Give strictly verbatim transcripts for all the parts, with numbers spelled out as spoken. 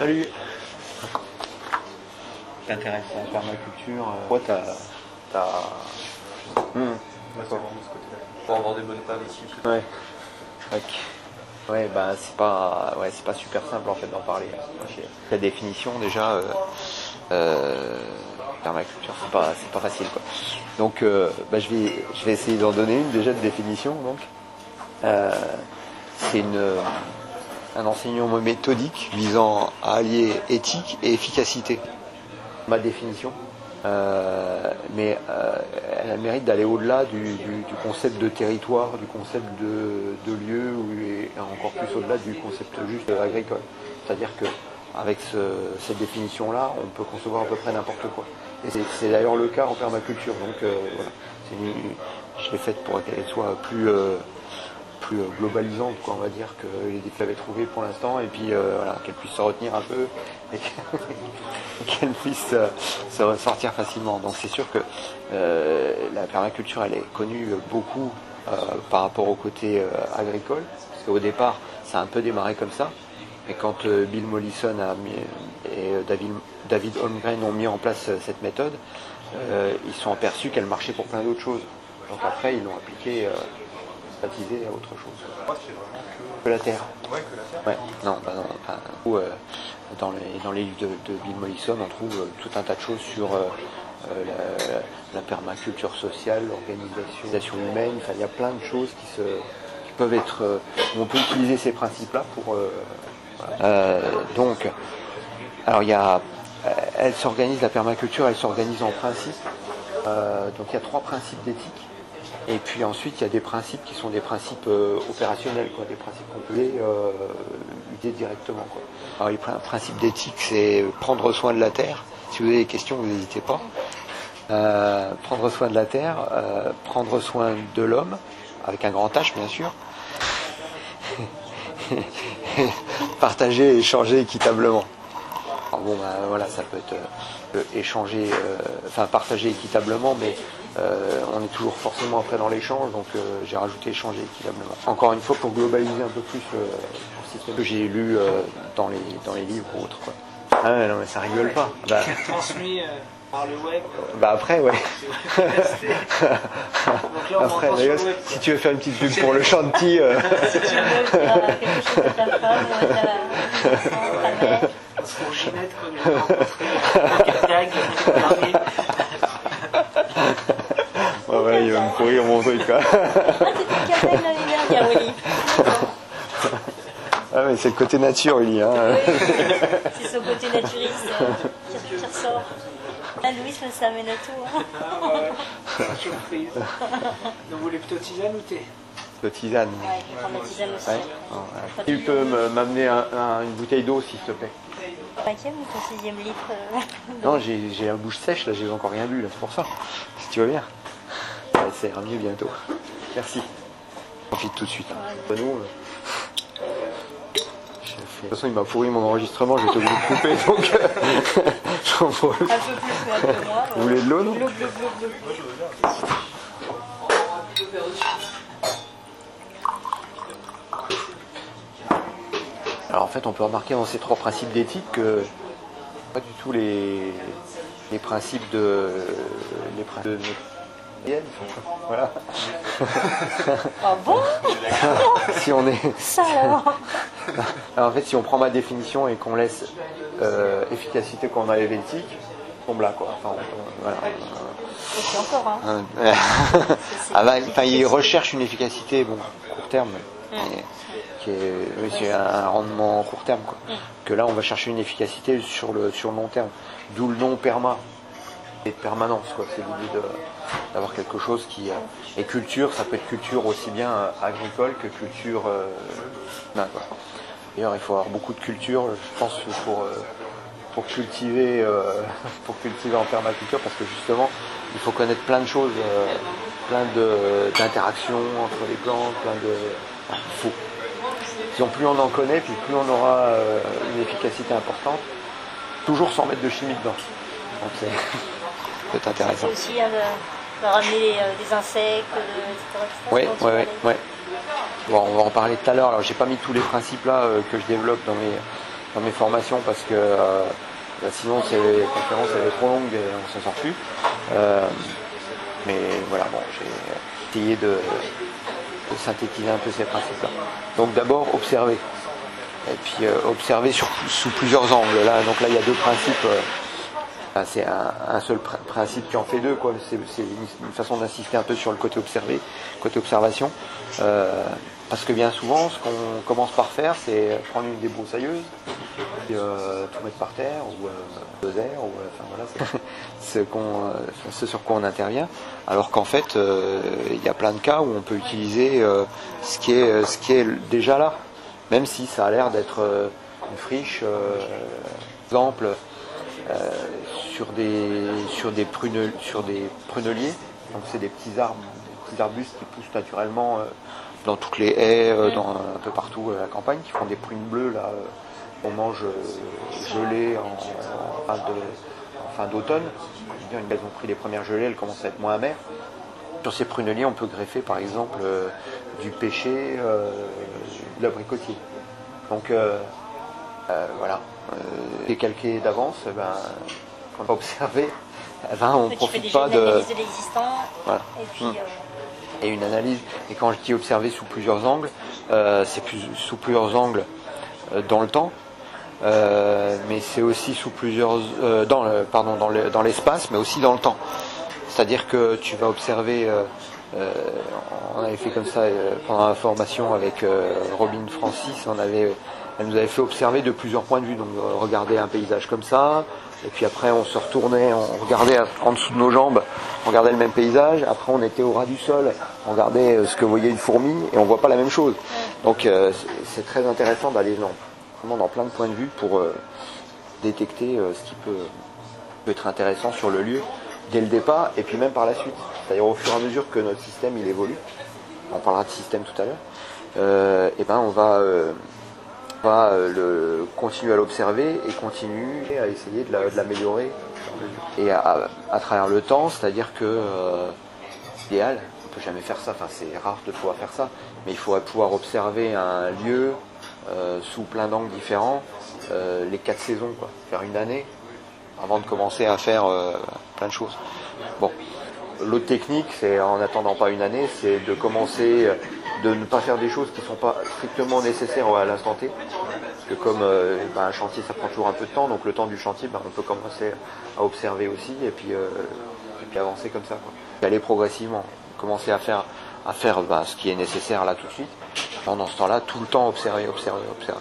Salut. T'intéresses à la permaculture, euh, quoi t'as... t'as... Mmh. D'accord. Pour avoir des bonnes paves aussi. Ouais. Ok. Ouais, bah c'est pas, ouais, c'est pas super simple en fait d'en parler. La définition déjà, euh, euh, permaculture, c'est pas, c'est pas facile quoi. Donc, euh, bah, je vais, je vais essayer d'en donner une déjà de définition. Donc, euh, c'est une, un enseignement méthodique visant à allier éthique et efficacité. Ma définition. Euh, mais euh, elle a le mérite d'aller au-delà du, du, du concept de territoire, du concept de, de lieu, et encore plus au-delà du concept juste agricole. C'est-à-dire que avec ce, cette définition-là, on peut concevoir à peu près n'importe quoi. Et c'est, c'est d'ailleurs le cas en permaculture. Donc euh, voilà, c'est une, je l'ai faite pour qu'elle soit plus, euh, plus globalisante, quoi, on va dire, que les défis avaient trouvé pour l'instant, et puis euh, voilà, qu'elle puisse se retenir un peu. Et qu'elle puisse euh, se ressortir facilement. Donc c'est sûr que euh, la permaculture, elle est connue beaucoup euh, par rapport au côté euh, agricole, parce qu'au départ, ça a un peu démarré comme ça, et quand euh, Bill Mollison a mis, et euh, David, David Holmgren ont mis en place euh, cette méthode, euh, ils se sont aperçus qu'elle marchait pour plein d'autres choses. Donc après, ils l'ont appliquée, euh, baptisée à autre chose. Que la terre. Ouais, que la terre. Ouais, non, bah non. Enfin, où, euh, dans, les, dans les livres de, de Bill Mollison, on trouve euh, tout un tas de choses sur euh, euh, la, la permaculture sociale, l'organisation humaine. Enfin, il y a plein de choses qui, se, qui peuvent être. Euh, où on peut utiliser ces principes-là pour. Euh, voilà. euh, donc, alors il y a. Elle s'organise, la permaculture, elle s'organise en principes. Euh, donc il y a trois principes d'éthique. Et puis ensuite, il y a des principes qui sont des principes euh, opérationnels, quoi, des principes qu'on peut euh, utiliser directement, quoi. Alors, les principes d'éthique, c'est prendre soin de la terre. Si vous avez des questions, vous n'hésitez pas. Euh, prendre soin de la terre, euh, prendre soin de l'homme, avec un grand H, bien sûr. Partager et échanger équitablement. Alors, bon, ben, voilà, ça peut être euh, échanger, euh, enfin partager équitablement, mais Euh, on est toujours forcément après dans l'échange, donc euh, j'ai rajouté échanger équitablement. Encore une fois, pour globaliser un peu plus euh, le système que j'ai lu euh, dans, les, dans les livres ou autres, quoi. Ah ouais, non mais ça rigole pas. Bah, transmis euh, par le web. Bah après, ouais. Donc là, après, d'ailleurs, si tu veux faire une petite pub pour le chantier. Euh... Si tu veux faire quelque chose de ta femme, on va dire la mère. Parce qu'on Ginette, comme je l'ai rencontré, tag, Ouais, ouais, il va me pourrir mon truc, quoi. Ah, c'était Capel l'année dernière, Willy. Ah, mais c'est le côté nature, Willy. Hein. Oui, c'est son côté naturiste euh, qui, qui ressort. Ah, Louis, ça amène à tout. Hein. Ah, ouais, surprise. Donc, vous voulez plutôt tisane ou thé? De tisane. Ouais, je vais prendre la tisane aussi. Ouais. Oh, ouais. Tu peux me- m'amener un, un, une bouteille d'eau, s'il te plaît? Cinquième ou ton sixième litre euh, Non, j'ai, j'ai la bouche sèche, là, j'ai encore rien bu, là, c'est pour ça. Si tu veux bien. Ouais, ça ira mieux bientôt. Merci. Profite tout de suite. Hein. Ouais. Nous, euh, j'ai fait- De toute façon, il m'a pourri mon enregistrement, j'ai été obligé de couper, donc euh, j'en profite. un peu plus, mais un peu moins. Vous voulez de l'eau, non? Bleu, bleu, bleu, bleu. Alors en fait, on peut remarquer dans ces trois principes d'éthique que pas du tout les, les principes de les principes de voilà. Ah bon? Si on est Ça alors? alors, en fait, si on prend ma définition et qu'on laisse euh, efficacité qu'on a l'éthique, on tombe là, quoi. Enfin, on- voilà. Et encore, hein. Euh, ah bah, enfin, il recherche une efficacité bon court terme, mais qui est, oui, c'est un rendement court terme, quoi. Que là, on va chercher une efficacité sur le sur le long terme. D'où le nom perma et de permanence, quoi. C'est l'idée de d'avoir quelque chose qui euh, et culture, ça peut être culture aussi bien euh, agricole que culture euh, humaine, quoi. D'ailleurs, il faut avoir beaucoup de culture, je pense, pour euh, pour cultiver euh, pour cultiver en permaculture, parce que justement, il faut connaître plein de choses, euh, plein de d'interactions entre les plantes, plein de enfin, il faut. Disons, plus on en connaît, puis plus on aura euh, une efficacité importante, toujours sans mettre de chimie dedans. Donc c'est c'est intéressant. C'est aussi hein, de, de ramener euh, des insectes, euh, et cetera Oui, et cetera. oui, oui. Ouais. Bon, on va en parler tout à l'heure. Alors, j'ai pas mis tous les principes là euh, que je développe dans mes dans mes formations parce que euh, sinon c'est, les conférences elles sont trop longues et on s'en sort plus. Euh, mais voilà, bon, j'ai essayé de, de synthétiser un peu ces principes-là. Donc d'abord observer. Et puis euh, observer sur, sous plusieurs angles. Là, donc là il y a deux principes. Euh, c'est un, un seul pr- principe qui en fait deux, quoi. C'est, c'est une, une façon d'insister un peu sur le côté observé, côté observation. Euh, parce que bien souvent, ce qu'on commence par faire, c'est prendre une débroussailleuse, et, euh, tout mettre par terre, ou euh, deux airs, ou euh, enfin voilà, c'est ce, qu'on, euh, ce sur quoi on intervient. Alors qu'en fait, euh, il y a plein de cas où on peut utiliser euh, ce qui est, ce qui est déjà là. Même si ça a l'air d'être euh, une friche, euh, exemple, euh, sur des sur des prune, sur des pruneliers, donc c'est des petits arbres, des petits arbustes qui poussent naturellement euh, dans toutes les haies, euh, dans un peu partout à la campagne, qui font des prunes bleues là, euh, on mange euh, gelées en, en, fin de, en fin d'automne. Elles ont pris les premières gelées, elles commencent à être moins amères. Sur ces pruneliers, on peut greffer par exemple euh, du pêcher, euh, de l'abricotier. Donc euh, euh, voilà, euh, décalqué d'avance, eh ben, quand on va observer, eh ben, on ne profite pas de... Une analyse de l'existant, voilà. Et puis... Hum. Euh... Et une analyse, et quand je dis observer sous plusieurs angles, euh, c'est plus, sous plusieurs angles euh, dans le temps, euh, mais c'est aussi sous plusieurs... Euh, dans, le, pardon, dans, le, dans l'espace, mais aussi dans le temps. C'est-à-dire que tu vas observer, euh, euh, on avait fait comme ça euh, pendant la formation avec euh, Robin Francis, on avait, elle nous avait fait observer de plusieurs points de vue, donc euh, regarder un paysage comme ça, et puis après on se retournait, on regardait en dessous de nos jambes, on regardait le même paysage, après on était au ras du sol, on regardait euh, ce que voyait une fourmi, et on voit pas la même chose. Donc euh, c'est, c'est très intéressant d'aller dans, vraiment dans plein de points de vue pour euh, détecter euh, ce qui peut, peut être intéressant sur le lieu, dès le départ et puis même par la suite. C'est-à-dire au fur et à mesure que notre système il évolue, on parlera de système tout à l'heure, euh, et ben on va, euh, on va euh, le, continuer à l'observer et continuer à essayer de, la, de l'améliorer et à, à, à travers le temps, c'est-à-dire que euh, idéal, on peut jamais faire ça, enfin c'est rare de pouvoir faire ça, mais il faudrait pouvoir observer un lieu euh, sous plein d'angles différents, euh, les quatre saisons, quoi, faire une année avant de commencer à faire euh, plein de choses. Bon, l'autre technique, c'est en attendant pas une année, c'est de commencer, de ne pas faire des choses qui ne sont pas strictement nécessaires à l'instant T. Parce que comme euh, ben, un chantier, ça prend toujours un peu de temps, donc le temps du chantier, ben, on peut commencer à observer aussi et puis, euh, et puis avancer comme ça, quoi. Et aller progressivement, commencer à faire, à faire ben, ce qui est nécessaire là tout de suite. Pendant ce temps-là, tout le temps observer, observer, observer.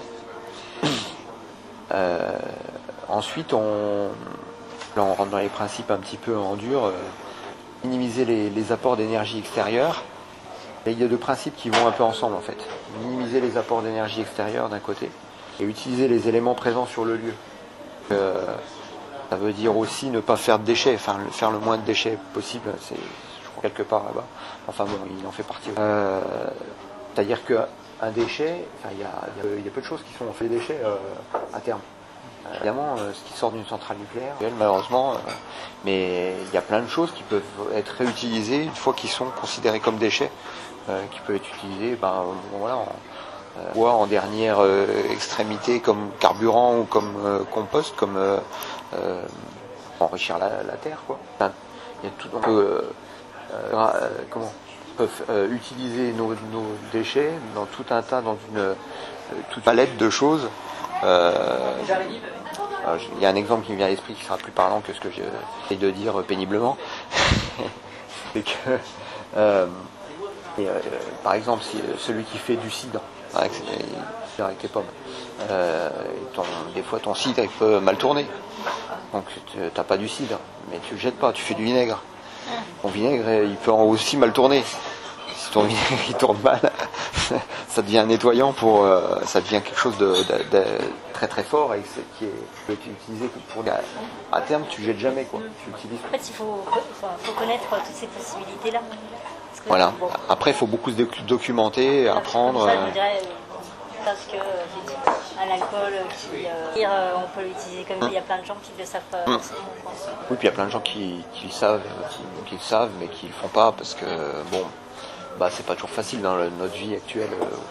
Euh, Ensuite, on, là, on rentre dans les principes un petit peu en dur. Euh, minimiser les, les apports d'énergie extérieure. Et il y a deux principes qui vont un peu ensemble en fait. Minimiser les apports d'énergie extérieure d'un côté et utiliser les éléments présents sur le lieu. Euh, ça veut dire aussi ne pas faire de déchets, enfin faire le moins de déchets possible. C'est, je crois, quelque part là-bas. Enfin bon, il en fait partie. Euh, c'est-à-dire qu'un déchet, enfin, il y a, il y a, il y a peu de choses qui sont fait des déchets euh, à terme. Évidemment, euh, ce qui sort d'une centrale nucléaire, malheureusement, euh, mais il y a plein de choses qui peuvent être réutilisées une fois qu'ils sont considérés comme déchets, euh, qui peuvent être utilisés, ben, bon, voilà, en, euh, ou en dernière euh, extrémité comme carburant ou comme euh, compost, comme euh, euh, enrichir la, la terre, quoi. Enfin, il y a tout, on peut, euh, euh, comment, on peut euh, utiliser nos, nos déchets dans tout un tas, dans une euh, toute palette de choses. Euh, il y a un exemple qui me vient à l'esprit qui sera plus parlant que ce que j'essaie de dire péniblement. C'est que, euh, et, euh, par exemple, si, celui qui fait du cidre avec, avec tes pommes, euh, ton, des fois ton cidre il peut mal tourner. Donc tu n'as pas du cidre, mais tu le jettes pas, tu fais du vinaigre. Ton vinaigre il peut aussi mal tourner. Si ton vinaigre il tourne mal, ça devient nettoyant pour, euh, ça devient quelque chose de, de, de très très fort et c'est, qui est, peut être utilisé pour à, à terme tu jettes jamais quoi. Tu utilises. En fait, il faut, faut, faut connaître toutes ces possibilités là. Que, voilà. Bon, après il faut beaucoup se documenter, apprendre. Ça, je me dirais, parce que euh, l'alcool, qui, euh, on peut l'utiliser comme ça. Il y a plein de gens qui le savent pas. Hum. Oui, puis il y a plein de gens qui, qui le savent, qui, qui le savent, mais qui le font pas parce que bon. Bah, c'est pas toujours facile dans le, notre vie actuelle euh,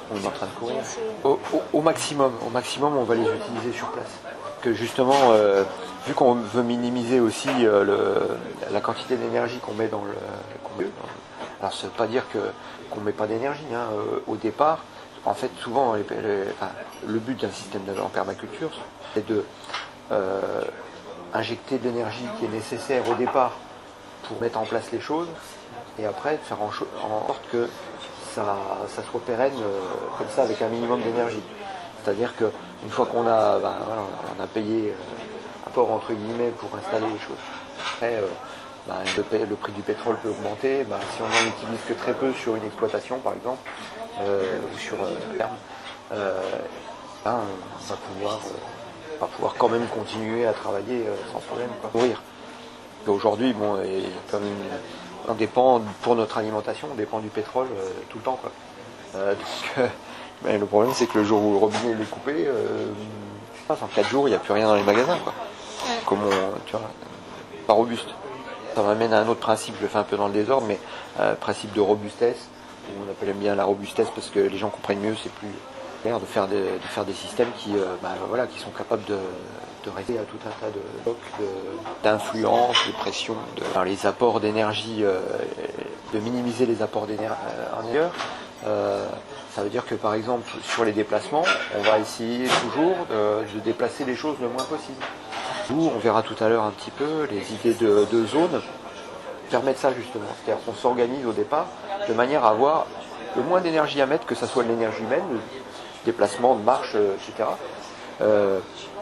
on est en train de courir. Au, au, au maximum, au maximum, on va les utiliser sur place. Que justement, euh, vu qu'on veut minimiser aussi euh, le, la quantité d'énergie qu'on met dans le. Qu'on met, alors ça ne veut pas dire que qu'on met pas d'énergie. Hein. Euh, au départ, en fait, souvent, les, les, enfin, le but d'un système en permaculture, c'est de euh, injecter de l'énergie qui est nécessaire au départ pour mettre en place les choses, et après de faire en, en sorte que ça, ça soit pérenne euh, comme ça avec un minimum d'énergie. C'est-à-dire qu'une fois qu'on a, ben, voilà, on a payé euh, un port entre guillemets pour installer les choses, après euh, ben, le, le prix du pétrole peut augmenter, ben, si on n'en utilise que très peu sur une exploitation par exemple, euh, ou sur euh, ferme, euh, ben, on va pouvoir, euh, on va pouvoir quand même continuer à travailler euh, sans problème, quoi, mourir. Aujourd'hui, bon, et comme on dépend pour notre alimentation, on dépend du pétrole euh, tout le temps, quoi. Euh, donc, euh, mais le problème, c'est que le jour où le robinet est coupé, euh, en quatre jours, il n'y a plus rien dans les magasins, quoi. Comme on, tu vois, pas robuste. Ça m'amène à un autre principe, je le fais un peu dans le désordre, mais euh, principe de robustesse. On appelle bien la robustesse parce que les gens comprennent mieux, c'est plus clair de faire des, de faire des systèmes qui, euh, bah, voilà, qui sont capables de, de rester à tout un tas de blocs, d'influence, de, de pression, de, alors les apports d'énergie, euh, de minimiser les apports d'énergie en ailleurs. Euh, ça veut dire que par exemple sur les déplacements, on va essayer toujours de, de déplacer les choses le moins possible. Nous, on verra tout à l'heure un petit peu les idées de, de zone permettent ça justement, c'est-à-dire qu'on s'organise au départ de manière à avoir le moins d'énergie à mettre, que ça soit de l'énergie humaine, de déplacement, de marche, et cetera. Euh,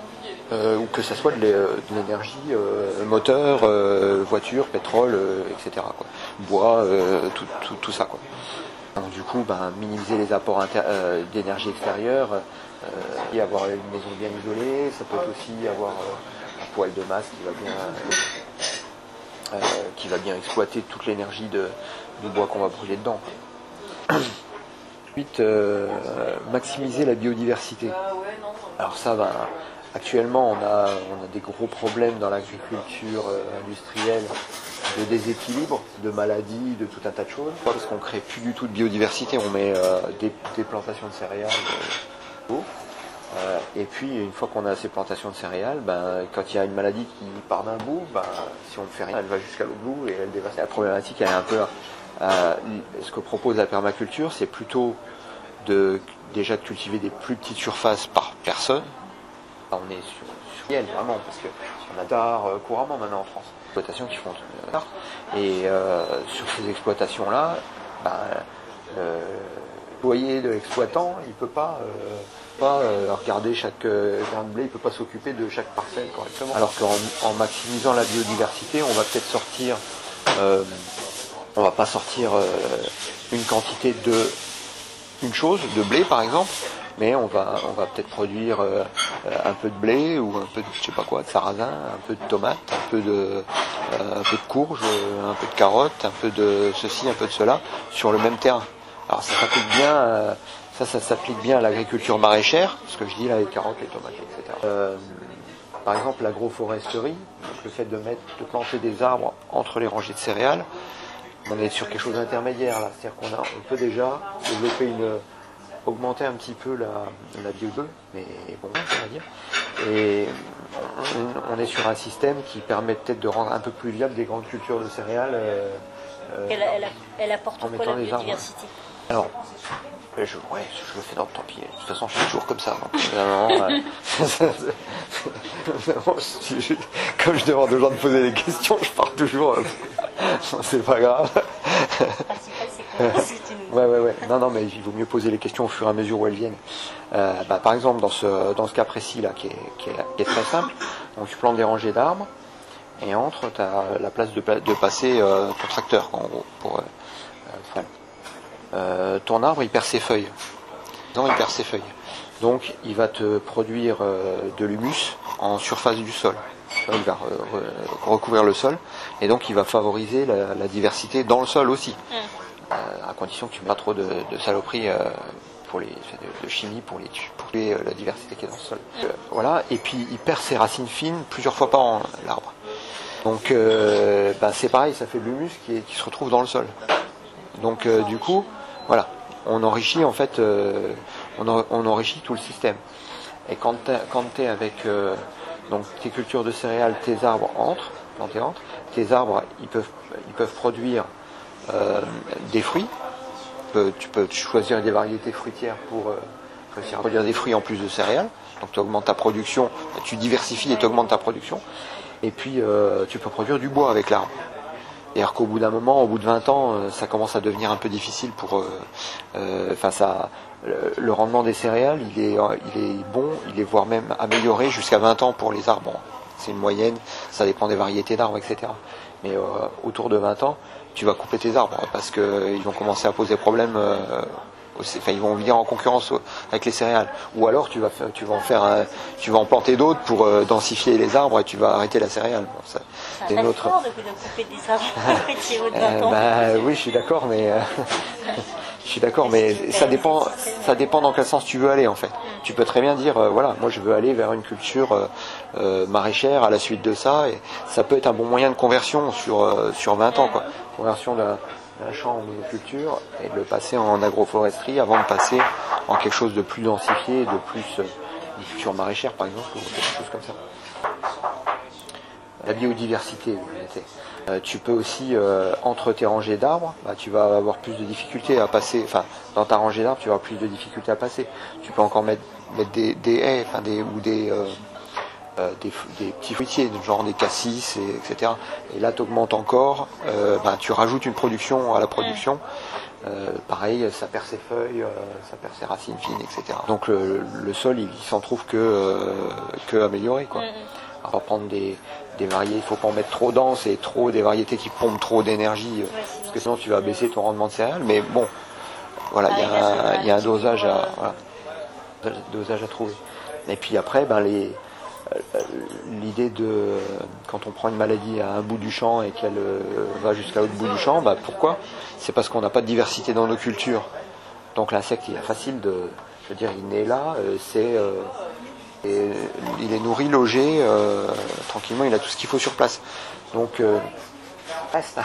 euh, ou que ça soit de l'énergie euh, moteur, euh, voiture, pétrole, euh, et cetera, quoi. Bois, euh, tout, tout, tout ça, quoi. Donc, du coup, ben, minimiser les apports euh, d'énergie extérieure, euh, et avoir une maison bien isolée, ça peut aussi avoir euh, un poêle de masse qui va bien, euh, qui va bien exploiter toute l'énergie de, de bois qu'on va brûler dedans. Ensuite, euh, maximiser la biodiversité. Alors ça, ben, actuellement, on a, on a des gros problèmes dans l'agriculture euh, industrielle, de déséquilibre, de maladies, de tout un tas de choses. Parce qu'on ne crée plus du tout de biodiversité, on met euh, des, des plantations de céréales euh, euh, et puis une fois qu'on a ces plantations de céréales, ben, quand il y a une maladie qui part d'un bout, ben, si on ne fait rien, elle va jusqu'à l'autre bout et elle dévaste. La problématique, elle est un peu... Euh, ce que propose la permaculture, c'est plutôt de, déjà de cultiver des plus petites surfaces par personne. Là, on est sur, sur elle, vraiment, parce qu'on a tard euh, couramment maintenant en France. Exploitations qui font tard. Et euh, sur ces exploitations-là, ben, le loyer de l'exploitant, il ne peut pas, euh, pas euh, regarder chaque euh, grain de blé, il ne peut pas s'occuper de chaque parcelle correctement. Alors qu'en en maximisant la biodiversité, on va peut-être sortir... Euh, on va pas sortir euh, une quantité de une chose, de blé par exemple, mais on va on va peut-être produire euh, un peu de blé ou un peu de je sais pas quoi, de sarrasin, un peu de tomates, un peu de euh, un peu de courge, un peu de carottes, un peu de ceci, un peu de cela sur le même terrain. Alors ça s'applique bien euh, ça ça s'applique bien à l'agriculture maraîchère, ce que je dis là, les carottes, les tomates, et cetera. Euh, par exemple l'agroforesterie, donc le fait de mettre de planter des arbres entre les rangées de céréales. On est sur quelque chose d'intermédiaire là, c'est-à-dire qu'on a, on peut déjà développer une, augmenter un petit peu la, la biodiversité, mais bon, on va dire. Et on, on est sur un système qui permet peut-être de rendre un peu plus viable des grandes cultures de céréales. Euh, elle, elle, elle apporte quoi la biodiversité? Alors, je, ouais, je le fais dans le tant pis. De toute façon, je suis toujours comme ça. Donc, évidemment, euh, comme je demande aux gens de poser des questions, je pars toujours. Euh, c'est pas grave. Ouais, ouais, ouais. Non, non, mais il vaut mieux poser les questions au fur et à mesure où elles viennent. Euh, bah, par exemple, dans ce, dans ce cas précis là, qui est, qui est, qui est très simple, donc tu plantes des rangées d'arbres, et entre, tu as la place de, de passer euh, ton tracteur, en gros, pour. Euh, euh, Euh, ton arbre il perd ses feuilles. Non, il perd ses feuilles. Donc il va te produire euh, de l'humus en surface du sol. Il va re, re, recouvrir le sol et donc il va favoriser la, la diversité dans le sol aussi. Mm. Euh, à condition que tu mets pas trop de, de saloperies euh, pour les de, de chimie pour les pour les, euh, la diversité qui est dans le sol. Mm. Euh, voilà. Et puis il perd ses racines fines plusieurs fois par an, l'arbre. Donc euh, bah, c'est pareil, ça fait de l'humus qui, est, qui se retrouve dans le sol. Donc euh, du coup, voilà, on enrichit en fait, euh, on, en, on enrichit tout le système. Et quand tu es avec euh, donc tes cultures de céréales, tes arbres entrent, plantés entrent, tes arbres ils peuvent, ils peuvent produire euh, des fruits. Tu peux, tu peux choisir des variétés fruitières pour euh, réussir à produire des fruits en plus de céréales. Donc tu augmentes ta production, tu diversifies et tu augmentes ta production. Et puis euh, tu peux produire du bois avec l'arbre. C'est-à-dire qu'au bout d'un moment, au bout de vingt ans, euh, ça commence à devenir un peu difficile pour... Euh, euh, enfin, ça, le, le rendement des céréales, il est, il est bon, il est voire même amélioré jusqu'à vingt ans pour les arbres. Bon, c'est une moyenne, ça dépend des variétés d'arbres, et cetera. Mais euh, autour de vingt ans, tu vas couper tes arbres parce qu'ils vont commencer à poser problème... Euh, Enfin, ils vont venir en concurrence avec les céréales. Ou alors tu vas, tu vas en faire, un, tu vas en planter d'autres pour euh, densifier les arbres et tu vas arrêter la céréale. Bon, ça, c'est un autre... fort de couper des arbres fruitiers au vingt ans. Euh, bah, oui, je suis d'accord, mais euh, je suis d'accord, mais ça dépend, ça dépend dans quel sens tu veux aller en fait. Tu peux très bien dire, euh, voilà, moi je veux aller vers une culture euh, euh, maraîchère à la suite de ça, et ça peut être un bon moyen de conversion sur euh, sur vingt ans, quoi. Conversion d'un un champ en monoculture et de le passer en agroforesterie avant de passer en quelque chose de plus densifié, de plus euh, une culture maraîchère par exemple, ou quelque chose comme ça. La biodiversité, euh, tu peux aussi euh, entre tes rangées d'arbres, bah, tu vas avoir plus de difficultés à passer, enfin dans ta rangée d'arbres tu vas avoir plus de difficultés à passer. Tu peux encore mettre, mettre des, des haies, enfin des ou des euh, Euh, des, des petits fruitiers, genre des cassis, et, etc. Et là, tu augmentes encore, euh, ben, tu rajoutes une production à la production. Euh, pareil, ça perd ses feuilles, euh, ça perd ses racines fines, et cetera. Donc le, le sol, il, il s'en trouve que, euh, que amélioré, quoi. On va prendre des, des variétés, il ne faut pas en mettre trop dense et trop des variétés qui pompent trop d'énergie, euh, parce que sinon tu vas baisser ton rendement de céréales. Mais bon, voilà, il y a, y a un dosage à, voilà, dosage à trouver. Et puis après, ben les l'idée de quand on prend une maladie à un bout du champ et qu'elle va jusqu'à l'autre bout du champ, bah pourquoi? C'est parce qu'on n'a pas de diversité dans nos cultures. Donc l'insecte, il est facile de, je veux dire, il naît là, c'est, euh, et il est nourri, logé, euh, tranquillement, il a tout ce qu'il faut sur place. Donc euh, reste.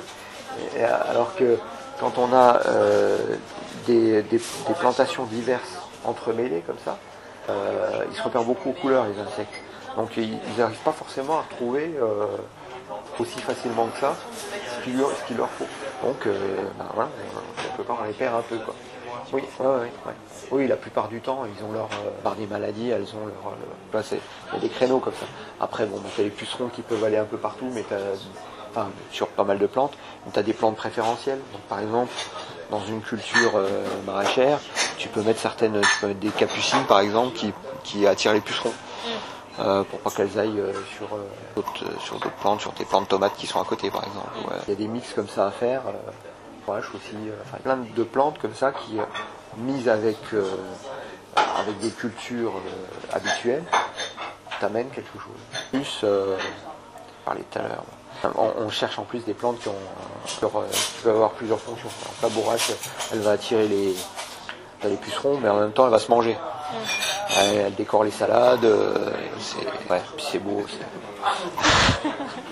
Alors que quand on a euh, des, des, des plantations diverses entremêlées comme ça, Euh, ils se repèrent beaucoup aux couleurs, les insectes. Donc ils n'arrivent pas forcément à retrouver euh, aussi facilement que ça ce qu'il leur, ce qu'il leur faut. Donc euh, ben voilà, quelque part on les perd un peu, quoi. Oui, ouais, ouais, ouais. Oui, la plupart du temps, ils ont leur euh, par des maladies, elles ont leur. Euh, là, c'est, il y a des créneaux comme ça. Après, bon, ben, t'as les pucerons qui peuvent aller un peu partout, mais t'as, enfin, sur pas mal de plantes, tu as des plantes préférentielles. Donc par exemple, dans une culture euh, maraîchère, tu peux mettre certaines, tu peux mettre des capucines par exemple qui, qui attirent les pucerons, euh, pour pas qu'elles aillent euh, sur, euh, d'autres, euh, sur d'autres plantes, sur tes plantes de tomates qui sont à côté par exemple. Ouais. Il y a des mix comme ça à faire, euh, poche aussi, euh, enfin plein de plantes comme ça qui, euh, mises avec, euh, avec des cultures euh, habituelles, t'amènent quelque chose. Plus, euh, je parlais tout à l'heure. On, on cherche en plus des plantes qui, ont, qui, ont, qui peuvent avoir plusieurs fonctions. Alors, la bourrache, elle va attirer les, les pucerons, mais en même temps, elle va se manger. Elle, elle décore les salades, euh, c'est, ouais, puis c'est beau. C'est...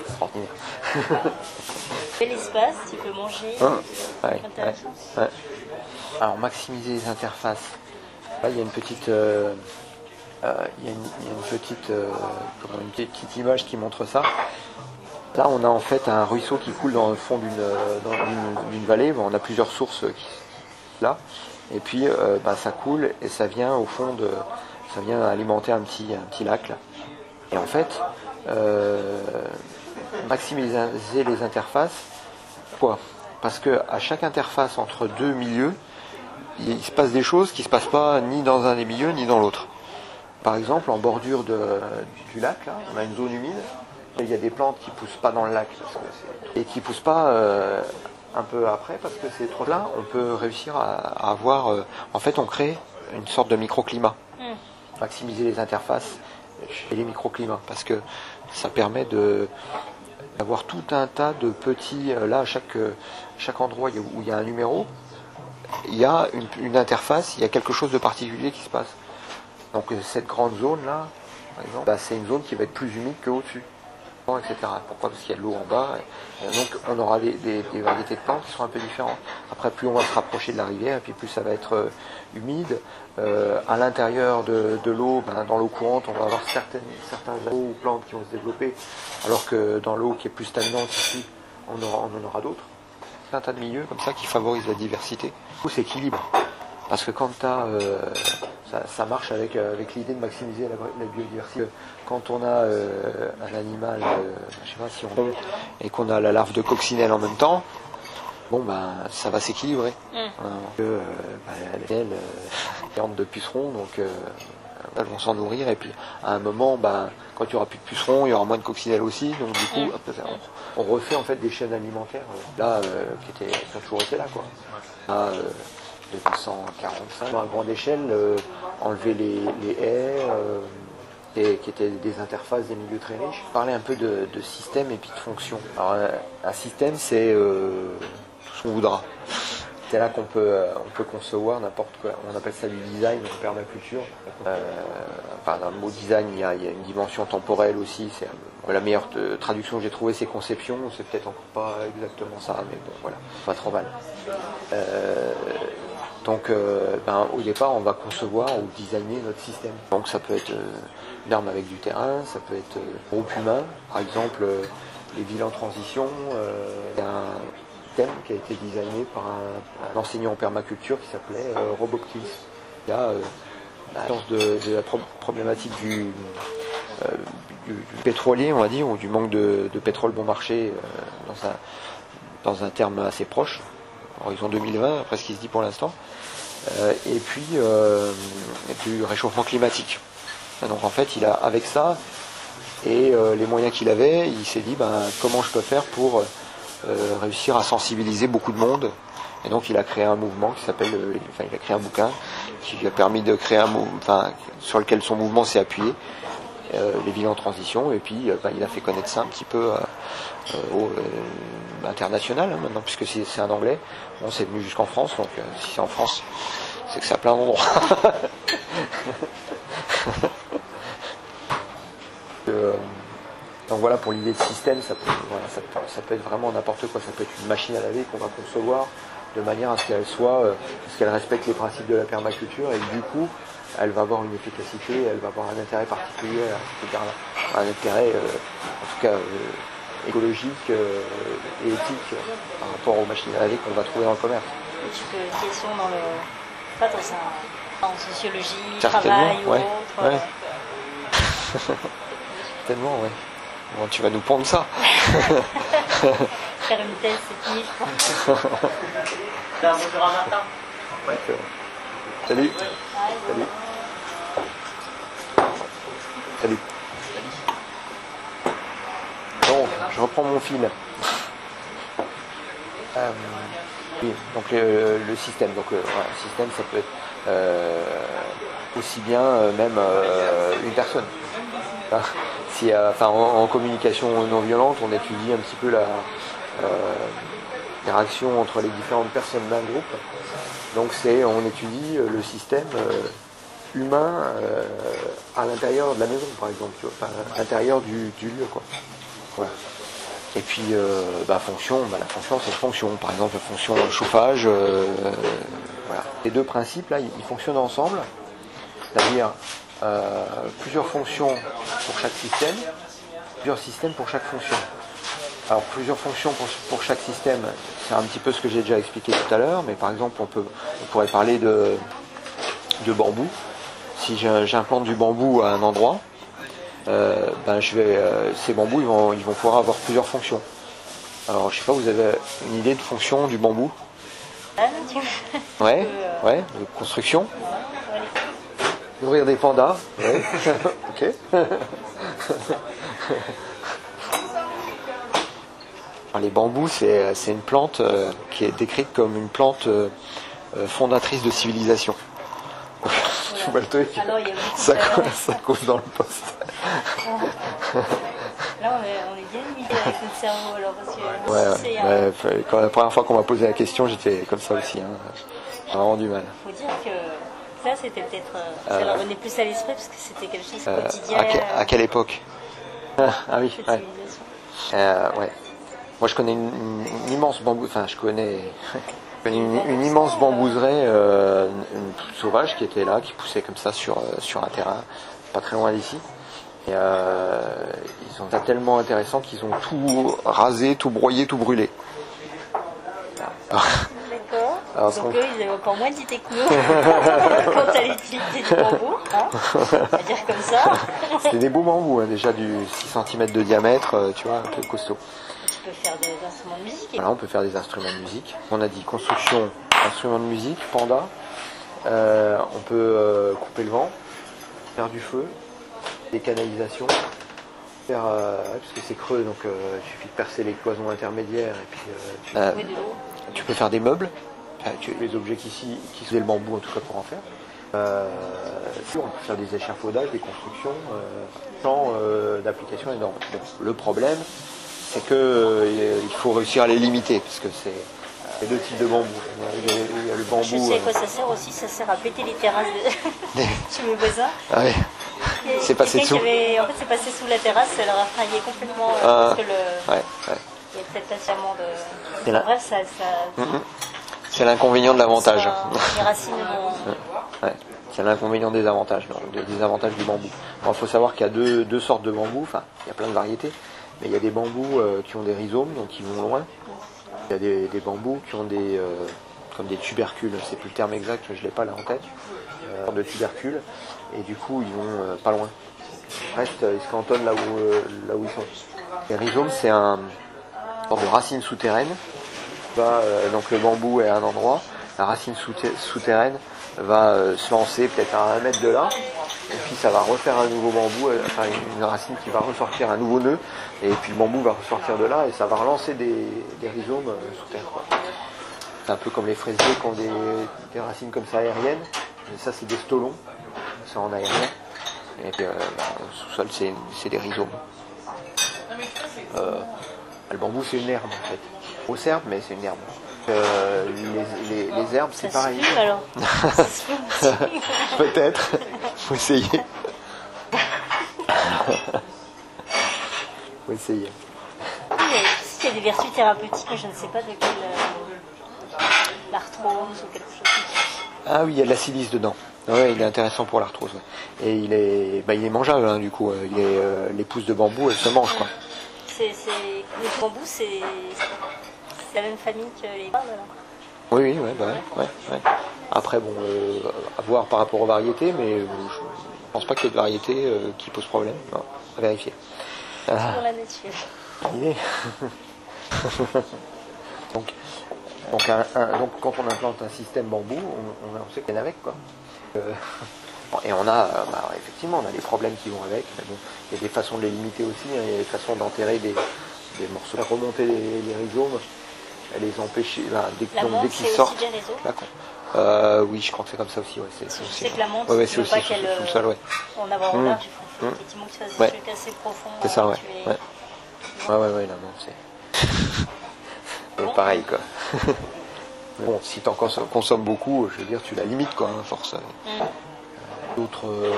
Quel espace, tu peux manger. Hein, ouais, ouais, ouais. Alors, maximiser les interfaces. Là, il y a une petite... Euh, euh, il y a une, il y a une petite, euh, comment, une petite image qui montre ça. Là, on a en fait un ruisseau qui coule dans le fond d'une, dans une, d'une vallée. Bon, on a plusieurs sources qui, là, et puis euh, bah, ça coule et ça vient au fond de, ça vient alimenter un petit, un petit lac là. Et en fait, euh, maximiser les interfaces. Pourquoi ? Parce que à chaque interface entre deux milieux, il, il se passe des choses qui ne se passent pas ni dans un des milieux ni dans l'autre. Par exemple, en bordure de, du lac, là, on a une zone humide. Il y a des plantes qui poussent pas dans le lac parce que c'est... et qui poussent pas euh, un peu après parce que c'est trop là. On peut réussir à, à avoir, euh, en fait, on crée une sorte de microclimat. Mm. Maximiser les interfaces et les microclimats parce que ça permet de d'avoir tout un tas de petits. Là, à chaque chaque endroit où il y a un numéro, il y a une, une interface, il y a quelque chose de particulier qui se passe. Donc cette grande zone là, par exemple, bah, c'est une zone qui va être plus humide que au-dessus. et cetera. Pourquoi? Parce qu'il y a de l'eau en bas. Et donc on aura des, des, des variétés de plantes qui seront un peu différentes. Après, plus on va se rapprocher de la rivière, et puis plus ça va être euh, humide. Euh, à l'intérieur de, de l'eau, ben, dans l'eau courante, on va avoir certaines, certains eaux ou plantes qui vont se développer, alors que dans l'eau qui est plus stagnante ici, on, aura, on en aura d'autres. C'est un tas de milieux comme ça qui favorisent la diversité. Du coup, c'est équilibre. Parce que quand t'as, euh, ça, ça marche avec, euh, avec l'idée de maximiser la, la biodiversité. Quand on a euh, un animal, euh, je sais pas si on et qu'on a la larve de coccinelle en même temps, bon ben ça va s'équilibrer. Mm. Hein, que, euh, ben, elles, euh, rentrent de pucerons, donc euh, elles vont s'en nourrir et puis à un moment, ben quand il y aura plus de pucerons, il y aura moins de coccinelles aussi, donc du coup mm. on, on refait en fait des chaînes alimentaires là euh, qui, étaient, qui ont toujours été là quoi. Là, euh, deux cent quarante-cinq à grande échelle, euh, enlever les, les haies, euh, et, qui étaient des interfaces des milieux très riches. Parler un peu de, de système et puis de fonction. Alors un, un système, c'est euh, tout ce qu'on voudra. C'est là qu'on peut, euh, on peut concevoir n'importe quoi. On appelle ça du design en permaculture. Euh, enfin, dans le mot design, il y a, il y a une dimension temporelle aussi. C'est, euh, la meilleure de, traduction que j'ai trouvée, c'est conception. C'est peut-être encore pas exactement ça, mais bon, voilà, pas trop mal. Euh, Donc, euh, ben, au départ, on va concevoir ou designer notre système. Donc, ça peut être euh, une arme avec du terrain, ça peut être euh, groupe humain. Par exemple, euh, les villes en transition. Euh, il y a un thème qui a été designé par un, un enseignant en permaculture qui s'appelait euh, Rob Hopkins. Il y a euh, la de, de la pro- problématique du, euh, du, du pétrolier, on va dire, ou du manque de, de pétrole bon marché euh, dans, un, dans un terme assez proche. Horizon deux mille vingt, après ce qui se dit pour l'instant, euh, et puis euh, et puis le réchauffement climatique. Et donc en fait, il a avec ça et euh, les moyens qu'il avait, il s'est dit ben comment je peux faire pour euh, réussir à sensibiliser beaucoup de monde. Et donc il a créé un mouvement qui s'appelle, euh, enfin il a créé un bouquin qui lui a permis de créer un mouvement, enfin sur lequel son mouvement s'est appuyé. Euh, les villes en transition, et puis euh, ben, il a fait connaître ça un petit peu euh, euh, au, euh, international hein, maintenant, puisque c'est, c'est un anglais. Bon, c'est venu jusqu'en France, donc euh, si c'est en France, c'est que c'est à plein d'endroits. euh, donc voilà, pour l'idée de système, ça peut, voilà, ça, peut, ça peut être vraiment n'importe quoi. Ça peut être une machine à laver qu'on va concevoir de manière à ce qu'elle soit, euh, à ce qu'elle respecte les principes de la permaculture, et du coup elle va avoir une efficacité, elle va avoir un intérêt particulier, un intérêt euh, en tout cas euh, écologique euh, et éthique euh, par rapport aux machines à laver qu'on va trouver dans le commerce. Tu peux une question dans le, pas dans un, en sociologie, certainement, travail ou ouais, autre. Ouais. Euh... Certainement, ouais. Bon, tu vas nous pondre ça. Faire une thèse, c'est fini, je pense. Bonjour à Martin. Ouais, salut. Ouais, Salut. Salut. Donc, je reprends mon fil. Euh, oui, donc le, le système. Donc, euh, voilà, le système, ça peut être euh, aussi bien euh, même euh, une personne. Hein, si, euh, enfin, en, en communication non violente, on étudie un petit peu la euh, l'interaction entre les différentes personnes d'un groupe. Donc, c'est, on étudie le système. Euh, humain euh, à l'intérieur de la maison, par exemple, tu vois, enfin, à l'intérieur du, du lieu, quoi. Voilà. Et puis, euh, bah, fonction, bah, la fonction, c'est une fonction. Par exemple, la fonction chauffage, euh, voilà. Les deux principes, là, ils, ils fonctionnent ensemble, c'est-à-dire euh, plusieurs fonctions pour chaque système, plusieurs systèmes pour chaque fonction. Alors, plusieurs fonctions pour, pour chaque système, c'est un petit peu ce que j'ai déjà expliqué tout à l'heure, mais par exemple, on peut, on pourrait parler de, de bambou. Si j'implante du bambou à un endroit, euh, ben je vais, euh, ces bambous ils vont, ils vont pouvoir avoir plusieurs fonctions. Alors je sais pas, vous avez une idée de fonction du bambou? Ouais, ouais, de construction. Nourrir des pandas. Ouais. Ok. Alors, les bambous, c'est, c'est une plante euh, qui est décrite comme une plante euh, fondatrice de civilisation. Alors, il y a ça, cause, ça cause dans le poste. Là, on est, on est bien limité avec notre cerveau. Alors, parce que ouais, c'est, ouais, euh... quand la première fois qu'on m'a posé la question, j'étais comme ça aussi. Hein. J'ai vraiment du mal. Il faut dire que ça, c'était peut-être. Euh, ça leur venait plus à l'esprit parce que c'était quelque chose de euh, quotidien. À, que, à quelle époque? Ah oui, cette ouais. civilisation. Euh, ouais. Moi je connais une, une- une immense bambou, enfin je connais, je connais une, une immense bambouseraie, euh, une toute sauvage qui était là, qui poussait comme ça sur, euh, sur un terrain pas très loin d'ici. Et euh, ils sont tellement intéressants qu'ils ont tout rasé, tout broyé, tout brûlé. D'accord. Alors, Donc qu'on- eux, ils avaient encore moins d'idées que nous quant à l'utilité du bambou, hein, à dire comme ça. C'était des beaux bambous, hein, déjà du six centimètres de diamètre, euh, tu vois, un peu costaud. Tu peux faire des instruments de musique. Et... Voilà, on peut faire des instruments de musique. On a dit construction, instruments de musique, panda. Euh, on peut euh, couper le vent, faire du feu, des canalisations, faire, euh, ouais, parce que c'est creux, donc euh, il suffit de percer les cloisons intermédiaires et puis euh, tu, euh, Oui, de l'eau. tu peux faire des meubles. Enfin, tu, les objets qui qui sont le bambou en tout cas pour en faire. Euh, on peut faire des échafaudages, des constructions, euh, sans euh, d'application énorme. Donc, le problème, c'est que euh, il faut réussir à les limiter, parce que c'est euh, deux types de bambou. Il y a, il y a le bambou. Je sais à euh, quoi ça sert aussi, ça sert à péter les terrasses de... chez mes voisins. Ah ouais. Et C'est passé quelqu'un dessous. qui avait- En fait, c'est passé sous la terrasse, ça leur a fringué complètement. euh, Ah, parce que le... ouais, ouais. il y a peut-être pas seulement de. C'est là. Bref, ça. ça... Mhm. C'est l'inconvénient de l'avantage. ça- Les racines vont. Ouais. C'est l'inconvénient des avantages, non, des des avantages du bambou. Il faut savoir qu'il y a deux, deux sortes de bambous, enfin, il y a plein de variétés, mais il y a des bambous euh, qui ont des rhizomes, donc qui vont loin. Il y a des, des bambous qui ont des, euh, comme des tubercules, c'est plus le terme exact, je ne l'ai pas là en tête, euh, de tubercules, et du coup ils vont euh, pas loin. Ils restent, ils se cantonnent là où, euh, là où ils sont. Les rhizomes, c'est un une sorte de racine souterraine. Va, euh, donc le bambou est à un endroit, la racine souter- souterraine va euh, se lancer peut-être à un mètre de là, et puis ça va refaire un nouveau bambou, euh, enfin une racine qui va ressortir un nouveau nœud, et puis le bambou va ressortir de là, et ça va relancer des, des rhizomes euh, sous terre, quoi. C'est un peu comme les fraisiers qui ont des, des racines comme ça aériennes, et ça c'est des stolons, c'est en aérien, et puis euh, bah, au sous-sol c'est, c'est des rhizomes. Euh, le bambou c'est une herbe en fait, grosse herbe mais c'est une herbe. Euh, les, les, les herbes c'est Ça se pareil. fume alors. Ça se fume aussi. Peut-être, faut essayer. Faut essayer. Il y a- il y a des vertus thérapeutiques, mais je ne sais pas de quelle. euh, L'arthrose ou quelque chose comme ça. Ah oui, il y a de la silice dedans. Ouais, il est intéressant pour l'arthrose. Ouais. Et il est, bah, il est mangeable hein, du coup. Il est, euh, les pousses de bambou, elles se mangent quoi. C'est, c'est... Le bambou, c'est... c'est la même famille que les arbres, alors. Oui, oui, ouais, bah, ouais, ouais, ouais. Après, bon, euh, à voir par rapport aux variétés, mais euh, je pense pas qu'il y ait de variétés euh, qui posent problème. Non, à vérifier. Dans Ah, la nature. il est. donc, donc, un, un- donc, quand on implante un système bambou, on, on, on sait qu'il y en a avec, quoi. Euh, et on a, euh, bah, effectivement, on a des problèmes qui vont avec. Mais bon, il y a des façons de les limiter aussi. Hein, il y a des façons d'enterrer des, des morceaux, faire remonter les, les rhizomes, les empêcher, bah, dès, La donc, menthe, dès c'est qu'ils aussi sortent. bien les os. D'accord. Euh, oui, je crois que c'est comme ça aussi. Ouais, c'est, Parce que c'est je aussi, sais que la menthe, ouais, ouais, tu c'est veux aussi pas sous, qu'elle, sous le sol, ouais. En avant Mmh. large, il faut Mmh. effectivement que tu fasses Ouais. des trucs assez profonds. C'est ça, ouais. Tu es- Ouais, ouais, ouais, ouais là, non, c'est. c'est pareil, quoi. Mais bon, si tu en consommes, consommes beaucoup, je veux dire, tu la limites, quoi, hein, force. Mmh. D'autres. Euh...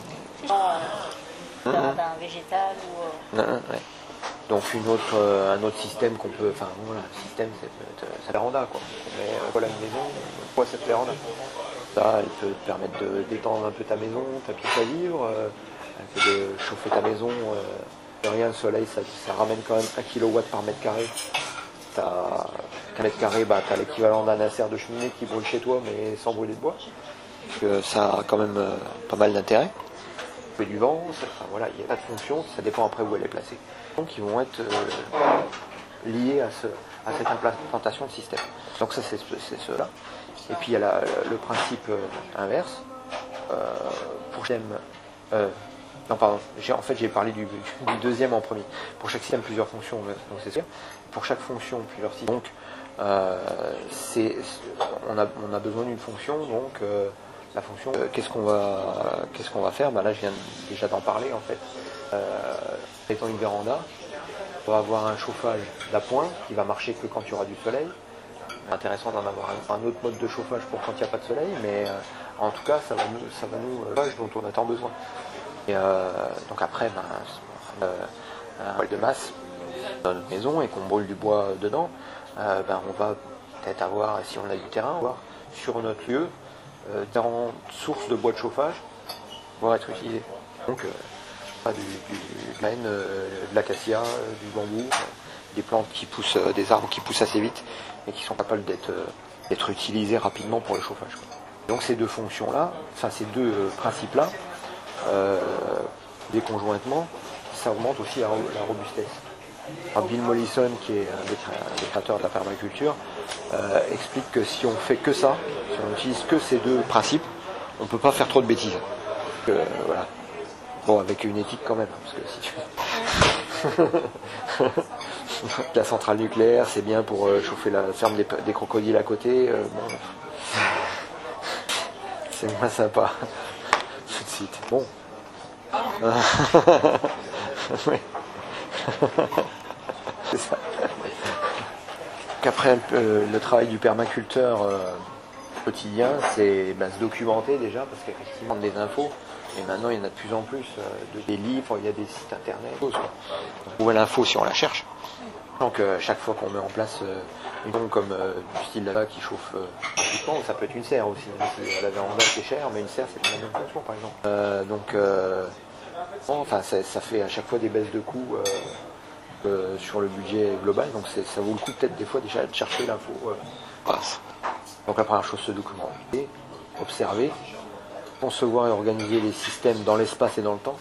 D'un, d'un végétal ou. euh, Non, non, ouais. Donc une autre, euh, un autre système qu'on peut, enfin voilà, le système c'est peut être sa véranda quoi. On met euh, voilà une maison, quoi cette véranda. Ça, elle peut te permettre de détendre un peu ta maison, ta pièce à vivre, euh, elle fait de chauffer ta maison. Euh, de rien, le soleil ça, ça ramène quand même un kilowatt par mètre carré. T'as un mètre carré, bah t'as l'équivalent d'un insert de cheminée qui brûle chez toi mais sans brûler de bois. Donc euh, ça a quand même euh, pas mal d'intérêt. Il y a du vent, ça, enfin, voilà, il y a pas de fonction, ça dépend après où elle est placée. Donc ils vont être euh, liés à, ce, à cette implantation de système. Donc ça c'est, c'est cela. Et puis il y a la, le principe euh, inverse. Euh, pour chaque système, euh, non pardon, j'ai, en fait j'ai parlé du, du deuxième en premier. Pour chaque système plusieurs fonctions, donc c'est sûr. Pour chaque fonction plusieurs systèmes. Donc euh, c'est, on, a, on a besoin d'une fonction, donc euh, la fonction, euh, qu'est-ce qu'on va, qu'est-ce qu'on va faire? Ben là je viens déjà d'en parler en fait. Euh, étant une véranda, on va avoir un chauffage d'appoint qui va marcher que quand il y aura du soleil. C'est intéressant d'en avoir un, un autre mode de chauffage pour quand il n'y a pas de soleil, mais euh, en tout cas ça va nous, ça va nous euh, dont on a tant besoin. Et euh, donc après, ben, euh, un poêle de masse dans notre maison et qu'on brûle du bois dedans, euh, ben on va peut-être avoir, si on a du terrain, voir sur notre lieu euh, différentes sources de bois de chauffage vont être utilisées. Donc euh, du, du, de la laine, euh, de l'acacia, euh, du bambou, euh, des plantes qui poussent, euh, des arbres qui poussent assez vite et qui sont capables d'être euh, d'être utilisés rapidement pour le chauffage, quoi. Donc ces deux fonctions-là, enfin ces deux euh, principes-là, euh, déconjointement, ça augmente aussi la, la robustesse. Alors Bill Mollison, qui est un des, un des créateurs de la permaculture, euh, explique que si on fait que ça, si on n'utilise que ces deux principes, on ne peut pas faire trop de bêtises. Donc, euh, voilà. Bon, avec une éthique quand même, parce que si tu la centrale nucléaire, c'est bien pour euh, chauffer la ferme des, des crocodiles à côté. Euh, bon, c'est moins sympa. Tout de suite. Bon. Oui. C'est ça. Qu'après euh, le travail du permaculteur euh, quotidien, c'est ben, se documenter déjà, parce qu'effectivement des infos, et maintenant il y en a de plus en plus, euh, de, des livres, il y a des sites internet, on trouve l'info si on la cherche. Donc euh, chaque fois qu'on met en place euh, une pompe comme euh, du style là qui chauffe euh, gratuitement, ça peut être une serre aussi, même si la véranda c'est cher, mais une serre c'est pas la même fonction par exemple. Euh, donc euh, bon, enfin ça, ça fait à chaque fois des baisses de coûts euh, euh, sur le budget global, donc ça vaut le coup peut-être des fois déjà de chercher l'info. Euh, voilà. Donc la première chose, se documenter, observer, concevoir et organiser les systèmes dans l'espace et dans le temps,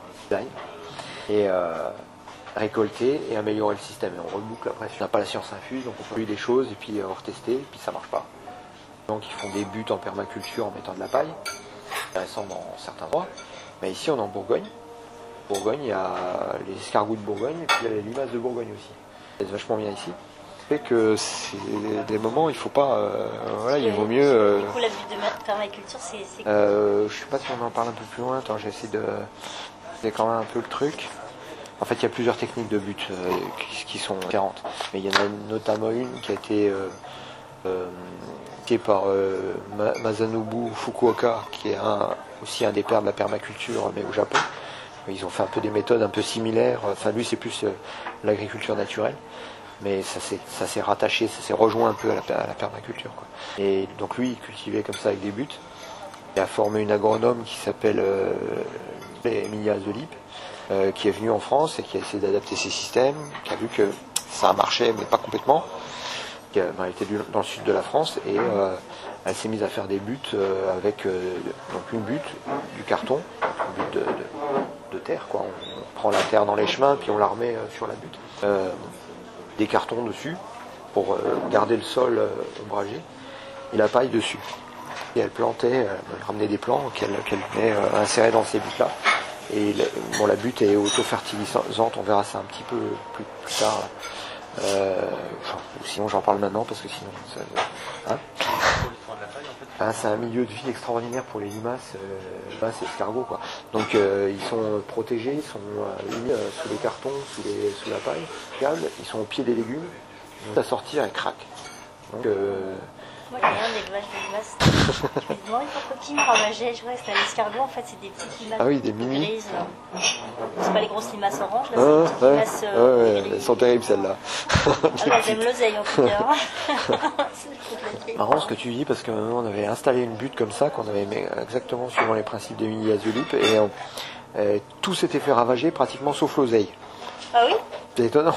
et euh, récolter et améliorer le système. Et on reboucle après. On n'a pas la science infuse, donc on peut faire des choses et puis euh, retester, et puis ça marche pas. Donc ils font des buts en permaculture en mettant de la paille, intéressant dans certains endroits. Mais ici on est en Bourgogne. Bourgogne, il y a les escargots de Bourgogne et puis il y a les limaces de Bourgogne aussi. C'est vachement bien ici. Fait que c'est des moments, il faut pas, euh, voilà, il vaut mieux. Euh, du coup, la butte de permaculture, c'est. Euh, je sais pas si on en parle un peu plus loin. Attends, j'essaie de, c'est quand même un peu le truc. En fait, il y a plusieurs techniques de but euh, qui, qui sont différentes. Mais il y en a notamment une qui a été euh, euh, qui par euh, Masanobu Fukuoka, qui est un, aussi un des pères de la permaculture, mais au Japon. Ils ont fait un peu des méthodes un peu similaires. Enfin, lui, c'est plus euh, l'agriculture naturelle. Mais ça s'est, ça s'est rattaché, ça s'est rejoint un peu à la, à la permaculture, quoi. Et donc lui, il cultivait comme ça avec des buts. Il a formé une agronome qui s'appelle euh, Emilia Zolip, euh, qui est venue en France et qui a essayé d'adapter ses systèmes, qui a vu que ça marchait, mais pas complètement. Qui a, ben, elle était dans le sud de la France et euh, elle s'est mise à faire des buts euh, avec euh, donc une butte, du carton, une butte de, de, de terre, quoi. On, on prend la terre dans les chemins puis on la remet euh, sur la butte. Euh, des cartons dessus pour euh, garder le sol euh, ombragé et la paille dessus. Et elle plantait, euh, elle ramenait des plants qu'elle, qu'elle venait euh, insérer dans ces buttes-là. Et la, bon, la butte est auto-fertilisante, on verra ça un petit peu plus, plus tard. Euh, enfin, sinon j'en parle maintenant parce que sinon... Ça, hein ah, c'est un milieu de vie extraordinaire pour les limaces, euh, c'est escargots, quoi. Donc euh, ils sont protégés, ils sont euh, mis euh, sous les cartons, sous, les, sous la paille, ils sont au pied des légumes, à sortir et craquent. Donc, euh... moi j'ai rien d'élevage de limaces. Je me demande pourquoi qui me ravageait, je vois que c'est un escargot, en fait c'est des petites limaces. Ah oui, des mini. Grises. C'est pas les grosses limaces oranges, là, ah, c'est des petites ouais, limaces. Euh, ouais, ouais, elles sont terribles celles-là. Ah bah j'aime l'oseille en tout cas. C'est marrant ce que tu dis parce que on avait installé une butte comme ça qu'on avait mis exactement suivant les principes d'Emilia Zolip et on, euh, tout s'était fait ravager pratiquement sauf l'oseille. Ah oui? C'est étonnant.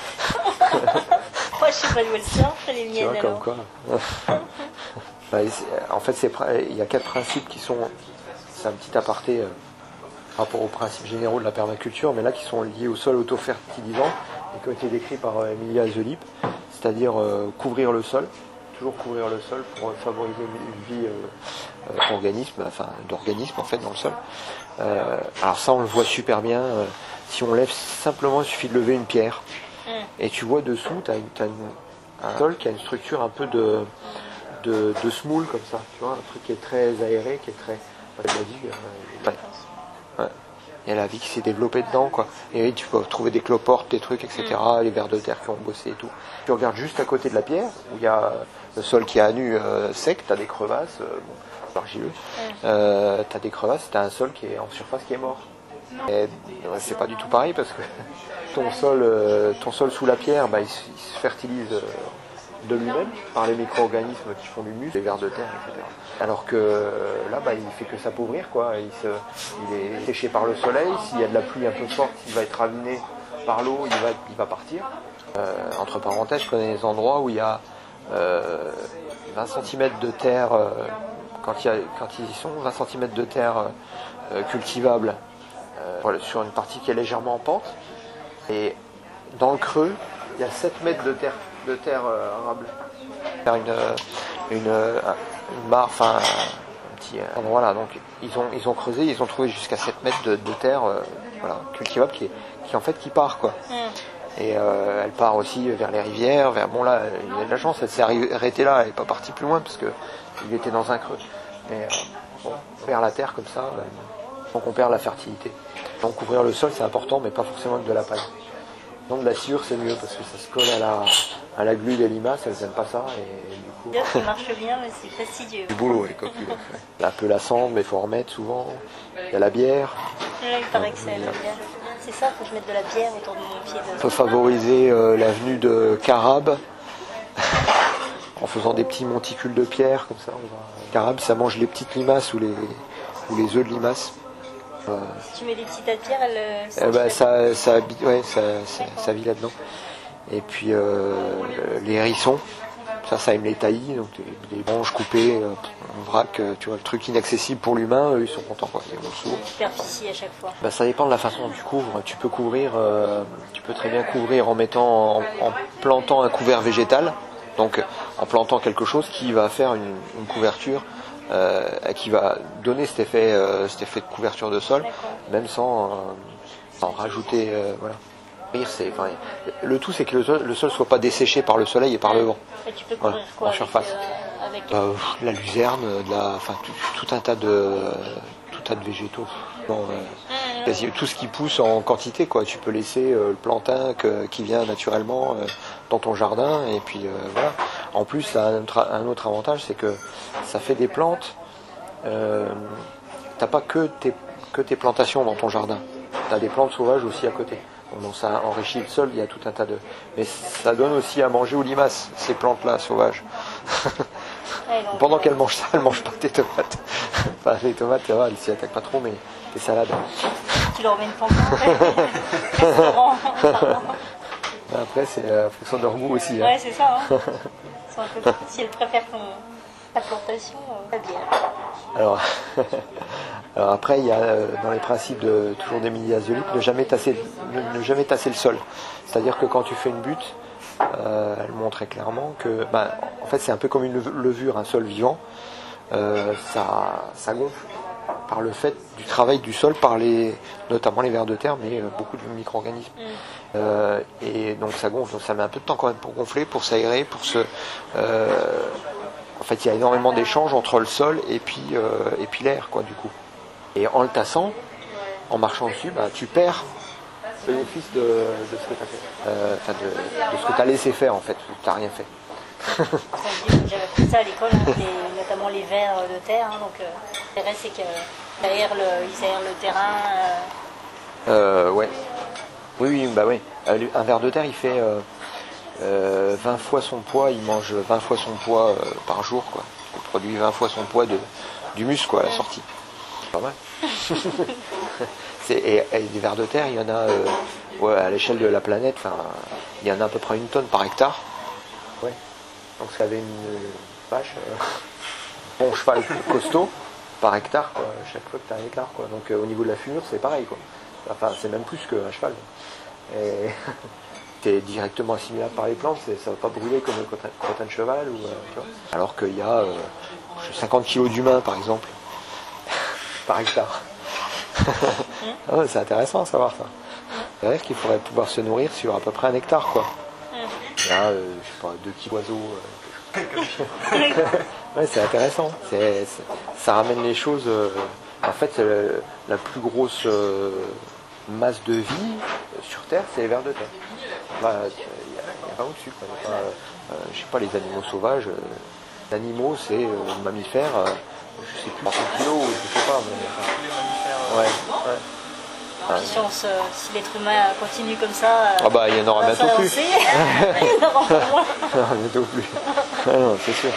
Moi je sais pas d'où elles sortent les miennes. Tu vois, alors. comme quoi. Bah, en fait c'est, il y a quatre principes qui sont, c'est un petit aparté euh, par rapport aux principes généraux de la permaculture, mais là qui sont liés au sol auto-fertilisant et qui ont été décrits par euh, Emilia Zolip, c'est-à-dire euh, couvrir le sol. Toujours couvrir le sol pour favoriser une vie euh, euh, organisme, enfin d'organisme en fait dans le sol. Euh, alors ça on le voit super bien. Euh, si on lève simplement, il suffit de lever une pierre mm. et tu vois dessous, tu as un sol qui a une structure un peu de de, de smoule comme ça, tu vois, un truc qui est très aéré, qui est très, enfin, la vie, euh, ouais. Ouais. Il y a la vie qui s'est développée dedans, quoi. Et oui, tu peux trouver des cloportes, des trucs, et cetera. Mm. Les vers de terre qui ont bossé et tout. Tu regardes juste à côté de la pierre où il y a le sol qui est à nu euh, sec, tu as des crevasses, euh, bon, argileux, mm. euh, tu as des crevasses, tu as un sol qui est en surface qui est mort. Et ouais, c'est pas du tout pareil parce que ton sol, euh, ton sol sous la pierre, bah, il, se- il se fertilise euh, de lui-même par les micro-organismes qui font l'humus, les vers de terre, et cetera. Alors que euh, là, bah, il fait que s'appauvrir, quoi. Il, se, il est séché par le soleil. S'il y a de la pluie un peu forte, il va être raviné par l'eau, il va, il va partir. Euh, entre parenthèses, je connais des endroits où il y a euh, vingt centimètres de terre, euh, quand, il y a, quand ils y sont, vingt centimètres de terre euh, cultivable euh, voilà, sur une partie qui est légèrement en pente. Et dans le creux, il y a sept mètres de terre, de terre euh, arable. Faire une, une, une mare, enfin un petit endroit là. Donc ils ont, ils ont creusé, ils ont trouvé jusqu'à sept mètres de, de terre euh, voilà, cultivable qui, est, qui en fait qui part, quoi. Mm. Et euh, elle part aussi vers les rivières, vers bon là, il y a de la chance, elle s'est arrêtée là, elle n'est pas partie plus loin parce que il était dans un creux. Mais euh, bon, on perd la terre comme ça, euh, donc on perd la fertilité. Donc couvrir le sol c'est important, mais pas forcément avec de la paille. Donc de la sciure c'est mieux parce que ça se colle à la, à la glu des limaces, elles n'aiment pas ça et du coup. D'autres qui marchent bien, mais c'est fastidieux. Du boulot, les coquilles. Un peu la cendre, mais il faut en remettre souvent. Il y a la bière. Là, il paraît que c'est la bière. C'est ça, faut que je mette de la bière autour de mon pied. On peut favoriser euh, la venue de carabes en faisant des petits monticules de pierre comme ça. On va... Carabes, ça mange les petites limaces ou les, ou les œufs de limaces. Euh... Si tu mets des petits tas de pierre, elle, elle eh ben, ça, ça, ouais, ça, ça, ça vit là-dedans. Et puis euh, les hérissons, ça, ça aime les taillis, donc des, des branches coupées, euh, on vrac, tu vois, le truc inaccessible pour l'humain, eux, ils sont contents, quoi. Ils vont sourds. Superficie à chaque fois. Ben, ça dépend de la façon dont tu couvres. Tu peux couvrir, euh, tu peux très bien couvrir en mettant, en, en plantant un couvert végétal, donc en plantant quelque chose qui va faire une, une couverture. Euh, qui va donner cet effet, euh, cet effet de couverture de sol, même sans, euh, sans rajouter. Euh, voilà. C'est, enfin, le tout, c'est que le sol, le sol soit pas desséché par le soleil et par le vent. Et tu peux couvrir voilà, quoi en surface. Euh, avec... Euh, la luzerne, de la, enfin, tout, tout un tas de, tout un tas de végétaux. Bon, euh, quasi, tout ce qui pousse en quantité, quoi. Tu peux laisser euh, le plantain que, qui vient naturellement euh, dans ton jardin, et puis euh, voilà. En plus, ça a un, tra- un autre avantage, c'est que ça fait des plantes. Euh, t'as pas que tes, que tes plantations dans ton jardin. T'as des plantes sauvages aussi à côté. Donc ça enrichit le sol, il y a tout un tas de... Mais ça donne aussi à manger aux limaces, ces plantes-là sauvages. Ouais, pendant qu'elles mangent ça, elles ne mangent pas tes tomates. Enfin, les tomates, ça va, elles s'y attaquent pas trop, mais tes salades... Tu leur mets une plante restaurant. Après, c'est la fonction de leur goût aussi. Hein. Ouais, c'est ça. Hein. Un peu... Si elles préfèrent ton... la plantation, euh, la bière. Alors... Alors après, il y a euh, dans les principes de toujours des mini-aziolites, ne jamais tasser, ne, ne jamais tasser le sol. C'est-à-dire que quand tu fais une butte, euh, elle montre très clairement que, ben, en fait, c'est un peu comme une levure, un sol vivant. Euh, ça, ça gonfle par le fait du travail du sol, par les, notamment les vers de terre, mais euh, beaucoup de micro-organismes. Mm. Euh, et donc ça gonfle, donc ça met un peu de temps quand même pour gonfler, pour s'aérer, pour se. Euh, en fait, il y a énormément d'échanges entre le sol et puis euh, et puis l'air, quoi, du coup. Et en le tassant, en marchant dessus, bah, tu perds le bénéfice de, de ce que tu as fait. Euh, enfin, de, de ce que tu as laissé faire, en fait. Tu n'as rien fait. J'avais appris ça à l'école, hein, les, notamment les vers de terre. Hein, donc, euh, l'intérêt, c'est qu'ils aèrent le, aèrent le terrain. Euh... Euh, ouais. Oui, oui, bah oui. Un ver de terre, il fait euh, euh, vingt fois son poids. Il mange vingt fois son poids euh, par jour, quoi. Il produit vingt fois son poids de, d'humus, quoi, à la sortie. Pas mal. C'est, et, et des vers de terre, il y en a euh, ouais, à l'échelle de la planète, il y en a à peu près une tonne par hectare. Ouais. Donc ça avait une vache, euh, bon cheval costaud par hectare, quoi, chaque fois que tu as un hectare. Quoi. Donc euh, au niveau de la fumure, c'est pareil. Quoi. Enfin, c'est même plus qu'un cheval. Et c'est directement assimilable par les plantes, c'est, ça ne va pas brûler comme le crottin de cheval. Ou, euh, tu vois. Alors qu'il y a euh, cinquante kilos d'humains, par exemple. Par hectare. Ah ouais, c'est intéressant à savoir ça. C'est-à-dire qu'il faudrait pouvoir se nourrir sur à peu près un hectare, quoi. Il y a, euh, je sais pas, deux petits oiseaux. Euh, ouais, c'est intéressant. C'est, c'est, ça ramène les choses. Euh, en fait, c'est le, la plus grosse euh, masse de vie sur Terre, c'est les vers de terre. Bah, il n'y a, a pas au-dessus, quoi. Pas, euh, je sais pas, les animaux sauvages. Euh, les animaux, c'est euh, le mammifère. Euh, je sais plus, trois cents kilos, je sais pas. Mais, enfin, ouais, ouais. Puis si, on se, si l'être humain continue comme ça, ah bah il y en aura bientôt plus. Il y en aura encore moins. Non, bientôt plus. Ah non, c'est sûr.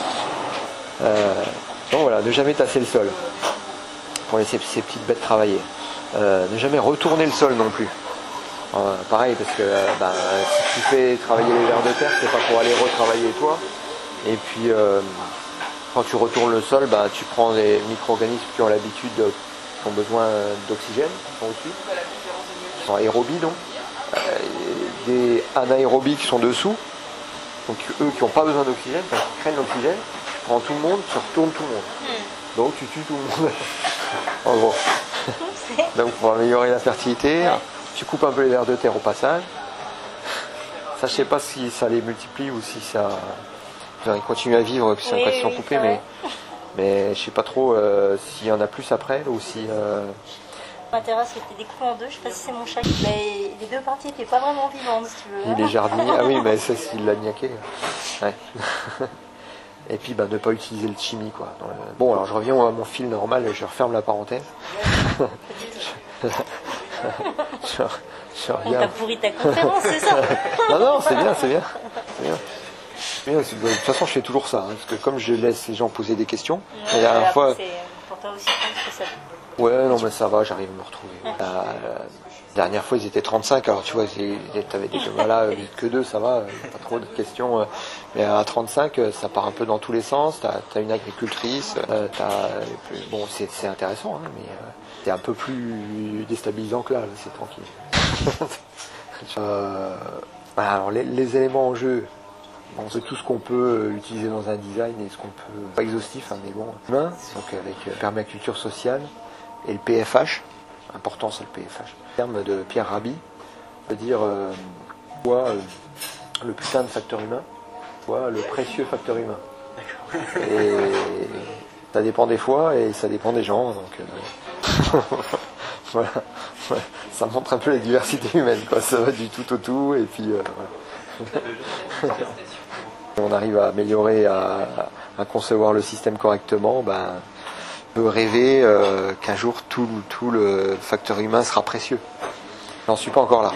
Euh, donc voilà, ne jamais tasser le sol pour laisser ces petites bêtes travailler. Euh, ne jamais retourner le sol non plus. Euh, pareil, parce que euh, bah, si tu fais travailler les vers de terre, c'est pas pour aller retravailler toi. Et puis euh, quand tu retournes le sol, bah, tu prends des micro-organismes qui ont l'habitude, de, qui ont besoin d'oxygène, qui sont au-dessus, qui sont aérobies donc, euh, des anaérobies qui sont dessous, donc eux qui n'ont pas besoin d'oxygène, parce qu'ils craignent l'oxygène, tu prends tout le monde, tu retournes tout le monde. Mm. Donc tu tues tout le monde. En gros. Donc pour améliorer la fertilité, ouais. Tu coupes un peu les vers de terre au passage. Ça, je sais pas si ça les multiplie ou si ça ils continuent à vivre puis oui, quand ils sont oui, coupés, mais, mais je sais pas trop euh, s'il y en a plus après ou si. Euh... M'intéresse, c'était découpé en deux. Je sais pas si c'est mon chat qui. Mais les deux parties n'étaient pas vraiment vivantes, si tu veux. Il est jardinier. Ah oui, mais c'est s'il l'a niaqué. Ouais. Et puis bah, ne pas utiliser le chimie quoi. Le... Bon alors je reviens à mon fil normal et je referme la parenthèse. je, je, je On t'a pourri ta conférence, c'est ça? Non non c'est bien, c'est bien. C'est bien. De toute façon je fais toujours ça, hein, parce que comme je laisse les gens poser des questions, ouais, la dernière fois. Pour toi aussi, je pense que ça. Ouais non mais ça va, j'arrive à me retrouver. Ouais. La, la dernière fois ils étaient trente-cinq, alors tu vois, tu avais des là que deux, ça va, pas trop de questions. Mais à trente-cinq, ça part un peu dans tous les sens. T'as as une agricultrice, euh, t'as, bon c'est intéressant, hein, mais euh, c'est un peu plus déstabilisant que là, là c'est tranquille. euh, voilà, alors les, les éléments en jeu. Bon, c'est tout ce qu'on peut utiliser dans un design et ce qu'on peut, pas exhaustif, hein, mais bon, humain, donc avec permaculture sociale et le P F H, important c'est le P F H. Le terme de Pierre Rabhi veut dire euh, quoi, euh, le putain de facteur humain, quoi, le précieux facteur humain. Et ça dépend des fois et ça dépend des gens, donc euh, voilà, ouais, ça montre un peu la diversité humaine, quoi. Ça va du tout au tout et puis euh, voilà. On arrive à améliorer, à, à concevoir le système correctement, ben, on peut rêver euh, qu'un jour tout, tout le facteur humain sera précieux. J'en suis pas encore là.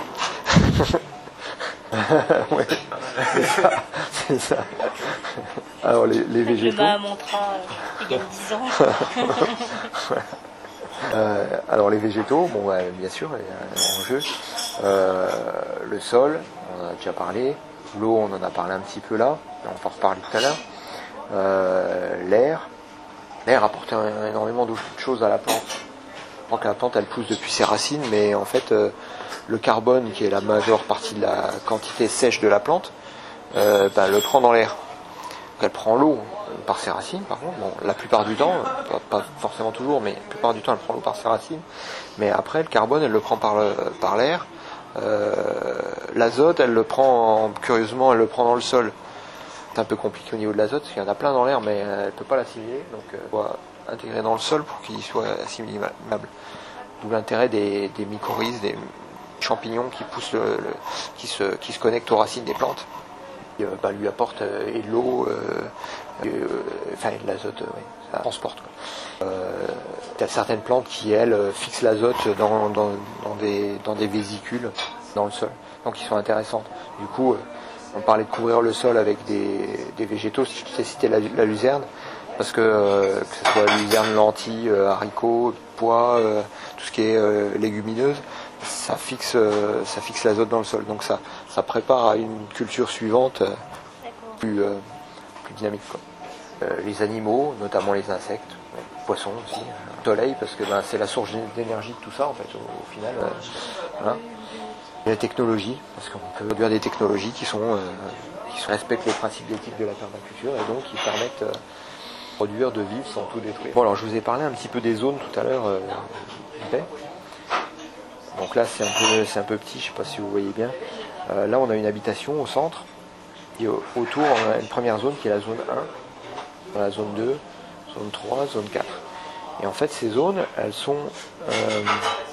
Ouais, c'est ça, c'est ça. Alors les, les végétaux. Le montrera euh, il y a dix ans. euh, alors les végétaux, bon ouais, bien sûr, il y a un enjeu. Euh, le sol, on en a déjà parlé. L'eau, on en a parlé un petit peu là, on peut en reparler tout à l'heure. Euh, l'air, l'air apporte un, énormément de choses à la plante. Je crois que la plante, elle pousse depuis ses racines, mais en fait, euh, le carbone, qui est la majeure partie de la quantité sèche de la plante, euh, ben, elle le prend dans l'air. Elle prend l'eau par ses racines, par contre. Bon, la plupart du temps, pas forcément toujours, mais la plupart du temps, elle prend l'eau par ses racines. Mais après, le carbone, elle le prend par le, par l'air. Euh, l'azote, elle le prend, curieusement, elle le prend dans le sol. C'est un peu compliqué au niveau de l'azote, parce qu'il y en a plein dans l'air, mais elle ne peut pas l'assimiler, donc elle euh, doit intégrer dans le sol pour qu'il soit assimilable. D'où l'intérêt des, des mycorhizes, des champignons qui poussent, le, le, qui, se, qui se connectent aux racines des plantes, et, euh, bah, lui apportent euh, et de l'eau, euh, euh, enfin de l'azote, euh, oui, ça transporte. Quoi. Euh, il y a certaines plantes qui, elles, fixent l'azote dans, dans, dans, des, dans des vésicules dans le sol, donc qui sont intéressantes. Du coup, euh, on parlait de couvrir le sol avec des, des végétaux, je t'ai cité la, la luzerne, parce que euh, que ce soit luzerne, lentilles, euh, haricots, pois, euh, tout ce qui est euh, légumineuse, ça fixe, euh, ça fixe l'azote dans le sol, donc ça, ça prépare à une culture suivante euh, plus, euh, plus dynamique, quoi. Euh, les animaux, notamment les insectes, les poissons aussi, le soleil, parce que ben, c'est la source d'énergie de tout ça en fait, au, au final. Euh, voilà. Et la technologie, parce qu'on peut produire des technologies qui sont, euh, qui respectent les principes d'éthique de la permaculture et donc qui permettent euh, de produire, de vivre sans tout détruire. Bon alors je vous ai parlé un petit peu des zones tout à l'heure. Euh, donc là c'est un peu, c'est un peu petit, je ne sais pas si vous voyez bien. Euh, là on a une habitation au centre et au, autour on a une première zone qui est la zone un, la zone deux, zone trois, zone quatre. Et en fait ces zones elles sont euh,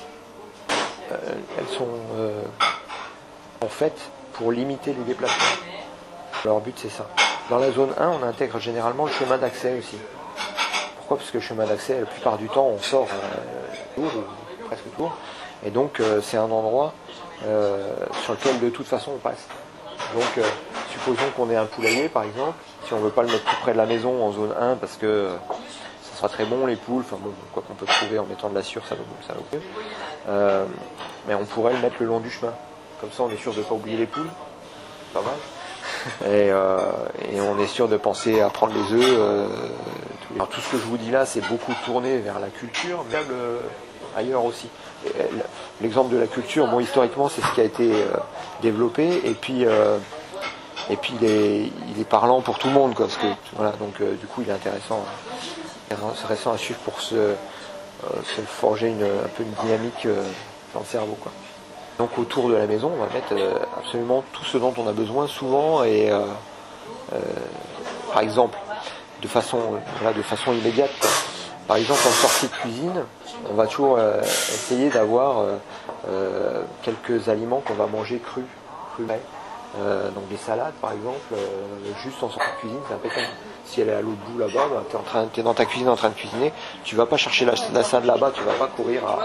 elles sont euh, en fait pour limiter les déplacements. Leur but c'est ça. Dans la zone un, on intègre généralement le chemin d'accès aussi. Pourquoi ? Parce que le chemin d'accès, la plupart du temps, on sort euh, toujours, ou presque toujours, Et donc euh, c'est un endroit euh, sur lequel de toute façon on passe. Donc euh, supposons qu'on ait un poulailler par exemple, si on ne veut pas le mettre tout près de la maison en zone un parce que euh, ça sera très bon les poules, enfin bon, quoi qu'on peut trouver en mettant de la sûre, ça va ça va mieux. Euh, mais on pourrait le mettre le long du chemin. Comme ça on est sûr de ne pas oublier les poules. Pas mal. Et, euh, et on est sûr de penser à prendre les œufs. Euh, tous les... Alors tout ce que je vous dis là, c'est beaucoup tourné vers la culture, mais euh, ailleurs aussi. Et, l'exemple de la culture, bon, historiquement, c'est ce qui a été euh, développé, et puis, euh, et puis il est, il est parlant pour tout le monde, quoi, parce que voilà, donc euh, du coup, il est intéressant, intéressant à suivre pour se, euh, se forger une, un peu une dynamique euh, dans le cerveau, quoi. Donc autour de la maison, on va mettre euh, absolument tout ce dont on a besoin souvent et euh, euh, par exemple de façon, voilà, de façon immédiate. Quoi. Par exemple en sortie de cuisine, on va toujours euh, essayer d'avoir euh, euh, quelques aliments qu'on va manger crus, crus. Euh, donc des salades par exemple, euh, juste en sortie de cuisine, c'est impeccable. Si elle est à l'autre bout là-bas, bah, t'es en train, t'es dans ta cuisine en train de cuisiner, tu vas pas chercher la, la salade là-bas, tu vas pas courir à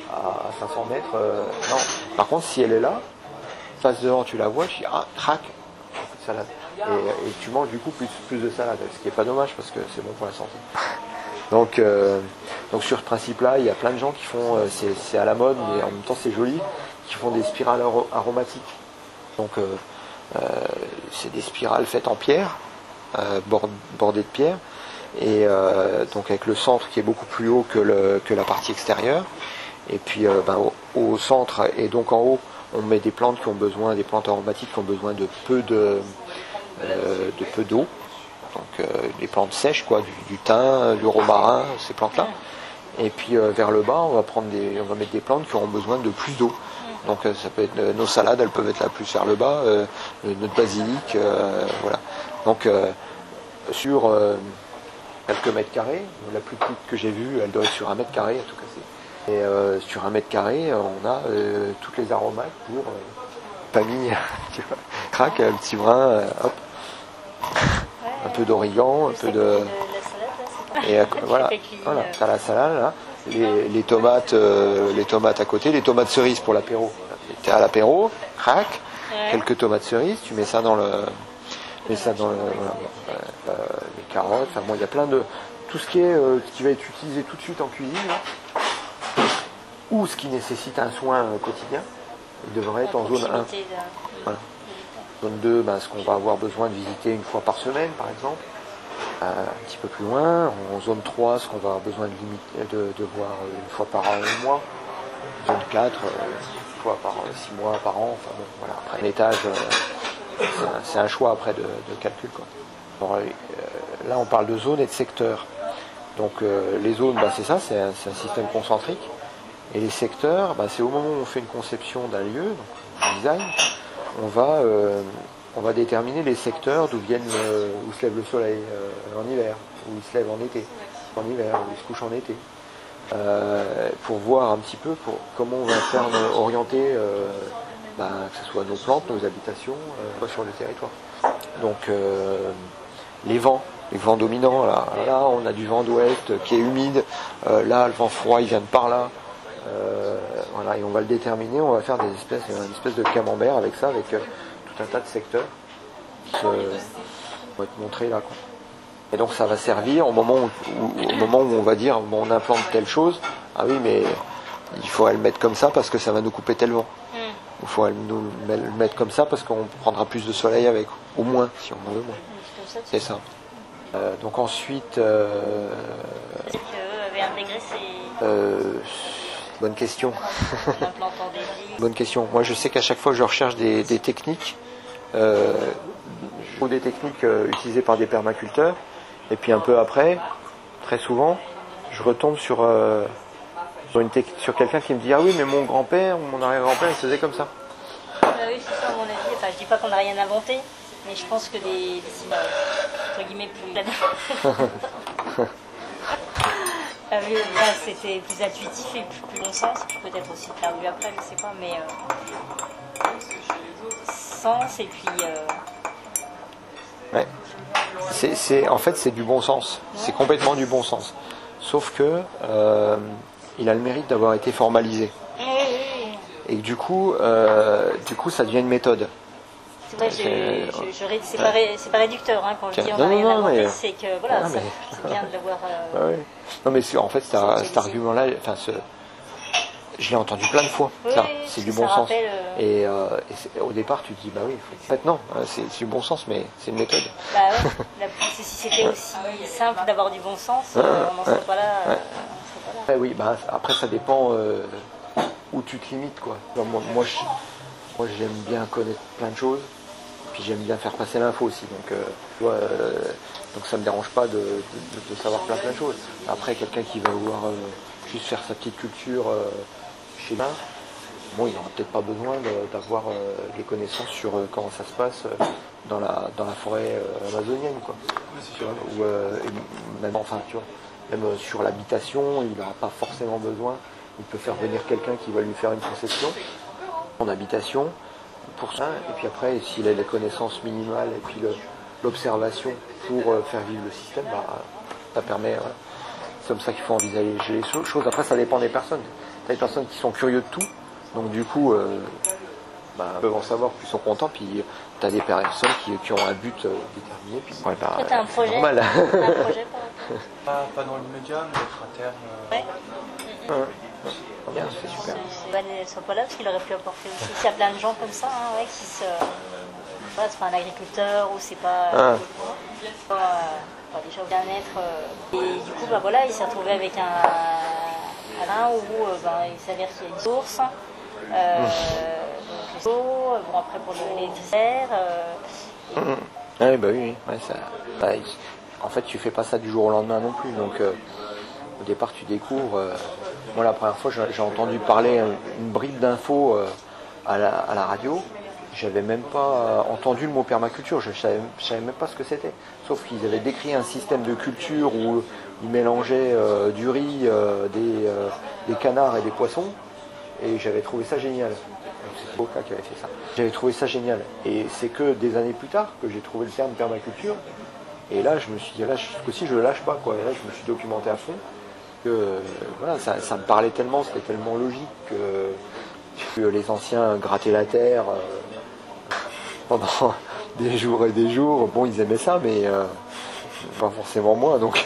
à cinq cents mètres, euh, non. Par contre, si elle est là, face devant, tu la vois, tu dis, ah, crac, beaucoup de salade. Et, et tu manges du coup plus, plus de salade, ce qui n'est pas dommage parce que c'est bon pour la santé. Donc, euh, donc sur ce principe-là, il y a plein de gens qui font, euh, c'est, c'est à la mode, mais en même temps c'est joli, qui font des spirales aro- aromatiques. Donc, euh, euh, c'est des spirales faites en pierre, euh, bord, bordées de pierre, et euh, donc avec le centre qui est beaucoup plus haut que, le, que la partie extérieure. Et puis euh, ben, au, au centre et donc en haut, on met des plantes qui ont besoin, des plantes aromatiques qui ont besoin de peu de, euh, de peu d'eau. Donc euh, des plantes sèches, quoi, du, du thym, du romarin, ces plantes-là. Et puis euh, vers le bas, on va prendre des, on va mettre des plantes qui auront besoin de plus d'eau. Donc euh, ça peut être euh, nos salades, elles peuvent être là plus vers le bas, euh, notre basilic, euh, voilà. Donc euh, sur euh, quelques mètres carrés, la plus petite que j'ai vue, elle doit être sur un mètre carré à tout casser. Et euh, sur un mètre carré, on a euh, toutes les aromates pour euh, famille, tu vois, crac, un petit brin, euh, hop, un peu d'origan, un peu de, et euh, voilà, voilà, t'as la salade là, les, les tomates, euh, les tomates à côté, les tomates cerises pour l'apéro. T'es à l'apéro, crac, quelques tomates cerises, tu mets ça dans le, mets ça dans le, voilà, euh, les carottes, enfin bon, il y a plein de, tout ce qui est, euh, qui va être utilisé tout de suite en cuisine là. Ou ce qui nécessite un soin euh, quotidien, il devrait être en zone un. Voilà. Zone deux, ben, ce qu'on va avoir besoin de visiter une fois par semaine, par exemple. Euh, un petit peu plus loin. En zone trois, ce qu'on va avoir besoin de, limiter, de, de voir une fois par mois. Zone quatre, euh, une fois par euh, six mois, par an. Enfin, bon, voilà. Après, l'étage, euh, c'est, un, c'est un choix après de, de calcul, quoi. Alors, euh, là, on parle de zone et de secteur. Donc, euh, les zones, ben, c'est ça, c'est un, c'est un système concentrique. Et les secteurs, bah, c'est au moment où on fait une conception d'un lieu, donc un design, on va, euh, on va déterminer les secteurs d'où viennent, euh, où se lève le soleil euh, en hiver, où il se lève en été, en hiver, où il se couche en été, euh, pour voir un petit peu pour comment on va faire euh, orienter, euh, bah, que ce soit nos plantes, nos habitations, euh, sur le territoire. Donc euh, les vents. Les vents dominants, là, là, on a du vent d'ouest qui est humide, euh, là, le vent froid, il vient de par là. Euh, voilà, et on va le déterminer, on va faire des espèces, une espèce de camembert avec ça, avec euh, tout un tas de secteurs qui se, vont être montrés là, quoi. Et donc ça va servir au moment où, où, au moment où on va dire, bon, on implante telle chose, ah oui, mais il faudrait le mettre comme ça parce que ça va nous couper tel vent. Il faudrait nous le mettre comme ça parce qu'on prendra plus de soleil avec, au moins, si on en veut moins. C'est ça. Euh, donc ensuite... Euh, Est-ce que vous avez intégré ces... Euh, bonne question. Bonne question. Moi, je sais qu'à chaque fois que je recherche des, des techniques, euh, je trouve des techniques euh, utilisées par des permaculteurs, et puis un peu après, très souvent, je retombe sur, euh, sur, une tec- sur quelqu'un qui me dit « Ah oui, mais mon grand-père ou mon arrière-grand-père, il faisait comme ça. » Ah oui, c'est ça, à mon avis. Enfin, je dis pas qu'on n'a rien inventé, mais je pense que des... des entre guillemets, plus... Ah oui, là, c'était plus intuitif et plus, plus bon sens, peut-être aussi perdu après, je sais pas, mais euh, sens et puis... Euh... Ouais. C'est, c'est, en fait, c'est du bon sens. C'est complètement du bon sens. Sauf que euh, il a le mérite d'avoir été formalisé. et du coup, euh, du coup, ça devient une méthode. C'est vrai, je, je, je, c'est pas, ré, pas réducteur hein, quand je dis on non, a rien inventé, mais... c'est que voilà, non, ça, mais... c'est bien de l'avoir. Euh... Ouais. Non mais en fait, cet argument-là, enfin, ce... je l'ai entendu plein de fois. Oui, ça, oui, c'est du bon sens. Rappelle, euh... Et, euh, et au départ, tu te dis bah oui. En fait, non, c'est du bon sens, mais c'est une méthode. Bah ouais. La... Si c'était aussi simple d'avoir du bon sens, ouais, euh, on n'en serait ouais, pas là. Ouais. Euh, on serait pas là. Ouais, oui, bah après ça dépend euh, où tu te limites quoi. Genre, moi, moi, je, moi, j'aime bien connaître plein de choses. Puis j'aime bien faire passer l'info aussi, donc, euh, tu vois, euh, donc ça me dérange pas de, de, de savoir plein plein de choses. Après, quelqu'un qui va vouloir euh, juste faire sa petite culture euh, chez lui, bon, il n'aura peut-être pas besoin d'avoir euh, des connaissances sur euh, comment ça se passe euh, dans la dans la forêt euh, amazonienne, quoi. Tu vois, ou euh, même, enfin, tu vois, même euh, sur l'habitation, il n'aura pas forcément besoin. Il peut faire venir quelqu'un qui va lui faire une concession en habitation. Pour ça, et puis après, s'il a les connaissances minimales et puis l'observation pour euh, faire vivre le système, bah, ça permet, ouais. C'est comme ça qu'il faut envisager les choses. Après, ça dépend des personnes. Tu as des personnes qui sont curieux de tout, donc du coup, euh, bah, peuvent en savoir plus, sont contents, puis tu as des personnes qui, qui ont un but euh, déterminé. Puis, ouais, bah, toi, t'as un projet, normal. un projet pas, pas, pas dans l'immédiat, mais peut-être à terme. Euh... Ouais. Ouais. Bien, c'est super. Ils ne sont pas là parce qu'il aurait pu apporter aussi. Il y a plein de gens comme ça hein, ouais, qui se. Voilà, c'est pas un agriculteur ou c'est pas. Ah. C'est pas, euh, pas déjà au bien-être. Euh, et du coup, bah, voilà, il s'est retrouvé avec un Alain où euh, bah, il s'avère qu'il y a une source. Euh, mmh. Donc, bon, après pour les desserts. Euh, mmh. Oui, bah oui, ouais, ça. Bah, en fait, tu fais pas ça du jour au lendemain non plus. Donc, euh, au départ, tu découvres. Euh, Moi, la première fois, j'ai entendu parler une bribe d'infos euh, à, la, à la radio. J'avais même pas entendu le mot permaculture. Je savais, je savais même pas ce que c'était. Sauf qu'ils avaient décrit un système de culture où ils mélangeaient euh, du riz, euh, des, euh, des canards et des poissons. Et j'avais trouvé ça génial. C'est Boca qui avait fait ça. J'avais trouvé ça génial. Et c'est que des années plus tard que j'ai trouvé le terme permaculture. Et là, je me suis dit, là, aussi, je le lâche pas, quoi. Et là, je me suis documenté à fond. Que euh, voilà, ça, ça me parlait tellement, c'était tellement logique que, que les anciens grattaient la terre euh, pendant des jours et des jours. Bon, ils aimaient ça, mais euh, pas forcément moi, donc.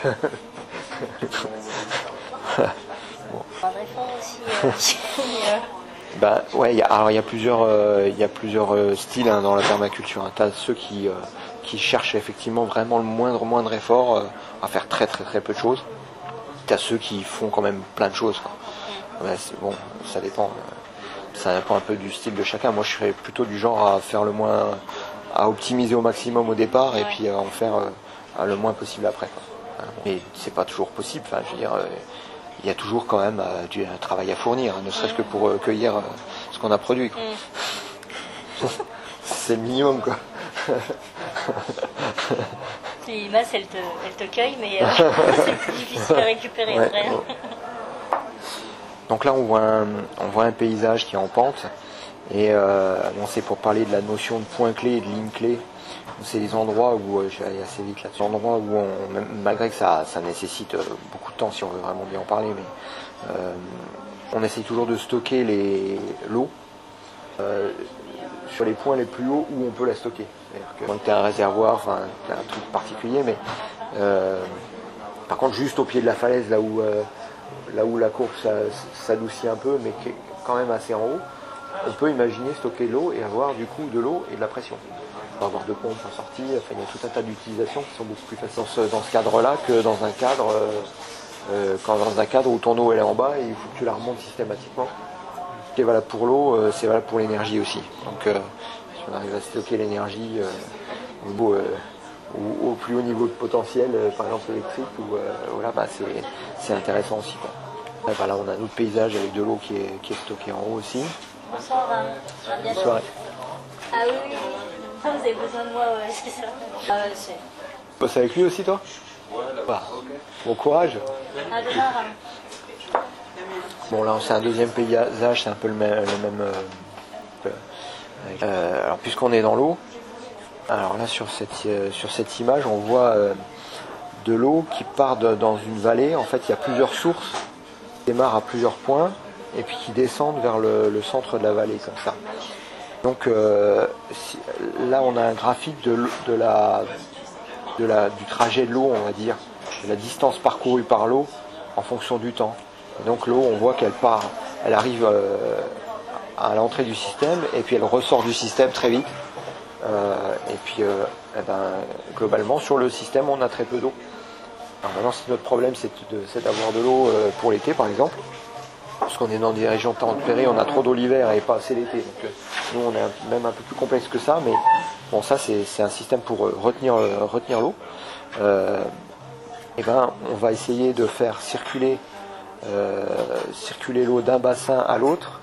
bon. Aussi, euh, ben, ouais, y a, alors il y a plusieurs, euh, y a plusieurs euh, styles hein, dans la permaculture. Hein. Tu as ceux qui, euh, qui cherchent effectivement vraiment le moindre moindre effort euh, à faire très très très peu de choses. T'as ceux qui font quand même plein de choses. Quoi. Ouais, bon, ça dépend. Ça dépend un peu du style de chacun. Moi, je serais plutôt du genre à faire le moins, à optimiser au maximum au départ et ouais. puis à en faire euh, le moins possible après. Quoi. Mais c'est pas toujours possible. Enfin, je veux dire, euh, il y a toujours quand même euh, du un travail à fournir, hein, ne serait-ce que pour euh, cueillir euh, ce qu'on a produit. Quoi. Mm. C'est le minimum, quoi. Les limaces, elles te, elles te cueillent, mais euh, c'est plus difficile à récupérer ouais, après. Ouais. Donc là, on voit, un, on voit un paysage qui est en pente. Et euh, bon, c'est pour parler de la notion de point clé et de ligne clé. C'est des endroits où, euh, je vais aller assez vite là, des endroits où, on, malgré que ça, ça nécessite euh, beaucoup de temps si on veut vraiment bien en parler, mais euh, on essaye toujours de stocker les, l'eau euh, sur les points les plus hauts où on peut la stocker. C'est-à-dire que tu as un réservoir, enfin un truc particulier, mais euh, par contre juste au pied de la falaise, là où, euh, là où la courbe s'adoucit un peu, mais qui est quand même assez en haut, on peut imaginer stocker de l'eau et avoir du coup de l'eau et de la pression. On peut avoir deux pompes en sortie, enfin il y a tout un tas d'utilisations qui sont beaucoup plus faciles dans ce, dans ce cadre-là que dans un cadre, euh, euh, quand dans un cadre où ton eau elle est en bas et il faut que tu la remontes systématiquement. Ce qui est valable pour l'eau, euh, c'est valable pour l'énergie aussi. Donc euh, si on arrive à stocker l'énergie euh, au, niveau, euh, au, au plus haut niveau de potentiel, euh, par exemple électrique, ou euh, voilà, bah, c'est, c'est intéressant aussi. Quoi. Là, bah, là on a un autre paysage avec de l'eau qui est, qui est stockée en haut aussi. Bonsoir. Hein. Bonne soirée. Ah oui, oui. Vous avez besoin de moi, ouais, c'est ça. Ah ouais, c'est... Tu bosses avec lui aussi, toi? Bah, bon courage. À demain. Hein. Bon, là, c'est un deuxième paysage, c'est un peu le même. Le même euh, euh, alors, puisqu'on est dans l'eau, alors là, sur cette, euh, sur cette image, on voit euh, de l'eau qui part de, dans une vallée. En fait, il y a plusieurs sources qui démarrent à plusieurs points et puis qui descendent vers le, le centre de la vallée comme ça. Donc euh, si, là on a un graphique de, de la, de la, du trajet de l'eau, on va dire, de la distance parcourue par l'eau en fonction du temps. Et donc l'eau, on voit qu'elle part, elle arrive euh, à l'entrée du système et puis elle ressort du système très vite. Euh, et puis euh, eh ben, globalement sur le système on a très peu d'eau. Alors maintenant si notre problème c'est, de, c'est d'avoir de l'eau euh, pour l'été par exemple, parce qu'on est dans des régions tempérées, on a trop d'eau l'hiver et pas assez l'été. Donc euh, nous on est un, même un peu plus complexe que ça, mais bon ça c'est, c'est un système pour euh, retenir, euh, retenir l'eau. Euh, et ben on va essayer de faire circuler, euh, circuler l'eau d'un bassin à l'autre.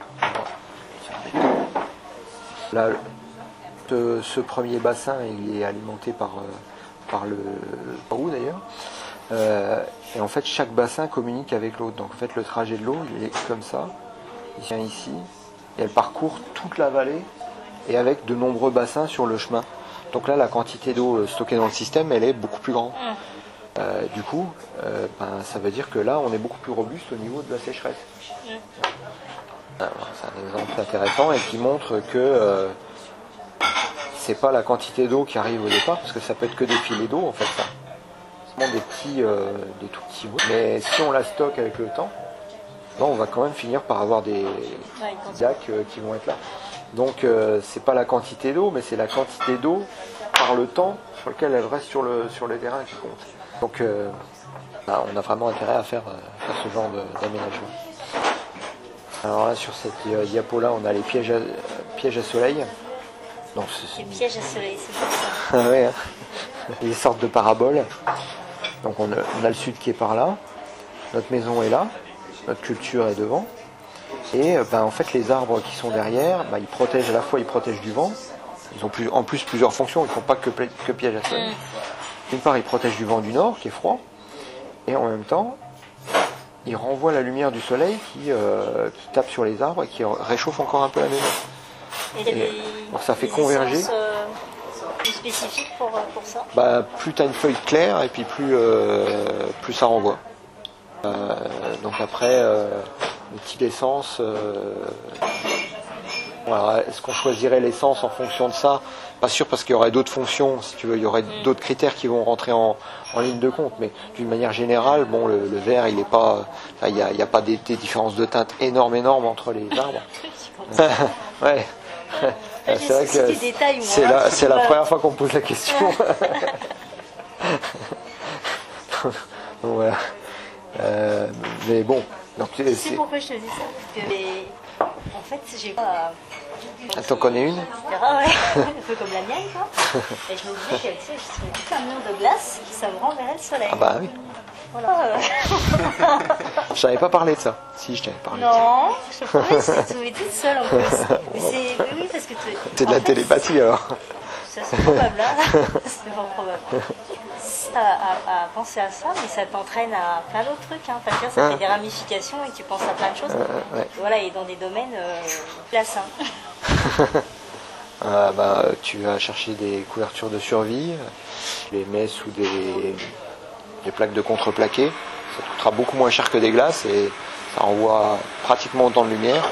Là, ce, ce premier bassin il est alimenté par, euh, par le roue d'ailleurs. Euh, et en fait chaque bassin communique avec l'autre. Donc en fait le trajet de l'eau il est comme ça, il vient ici, et elle parcourt toute la vallée et avec de nombreux bassins sur le chemin. Donc là la quantité d'eau stockée dans le système elle est beaucoup plus grande. Euh, du coup euh, ben, ça veut dire que là on est beaucoup plus robuste au niveau de la sécheresse. Alors, c'est un exemple intéressant et qui montre que euh, c'est pas la quantité d'eau qui arrive au départ, parce que ça peut être que des filets d'eau en fait ça. C'est des petits, euh, des tout petits bouts. Mais si on la stocke avec le temps, ben, on va quand même finir par avoir des lacs euh, qui vont être là. Donc euh, c'est pas la quantité d'eau, mais c'est la quantité d'eau par le temps sur lequel elle reste sur le, sur le terrain qui compte. Donc euh, ben, on a vraiment intérêt à faire, euh, faire ce genre de, d'aménagement. Alors là sur cette euh, diapo là on a les pièges à, pièges à soleil. Donc, c'est, les pièges à soleil, c'est pour ça. Ah ouais, hein. Les sortes de paraboles. Donc on a, on a le sud qui est par là, notre maison est là, notre culture est devant. Et ben, en fait les arbres qui sont derrière, ben, ils protègent à la fois ils protègent du vent. Ils ont plus, en plus plusieurs fonctions, ils ne font pas que, que pièges à soleil. D'une part ils protègent du vent du nord qui est froid, et en même temps ils renvoient la lumière du soleil qui, euh, qui tape sur les arbres et qui réchauffe encore un peu la maison. Et il y a des, donc ça fait des converger. essences, euh, plus spécifiques pour, pour ça. Bah, plus tu as une feuille claire et puis plus, euh, plus ça renvoie. Euh, donc après, euh, le petit d'essence, euh, voilà, est-ce qu'on choisirait l'essence en fonction de ça? Pas sûr, parce qu'il y aurait d'autres fonctions, si tu veux, il y aurait mm. d'autres critères qui vont rentrer en, en ligne de compte, mais d'une manière générale, bon, le, le vert, il n'est pas, il n'y a, il y a pas des, des différences de teinte énormes, énormes entre les arbres. Ouais. C'est vrai que détails, moi, c'est, la, c'est la première fois qu'on me pose la question. Donc, voilà. Euh, mais bon. Donc, tu sais c'est... pourquoi je te dis ça? Parce que mais, en fait, j'ai pas. Ah, t'en connais une? Ah ouais, un peu comme la mienne, quoi. Et je me disais qu'avec ça, je trouvais tout un mur de glace qui ça me renverrait le soleil. Ah bah oui. Voilà. Je t'avais pas parlé de ça. Si, je t'avais parlé non, de ça. Non, je te promets, je t'ai trouvé toute seule en plus. Mais c'est... Oui, parce que tu... C'est de la fait, télépathie alors. Ça c'est probable, là. C'est pas probable. À, à, à penser à ça, mais ça t'entraîne à plein d'autres trucs. Hein. Enfin, ça ah. fait des ramifications et tu penses à plein de choses. Euh, ouais. Et voilà, et dans des domaines euh, place. Hein. euh, bah, tu vas chercher des couvertures de survie, tu les mets sous des, des plaques de contreplaqué. Ça coûtera beaucoup moins cher que des glaces et ça envoie pratiquement autant de lumière.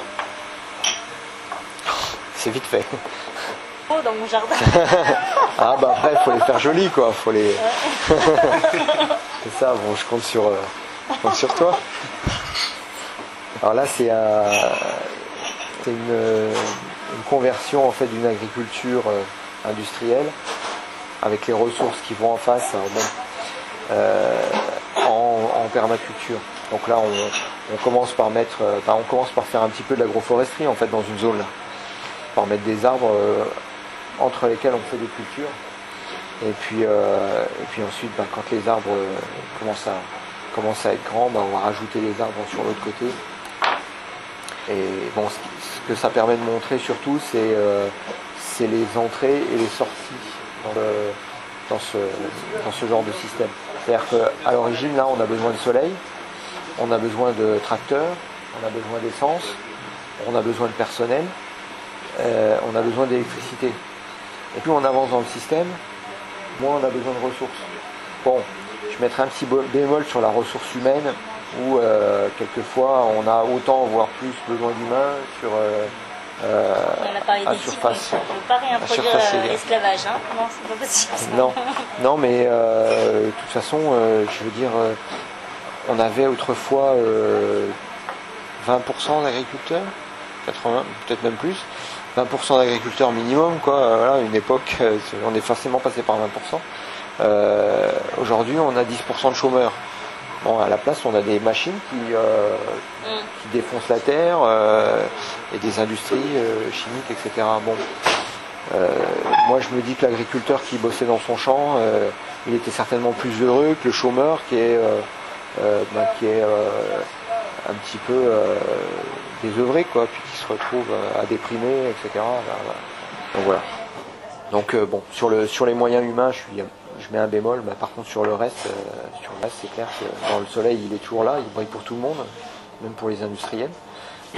C'est vite fait. Dans mon jardin. Ah bah après il faut les faire jolis quoi, faut les. C'est ça, bon je compte sur, euh, je compte sur toi. Alors là c'est, un, c'est une, une conversion en fait d'une agriculture euh, industrielle avec les ressources qui vont en face euh, bon, euh, en, en permaculture. Donc là on, on commence par mettre, euh, ben, on commence par faire un petit peu de l'agroforesterie en fait dans une zone là, par mettre des arbres. Euh, entre lesquels on fait des cultures et puis, euh, et puis ensuite ben, quand les arbres euh, commencent, à, commencent à être grands ben, on va rajouter les arbres sur l'autre côté et bon ce, ce que ça permet de montrer surtout c'est, euh, c'est les entrées et les sorties dans, le, dans, ce, dans ce genre de système. C'est-à-dire qu'à l'origine là on a besoin de soleil, on a besoin de tracteurs, on a besoin d'essence, on a besoin de personnel, euh, on a besoin d'électricité. Et plus on avance dans le système, moins on a besoin de ressources. Bon, je mettrai un petit bémol sur la ressource humaine. où euh, quelquefois on a autant, voire plus, besoin d'humains sur euh, euh, On a parlé à des types, surface. on ne peut pas réintroduire surface euh, égale. l'esclavage, hein. Non, c'est pas possible. ça. Non, non, mais euh, de toute façon, euh, je veux dire, euh, on avait autrefois euh, vingt pour cent d'agriculteurs, quatre-vingts, peut-être même plus, vingt pour cent d'agriculteurs minimum, quoi. Euh, voilà, une époque, euh, on est forcément passé par vingt pour cent. Euh, aujourd'hui, on a dix pour cent de chômeurs. Bon, à la place, on a des machines qui, euh, Mm. qui défoncent la terre euh, et des industries euh, chimiques, et cetera. Bon, euh, moi, je me dis que l'agriculteur qui bossait dans son champ, euh, il était certainement plus heureux que le chômeur qui est, euh, euh, ben, qui est euh, un petit peu euh, désœuvré, quoi, puis qui se retrouve euh, à déprimer, et cetera. Ben, voilà. Donc voilà. Donc euh, bon, sur le sur les moyens humains, je suis je mets un bémol, mais par contre sur le reste, euh, sur le reste, c'est clair que dans le soleil, il est toujours là, il brille pour tout le monde, même pour les industriels. Et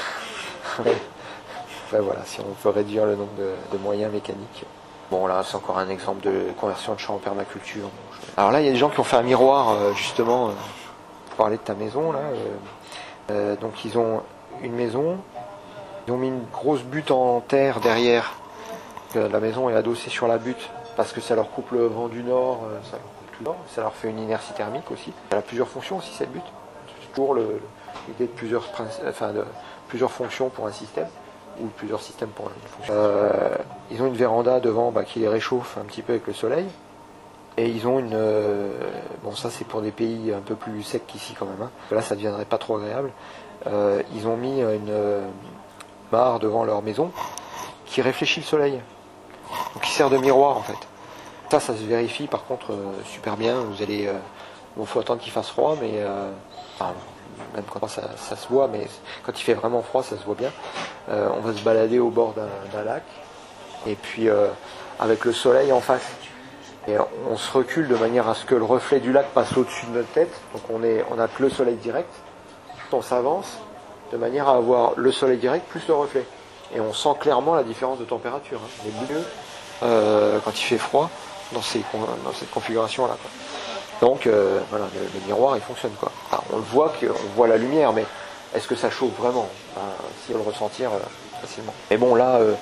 euh, ouais, ouais, voilà, si on peut réduire le nombre de, de moyens mécaniques. Bon, là, c'est encore un exemple de conversion de champ en permaculture. Bon, je- Alors là, il y a des gens qui ont fait un miroir, euh, justement, euh, pour parler de ta maison, là. euh, euh, donc ils ont une maison, ils ont mis une grosse butte en terre derrière. Euh, La maison est adossée sur la butte parce que ça leur coupe le vent du nord, euh, ça leur coupe tout le nord, ça leur fait une inertie thermique aussi. Elle a plusieurs fonctions aussi, cette butte. C'est toujours le- l'idée de plusieurs, princi- enfin, de plusieurs fonctions pour un système, ou plusieurs systèmes pour une fonction. Euh, ils ont une véranda devant bah, qui les réchauffe un petit peu avec le soleil. Et ils ont une... euh, bon, ça c'est pour des pays un peu plus secs qu'ici quand même. Hein. Là, ça ne deviendrait pas trop agréable. Euh, ils ont mis une euh, mare devant leur maison qui réfléchit le soleil. Donc qui sert de miroir en fait. Ça, ça se vérifie par contre euh, super bien. Vous allez, euh, bon, faut attendre qu'il fasse froid, mais euh, enfin, même quand ça, ça se voit, mais quand il fait vraiment froid, ça se voit bien. Euh, on va se balader au bord d'un d'un lac, et puis euh, avec le soleil en face. Et on se recule de manière à ce que le reflet du lac passe au-dessus de notre tête. Donc on est, on a que le soleil direct. On s'avance de manière à avoir le soleil direct plus le reflet. Et on sent clairement la différence de température. Hein. On est mieux euh, quand il fait froid dans, ces, dans cette configuration-là. Quoi. Donc euh, voilà, le, le miroir il fonctionne. Quoi. Alors, on le voit, on voit la lumière, mais est-ce que ça chauffe vraiment? Enfin, si on le ressentir euh, facilement. Mais bon là, euh,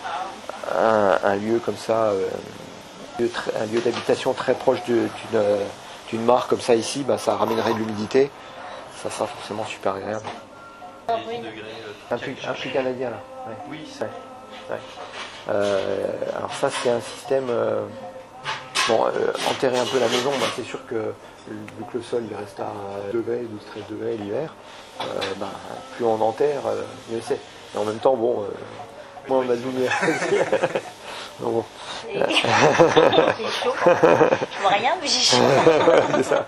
un, un lieu comme ça, euh, un lieu d'habitation très proche d'une d'une mare comme ça ici, bah, ça ramènerait de l'humidité. Ça sera forcément super agréable. Oui. Un puits, un puits canadien là. Ouais. Oui, Ouais. Ouais. Euh, alors ça c'est un système. Euh, bon, euh, enterrer un peu la maison, bah, c'est sûr que vu que le sol il reste à degrés, douze treize degrés l'hiver, euh, bah, plus on enterre, euh, mieux c'est. Et en même temps, bon, euh, moins on a de lumière. Donc, bon. Et- J'ai chaud. Je vois rien, mais j'ai chaud. C'est ça.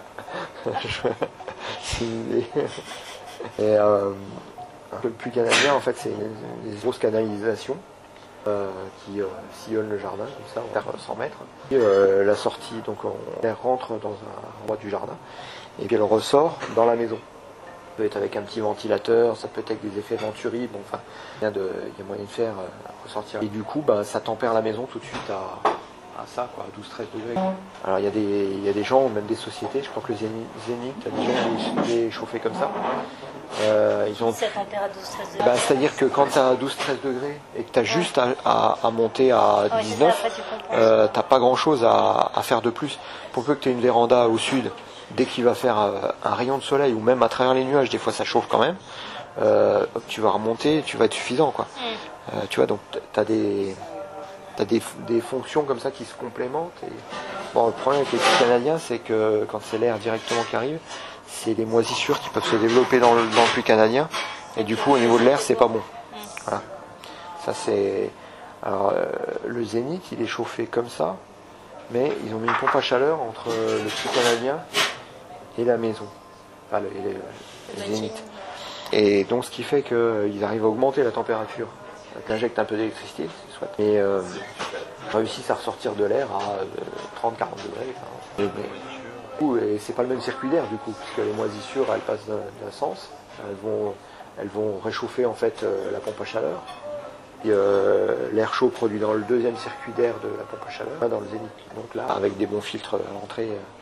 Et euh, le puits canadien, en fait, c'est des grosses canalisations euh, qui euh, sillonnent le jardin, comme ça, on terre cent mètres. Et, euh, la sortie, donc on l'air rentre dans un endroit du jardin, et puis elle ressort dans la maison. Ça peut être avec un petit ventilateur, ça peut être avec des effets Venturi, bon, enfin, il y a, de, il y a moyen de faire euh, ressortir. Et du coup, bah, ça tempère la maison tout de suite à, à ça, quoi, à douze treize degrés. Alors il y, a des, il y a des gens, même des sociétés, je crois que le Zénith, Zénith a des gens qui est chauffé comme ça. Euh, ils ont Ça tempère à douze treize degrés. bah, c'est-à-dire que quand tu as douze treize degrés et que tu as juste à, à, à monter à Ouais, c'est ça, dix-neuf, après, tu compenses. euh, t'as pas grand-chose à, à faire de plus. Pour peu que tu aies une véranda au sud, dès qu'il va faire euh, un rayon de soleil, ou même à travers les nuages, des fois ça chauffe quand même, euh, hop, tu vas remonter, tu vas être suffisant. Quoi. Mm. Euh, tu vois, donc tu as des... T'as des, des fonctions comme ça qui se complémentent. Et... Bon, le problème avec les puits canadiens, c'est que quand c'est l'air directement qui arrive, c'est les moisissures qui peuvent se développer dans le, dans le puits canadien. Et du coup, au niveau de l'air, c'est pas bon. Voilà. Ça, c'est. Alors, euh, le Zénith, il est chauffé comme ça, mais ils ont mis une pompe à chaleur entre le puits canadien et la maison. Enfin, le, et le, le Zénith. Et donc, ce qui fait qu'ils arrivent à augmenter la température. Tu injectes un peu d'électricité, c'est soit. Et euh, réussissent à ressortir de l'air à euh, trente à quarante degrés. Enfin, et, et c'est pas le même circuit d'air du coup, puisque les moisissures elles passent d'un, d'un sens, elles vont, elles vont réchauffer en fait euh, la pompe à chaleur. Et euh, l'air chaud produit dans le deuxième circuit d'air de la pompe à chaleur, dans le Zénith. Donc là, avec des bons filtres à l'entrée,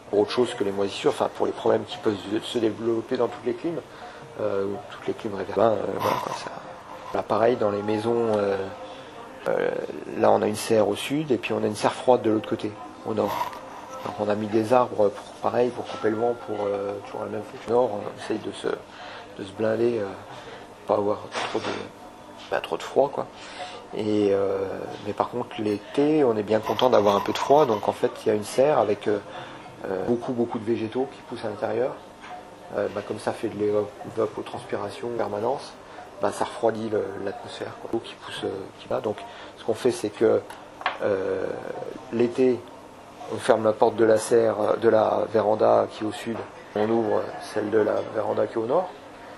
pour autre chose que les moisissures, enfin pour les problèmes qui peuvent se développer dans toutes les climes, euh, toutes les climes réverbères. Euh, voilà, quoi, ça. Là, pareil, dans les maisons, euh, euh, là on a une serre au sud et puis on a une serre froide de l'autre côté, au nord. Donc on a mis des arbres, pour, pareil, pour couper le vent, pour euh, toujours la même fonction. Au nord, on essaye de se, de se blinder, euh, pas avoir trop de, bah, trop de froid, quoi. Et euh, mais par contre l'été, on est bien content d'avoir un peu de froid, donc en fait il y a une serre avec euh, euh, beaucoup beaucoup de végétaux qui poussent à l'intérieur. Euh, bah, comme ça fait de l'évapotranspiration en permanence, bah, ça refroidit le, l'atmosphère, quoi. L'eau qui pousse, euh, qui va. Donc ce qu'on fait, c'est que euh, l'été, on ferme la porte de la serre, de la véranda qui est au sud, on ouvre celle de la véranda qui est au nord.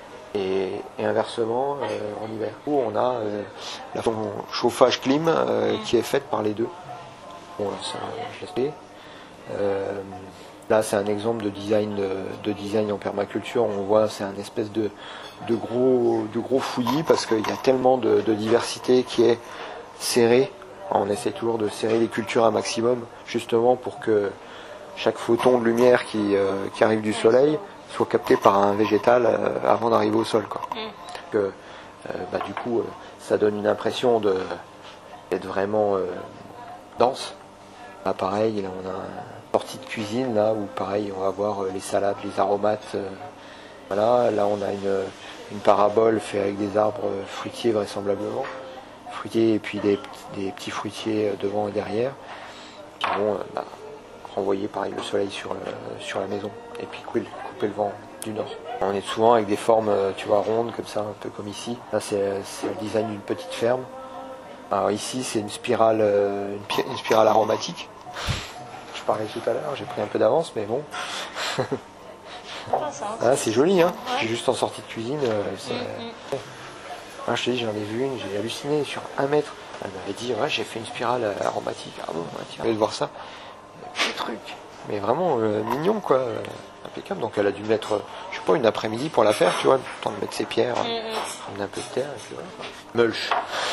Et, et inversement, euh, en hiver, où on a euh, la chauffage clim euh, qui est faite par les deux. Bon, ça, je laisse aller. Euh, là, c'est un exemple de design de, de design en permaculture. On voit, c'est un espèce de, de gros de gros fouillis parce qu'il y a tellement de, de diversité qui est serrée. On essaie toujours de serrer les cultures un maximum, justement pour que chaque photon de lumière qui, euh, qui arrive du soleil soit capté par un végétal euh, avant d'arriver au sol, quoi. Mm. Que, euh, bah, du coup, euh, ça donne une impression de, d'être vraiment euh, dense. Là, pareil, là, on a une sortie de cuisine, là, où pareil, on va voir euh, les salades, les aromates. Euh, voilà, là, on a une, une parabole faite avec des arbres fruitiers, vraisemblablement. Fruitiers et puis des, des petits fruitiers devant et derrière, qui vont euh, bah, renvoyer, pareil, le soleil sur, le, sur la maison. Et puis couper, couper le vent du nord. On est souvent avec des formes, tu vois, rondes, comme ça, un peu comme ici. Là, c'est, c'est le design d'une petite ferme. Alors ici, c'est une spirale, une, une spirale aromatique. Je parlais tout à l'heure, j'ai pris un peu d'avance, mais bon. Ah, c'est joli, hein. Ouais. J'ai juste en sortie de cuisine. Euh, c'est... Mm-hmm. Ah, je te dis, j'en ai vu une, j'ai halluciné sur un mètre. Elle m'avait dit, ouais, j'ai fait une spirale aromatique. Ah bon, ouais, tiens, je vais voir ça. Quel truc. Mais vraiment euh, mignon, quoi. Euh, impeccable. Donc elle a dû mettre, je sais pas, une après-midi pour la faire, tu vois, le temps de mettre ses pierres, mm-hmm. ramener un peu de terre, et puis voilà, quoi. Mulch.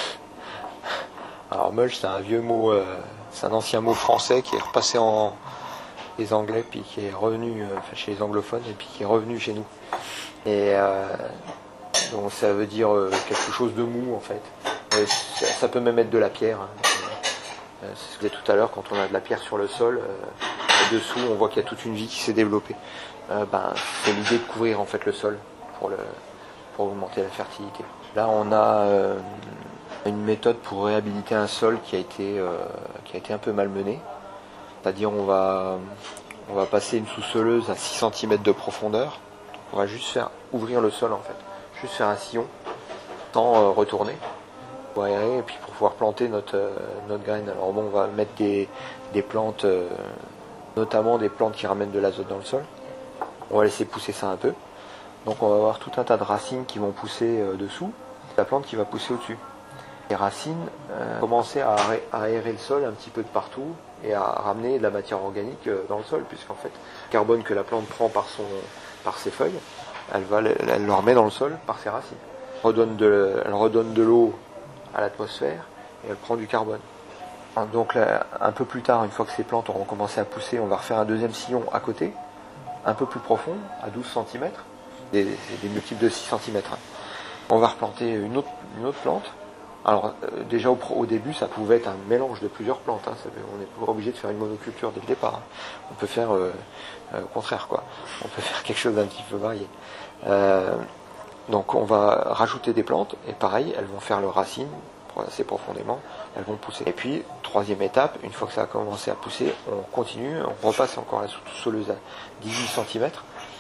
Alors mulch, c'est un vieux mot, euh, c'est un ancien mot français qui est repassé en les anglais, puis qui est revenu euh, chez les anglophones, et puis qui est revenu chez nous. Et euh, donc ça veut dire euh, quelque chose de mou, en fait. Et ça, ça peut même être de la pierre. Hein. Euh, c'est ce que je disais tout à l'heure, quand on a de la pierre sur le sol, euh, dessous, on voit qu'il y a toute une vie qui s'est développée. Euh, ben, c'est l'idée de couvrir en fait le sol pour, le, pour augmenter la fertilité. Là, on a euh, une méthode pour réhabiliter un sol qui a été, euh, qui a été un peu malmené. C'est-à-dire, on va, on va passer une sous-soleuse à six centimètres de profondeur. On va juste faire ouvrir le sol en fait, juste faire un sillon sans euh, retourner pour aérer et puis pour pouvoir planter notre, euh, notre graine. Alors bon, on va mettre des, des plantes. Euh, notamment des plantes qui ramènent de l'azote dans le sol. On va laisser pousser ça un peu. Donc on va avoir tout un tas de racines qui vont pousser euh, dessous, la plante qui va pousser au-dessus. Les racines euh, commencer à, à aérer le sol un petit peu de partout et à ramener de la matière organique euh, dans le sol, puisqu'en fait, le carbone que la plante prend par, son, par ses feuilles, elle, va, elle le remet dans le sol par ses racines. Elle redonne de, elle redonne de l'eau à l'atmosphère et elle prend du carbone. Donc là, un peu plus tard, une fois que ces plantes auront commencé à pousser, on va refaire un deuxième sillon à côté, un peu plus profond, à douze centimètres, des, des multiples de six centimètres. Hein. On va replanter une autre, une autre plante. Alors euh, déjà au, au début, ça pouvait être un mélange de plusieurs plantes. Hein. Ça, on n'est pas obligé de faire une monoculture dès le départ. Hein. On peut faire euh, euh, au contraire, quoi. On peut faire quelque chose d'un petit peu varié. Euh, donc on va rajouter des plantes, et pareil, elles vont faire leurs racines assez profondément, elles vont pousser. Et puis, troisième étape, une fois que ça a commencé à pousser, on continue, on repasse encore la sous-soleuse à dix-huit centimètres.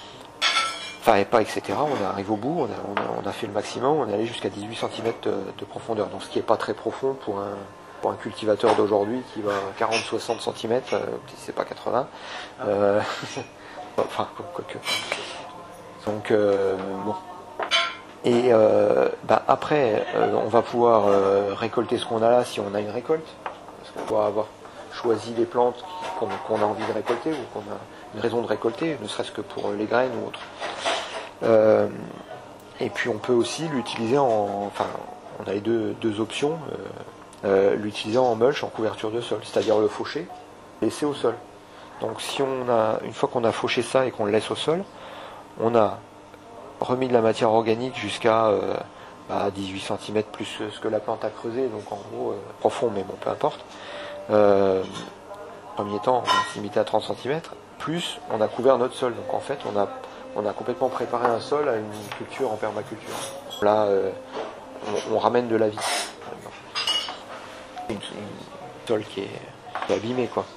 Enfin, et pas, et cetera. On arrive au bout, on a, on a, on a fait le maximum, on est allé jusqu'à dix-huit centimètres de, de profondeur. Donc, ce qui n'est pas très profond pour un, pour un cultivateur d'aujourd'hui qui va à quarante à soixante centimètres, euh, si c'est pas quatre-vingts. Euh, enfin, quoique. Donc, euh, bon. Et euh, bah après, euh, on va pouvoir euh, récolter ce qu'on a là si on a une récolte. Parce qu'on va avoir choisi des plantes qu'on, qu'on a envie de récolter ou qu'on a une raison de récolter, ne serait-ce que pour les graines ou autre. Euh, et puis on peut aussi l'utiliser en... Enfin, on a les deux, deux options. Euh, euh, l'utiliser en mulch, en couverture de sol. C'est-à-dire le faucher, laisser au sol. Donc si on a, une fois qu'on a fauché ça et qu'on le laisse au sol, on a remis de la matière organique jusqu'à euh, bah, dix-huit centimètres plus ce que la plante a creusé, donc en gros euh, profond, mais bon, peu importe. Euh, premier temps, on va se limiter à trente centimètres, plus on a couvert notre sol. Donc en fait, on a, on a complètement préparé un sol à une culture en permaculture. Là, euh, on, on ramène de la vie. Une, une sol qui est, qui est abîmé, quoi.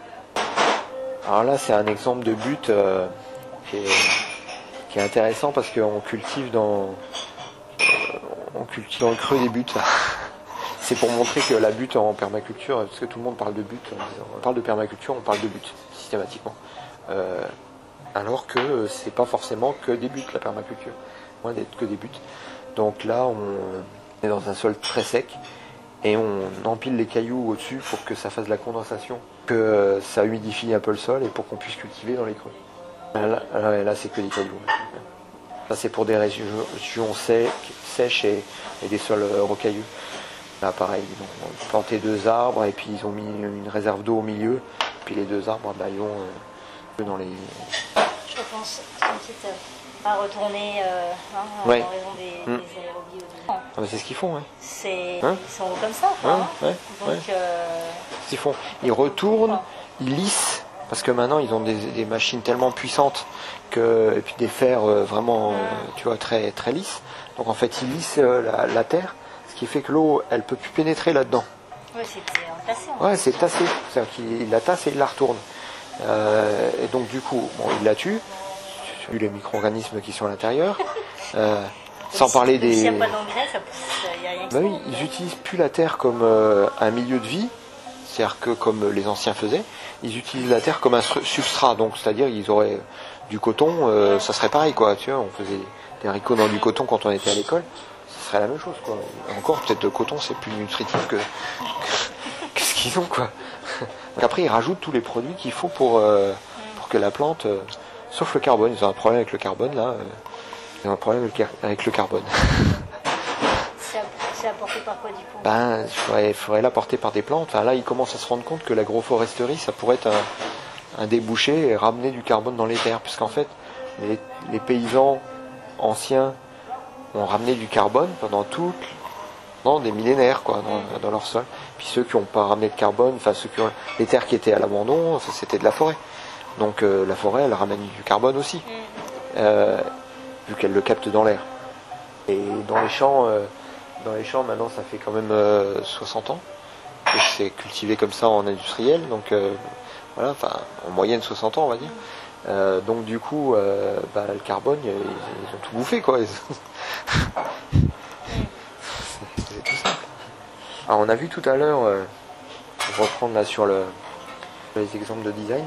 Alors là, c'est un exemple de butte euh, qui, est, qui est intéressant parce qu'on cultive dans, euh, on cultive dans le creux des buttes. C'est pour montrer que la butte en permaculture, parce que tout le monde parle de butte, on parle de permaculture, on parle de butte, systématiquement. Euh, alors que c'est pas forcément que des buttes, la permaculture. Loin d'être que des buttes. Donc là, on est dans un sol très sec et on empile les cailloux au-dessus pour que ça fasse de la condensation, que ça humidifie un peu le sol et pour qu'on puisse cultiver dans les creux. Là, là, là c'est que des cailloux. Ça, c'est pour des régions sèches, sèches et, et des sols rocailleux. Là, pareil, ils ont planté deux arbres et puis ils ont mis une réserve d'eau au milieu. Puis les deux arbres, bah, ils vont euh, dans les... Je pense une petite à retourner euh, hein, ouais. en raison des, mmh. des aérobies. Ah, bah, c'est ce qu'ils font, ouais. C'est, hein ils sont comme ça, quoi, hein hein. ouais. Donc, ouais. euh... Ce qu'ils font, ils retournent, ils lissent, parce que maintenant ils ont des, des machines tellement puissantes que, et puis des fers euh, vraiment, euh, tu vois, très très lisses. Donc en fait, ils lissent euh, la, la terre. Ce qui fait que l'eau, elle peut plus pénétrer là-dedans. Ouais, c'est entassé. Ouais, c'est tassé. C'est-à-dire qu'il la tasse et il la retourne. Euh, et donc du coup, bon, il la tue, vu les micro-organismes qui sont à l'intérieur. Euh, sans si, parler des... S'il n'y a pas d'engrais, ça pousse, il n'y a rien qui bah oui, ils n'utilisent plus la terre comme euh, un milieu de vie, c'est-à-dire que comme les anciens faisaient, ils utilisent la terre comme un substrat. Donc c'est-à-dire ils auraient du coton, euh, ça serait pareil, quoi. Tu vois, on faisait des haricots dans du coton quand on était à l'école. Ce serait la même chose, quoi. Encore, peut-être le coton, c'est plus nutritif que, que ce qu'ils ont, quoi. Donc après, ils rajoutent tous les produits qu'il faut pour, euh, pour que la plante... Euh, sauf le carbone. Ils ont un problème avec le carbone, là. Euh, ils ont un problème avec le carbone. C'est apporté par quoi, du coup? Ben, il faudrait, faudrait l'apporter par des plantes. Enfin, là, ils commencent à se rendre compte que l'agroforesterie, ça pourrait être un, un débouché et ramener du carbone dans les terres. Puisqu'en fait, les, les paysans anciens ont ramené du carbone pendant tout, pendant des millénaires, quoi, dans, dans leur sol. Puis ceux qui n'ont pas ramené de carbone, enfin ceux qui ont les terres qui étaient à l'abandon, c'était de la forêt. Donc euh, la forêt, elle ramène du carbone aussi, euh, vu qu'elle le capte dans l'air. Et dans les champs, euh, dans les champs, maintenant, ça fait quand même euh, soixante ans que c'est cultivé comme ça en industriel. Donc euh, voilà, enfin en moyenne soixante ans, on va dire. Euh, donc du coup, euh, bah, le carbone, ils, ils ont tout bouffé, quoi. C'est tout simple. Alors on a vu tout à l'heure, euh, je vais reprendre là sur le, les exemples de design.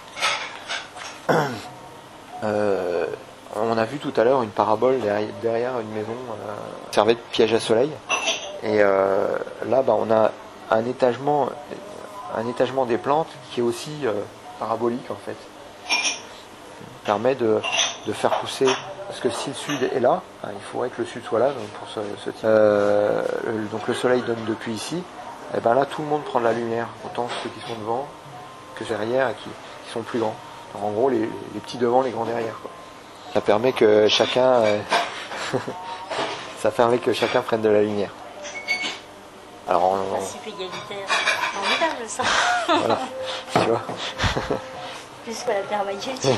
Euh, on a vu tout à l'heure une parabole derrière, derrière une maison euh, servait de piège à soleil. Et euh, là, bah, on a un étagement, un étagement des plantes qui est aussi euh, parabolique en fait. Permet de, de faire pousser, parce que si le sud est là, hein, il faudrait que le sud soit là, donc pour ce, ce type. Euh, donc le soleil donne depuis ici, et ben là tout le monde prend de la lumière, autant ceux qui sont devant que derrière et qui, qui sont plus grands. Donc, en gros les, les petits devant, les grands derrière, quoi. Ça permet que chacun euh, ça permet que chacun prenne de la lumière. Alors on, on... principe égalitaire, formidable ça. Voilà, tu vois. Plus que la permaculture.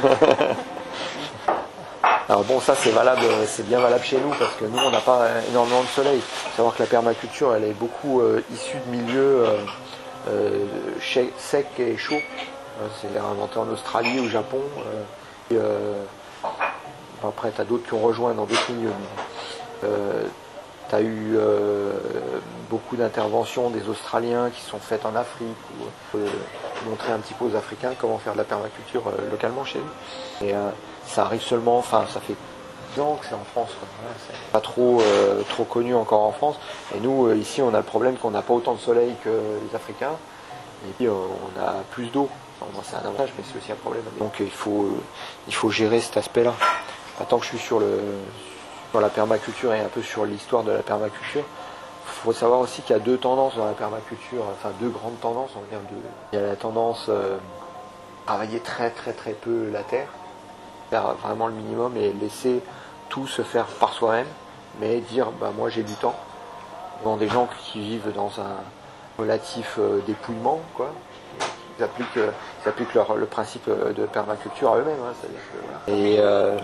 Alors bon, ça c'est valable, c'est bien valable chez nous parce que nous on n'a pas énormément de soleil. Il faut savoir que la permaculture elle est beaucoup euh, issue de milieux euh, euh, secs et chauds. Euh, c'est inventé en Australie, au Japon. Euh, et, euh, après t'as d'autres qui ont rejoint dans d'autres milieux. Euh, t'as eu euh, beaucoup d'interventions des Australiens qui sont faites en Afrique pour euh, montrer un petit peu aux Africains comment faire de la permaculture euh, localement chez eux. Et euh, ça arrive seulement, enfin ça fait dix ans que c'est en France, quoi. Ouais, c'est pas trop euh, trop connu encore en France. Et nous euh, ici on a le problème qu'on n'a pas autant de soleil que les Africains. Et puis euh, on a plus d'eau. Enfin, c'est un avantage mais c'est aussi un problème. Donc il faut euh, il faut gérer cet aspect-là. Tant que je suis sur le sur la permaculture et un peu sur l'histoire de la permaculture, il faut savoir aussi qu'il y a deux tendances dans la permaculture, enfin deux grandes tendances, on va dire deux. Il y a la tendance euh, travailler très très très peu la terre, faire vraiment le minimum et laisser tout se faire par soi-même, mais dire bah moi j'ai du temps. Dans des gens qui vivent dans un relatif euh, dépouillement, quoi. Ils appliquent, euh, ils appliquent leur, le principe de permaculture à eux-mêmes. Hein, c'est-à-dire que, voilà. Et euh,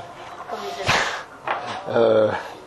euh,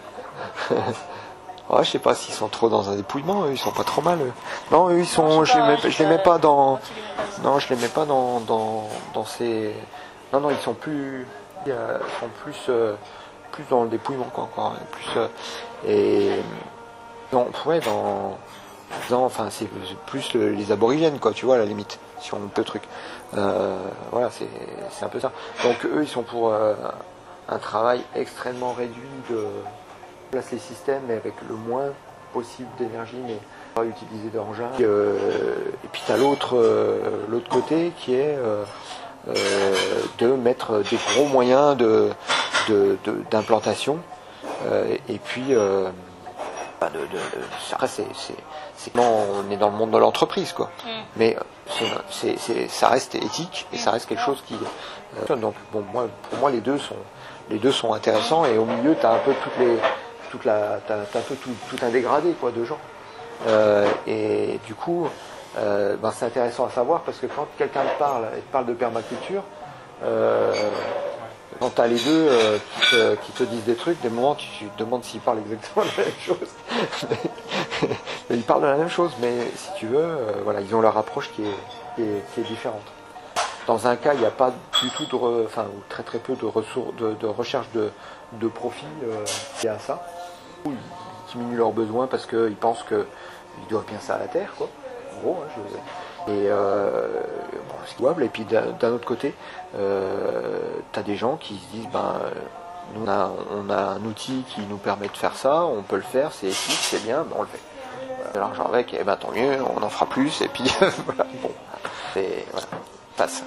oh, je sais pas s'ils sont trop dans un dépouillement, eux, ils sont pas trop mal. Eux. Non, eux, ils sont, non, je, je, pas, les mets, je, je les mets pas dans, pas non, je les mets pas dans dans, dans ces, non non, ils sont plus, ils sont plus euh, plus dans le dépouillement quoi, encore, plus euh, et non, ouais, dans Non, enfin, c'est plus le, les aborigènes, quoi, tu vois, à la limite, si on peut truc. Euh, voilà, c'est, c'est un peu ça. Donc, eux, ils sont pour euh, un travail extrêmement réduit de placer les systèmes, mais avec le moins possible d'énergie, mais pas utiliser d'engins. Euh, et puis, tu as l'autre, euh, l'autre côté qui est euh, euh, de mettre des gros moyens de, de, de, d'implantation. Euh, et puis, euh, bah de, de, de, après, c'est, c'est, c'est on est dans le monde de l'entreprise, quoi. Mm. Mais c'est, c'est, c'est, ça reste éthique et ça reste quelque chose qui. Euh, donc, bon, moi, pour moi, les deux sont, les deux sont intéressants et au milieu, tu as un peu toutes les, toute la, t'as, t'as un peu tout, tout un dégradé, quoi, de gens. Euh, et du coup, euh, ben, c'est intéressant à savoir parce que quand quelqu'un te parle, et te parle de permaculture. Euh, Quand tu as les deux euh, qui, te, qui te disent des trucs, des moments tu, tu te demandes s'ils parlent exactement de la même chose. mais ils parlent de la même chose, mais si tu veux, euh, voilà, ils ont leur approche qui est, qui est, qui est différente. Dans un cas, il n'y a pas du tout de, re, enfin, ou très très peu de ressources, de, de recherche de, de profit euh, lié à ça. Ils diminuent leurs besoins parce qu'ils pensent qu'ils doivent bien ça à la terre, quoi. En gros, hein, je, et euh, bon, c'est jouable. Et puis d'un, d'un autre côté, euh, tu as des gens qui se disent ben, nous on a, on a un outil qui nous permet de faire ça, on peut le faire, c'est éthique, c'est bien, ben on le fait. Voilà, l'argent avec, et ben tant mieux, on en fera plus, et puis voilà, bon, et voilà, passe.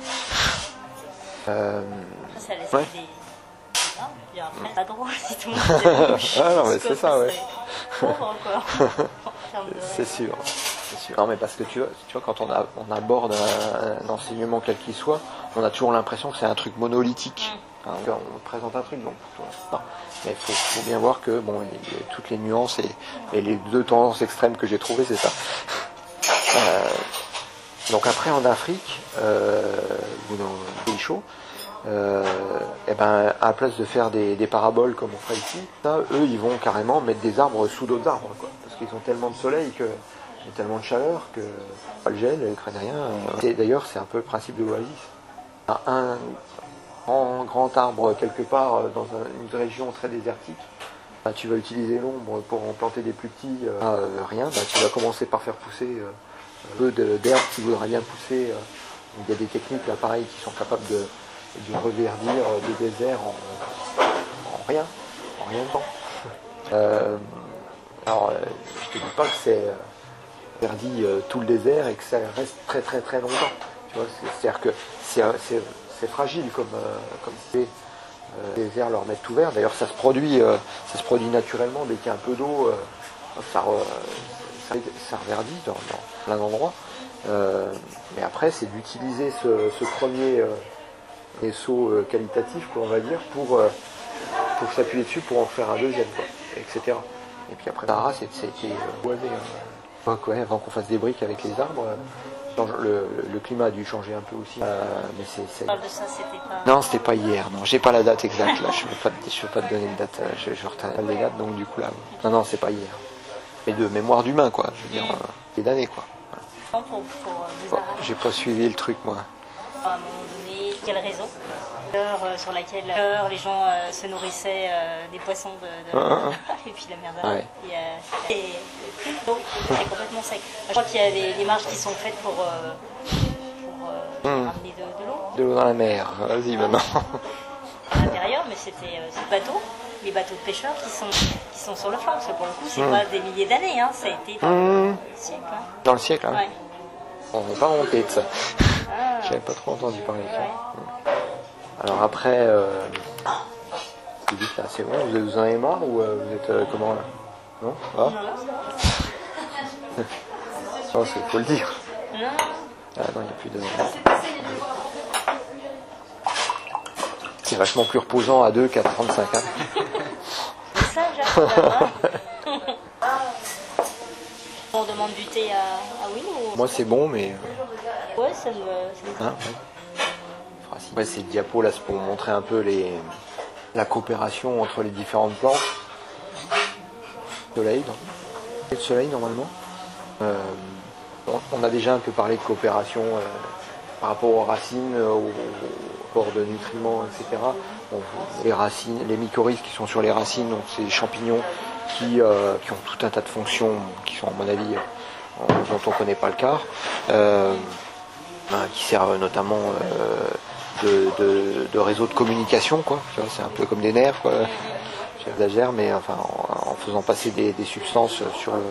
Euh, ça laisse ouais. des. Ah, puis après, pas drôle si tout le monde dit ah non, mais c'est ça, ouais. Pauvre encore. C'est sûr. C'est sûr. Non, mais parce que tu vois, tu vois quand on, a, on aborde un, un enseignement quel qu'il soit, on a toujours l'impression que c'est un truc monolithique. Mm. Hein, on présente un truc, donc non. Mais il faut, faut bien voir que bon, il y a toutes les nuances et, et les deux tendances extrêmes que j'ai trouvées, c'est ça. Euh, donc après en Afrique, euh, ou dans les pays chauds, euh, et ben à la place de faire des, des paraboles comme on fait ici, ça, eux ils vont carrément mettre des arbres sous d'autres arbres, quoi, parce qu'ils ont tellement de soleil que il y a tellement de chaleur que pas le gel, ils craignent rien. Et d'ailleurs c'est un peu le principe de l'oasis. Un grand, grand arbre quelque part dans une région très désertique, bah, tu vas utiliser l'ombre pour en planter des plus petits, euh, euh, rien, bah, tu vas commencer par faire pousser euh, un peu de, d'herbe qui voudra bien pousser. Euh, il y a des techniques là pareil qui sont capables de, de reverdir euh, des déserts en, en rien, en rien de temps. Euh, alors euh, je te dis pas que c'est euh, verdit euh, tout le désert et que ça reste très très très longtemps. Tu vois, c'est, c'est-à-dire que c'est, c'est, c'est fragile comme euh, comme c'est. Euh, les déserts leur mettent tout vert. D'ailleurs, ça se produit, euh, ça se produit naturellement dès qu'il y a un peu d'eau, euh, ça, re, ça, ça reverdit dans, dans plein d'endroits. Euh, mais après, c'est d'utiliser ce, ce premier euh, vaisseau euh, qualitatif, quoi, on va dire, pour euh, pour s'appuyer dessus pour en faire un deuxième, quoi, et cetera. Et puis après, Sahara, c'est, c'était euh, boisé. Hein. Donc, ouais, avant qu'on fasse des briques avec les arbres. Euh, Le, le climat a dû changer un peu aussi. Euh, mais c'est, c'est... De ça, c'était pas... Non, c'était pas hier. Non, j'ai pas la date exacte. Là, je ne peux pas, je peux pas te donner une date. Je, je retiens les dates, donc du coup là. Non, non, c'est pas hier. Mais de mémoire d'humain, quoi. Je veux dire, euh, des d'années, quoi. Pour, pour, euh, bon, j'ai pas suivi le truc, moi. À un moment donné, quelle raison l'heure euh, sur laquelle euh, les gens euh, se nourrissaient euh, des poissons de, de... Ah, ah. et puis la merde. Ouais. Et, euh, et l'eau c'est complètement sec. Je crois qu'il y a des, des marges qui sont faites pour, euh, pour euh, mmh. ramener de, de l'eau. De l'eau dans la mer. Vas-y maintenant. À l'intérieur, mais c'était euh, ce bateau, les bateaux de pêcheurs qui sont qui sont sur le flanc, parce que pour le coup, c'est mmh. pas des milliers d'années, hein, ça a été dans mmh. le siècle. Hein. Dans le siècle, hein. Ouais. On n'est pas monté de ça. Ah. J'avais pas trop entendu parler de ça. Ouais. Alors après, euh, vous dites là, c'est bon, vous en avez marre ou euh, vous êtes euh, comment là? Non, ah. Non, non, c'est faut le dire. Non. Ah non, il n'y a plus de. C'est vachement plus reposant à deux qu'à trente-cinq. Hein. C'est ça, Jacques. On demande du thé à, à Will ou... Moi c'est bon, mais... Ouais, ça me... Ça me... Hein, ouais. Ouais, ces diapos là, c'est pour montrer un peu les... la coopération entre les différentes plantes. Soleil, non le soleil normalement. Euh, on a déjà un peu parlé de coopération euh, par rapport aux racines, aux apports de nutriments, et cetera. Bon, les racines, les mycorhizes qui sont sur les racines, donc c'est des champignons qui, euh, qui ont tout un tas de fonctions qui sont à mon avis euh, dont on ne connaît pas le quart, euh, hein, qui servent notamment euh, de, de, de réseau de communication, quoi. Tu vois, c'est un peu comme des nerfs, quoi. J'exagère, mais enfin en, en faisant passer des, des substances sur le,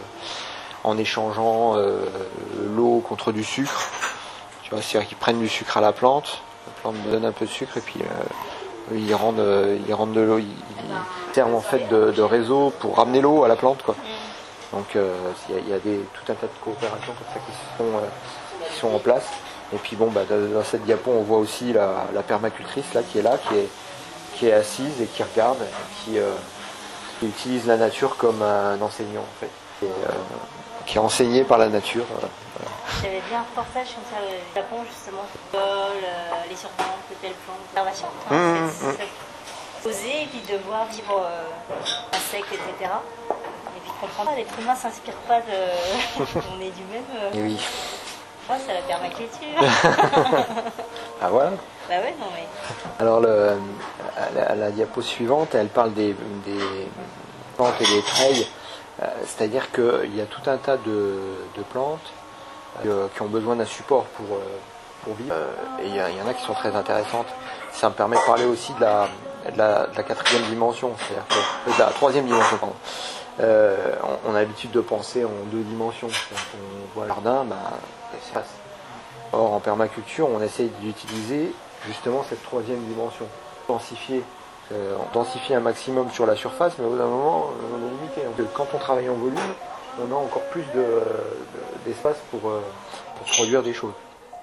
en échangeant euh, l'eau contre du sucre. Tu vois, c'est-à-dire qu'ils prennent du sucre à la plante, la plante donne un peu de sucre et puis euh, ils rendent euh, ils rendent de l'eau, ils, ils servent en fait de, de réseau pour ramener l'eau à la plante, quoi. Donc il euh, y, y a des, tout un tas de coopérations comme ça qui sont euh, qui sont en place. Et puis bon, bah, dans cette diapo on voit aussi la, la permacultrice là qui est là, qui est qui est assise et qui regarde, qui, euh, qui utilise la nature comme un enseignant en fait, et, euh, qui est enseigné par la nature. Euh, voilà. J'avais vu un reportage comme ça au Japon justement, euh, les surplantes, les belles plantes, l'observation. Enfin, Mmh, c'est, mmh. c'est poser et puis de voir vivre euh, insectes, et cetera. Et puis de comprendre que l'être humain ne s'inspire pas de. On est du même. Euh... Et oui. Moi, c'est la permaculture. Ah voilà. Bah ouais, non mais. Alors le, la, la diapo suivante, elle parle des, des plantes et des treilles. Euh, c'est-à-dire qu'il y a tout un tas de, de plantes euh, qui ont besoin d'un support pour, euh, pour vivre. Euh, et il y, y en a qui sont très intéressantes. Ça me permet de parler aussi de la, de la, de la quatrième dimension, c'est-à-dire que, de la troisième dimension, pardon. Euh, on, on a l'habitude de penser en deux dimensions. Quand on voit le jardin, bah, espace. Or, en permaculture, on essaye d'utiliser justement cette troisième dimension. Densifier, euh, densifier un maximum sur la surface, mais au bout d'un moment, on est limité. Donc, quand on travaille en volume, on a encore plus de, de, d'espace pour, euh, pour produire des choses.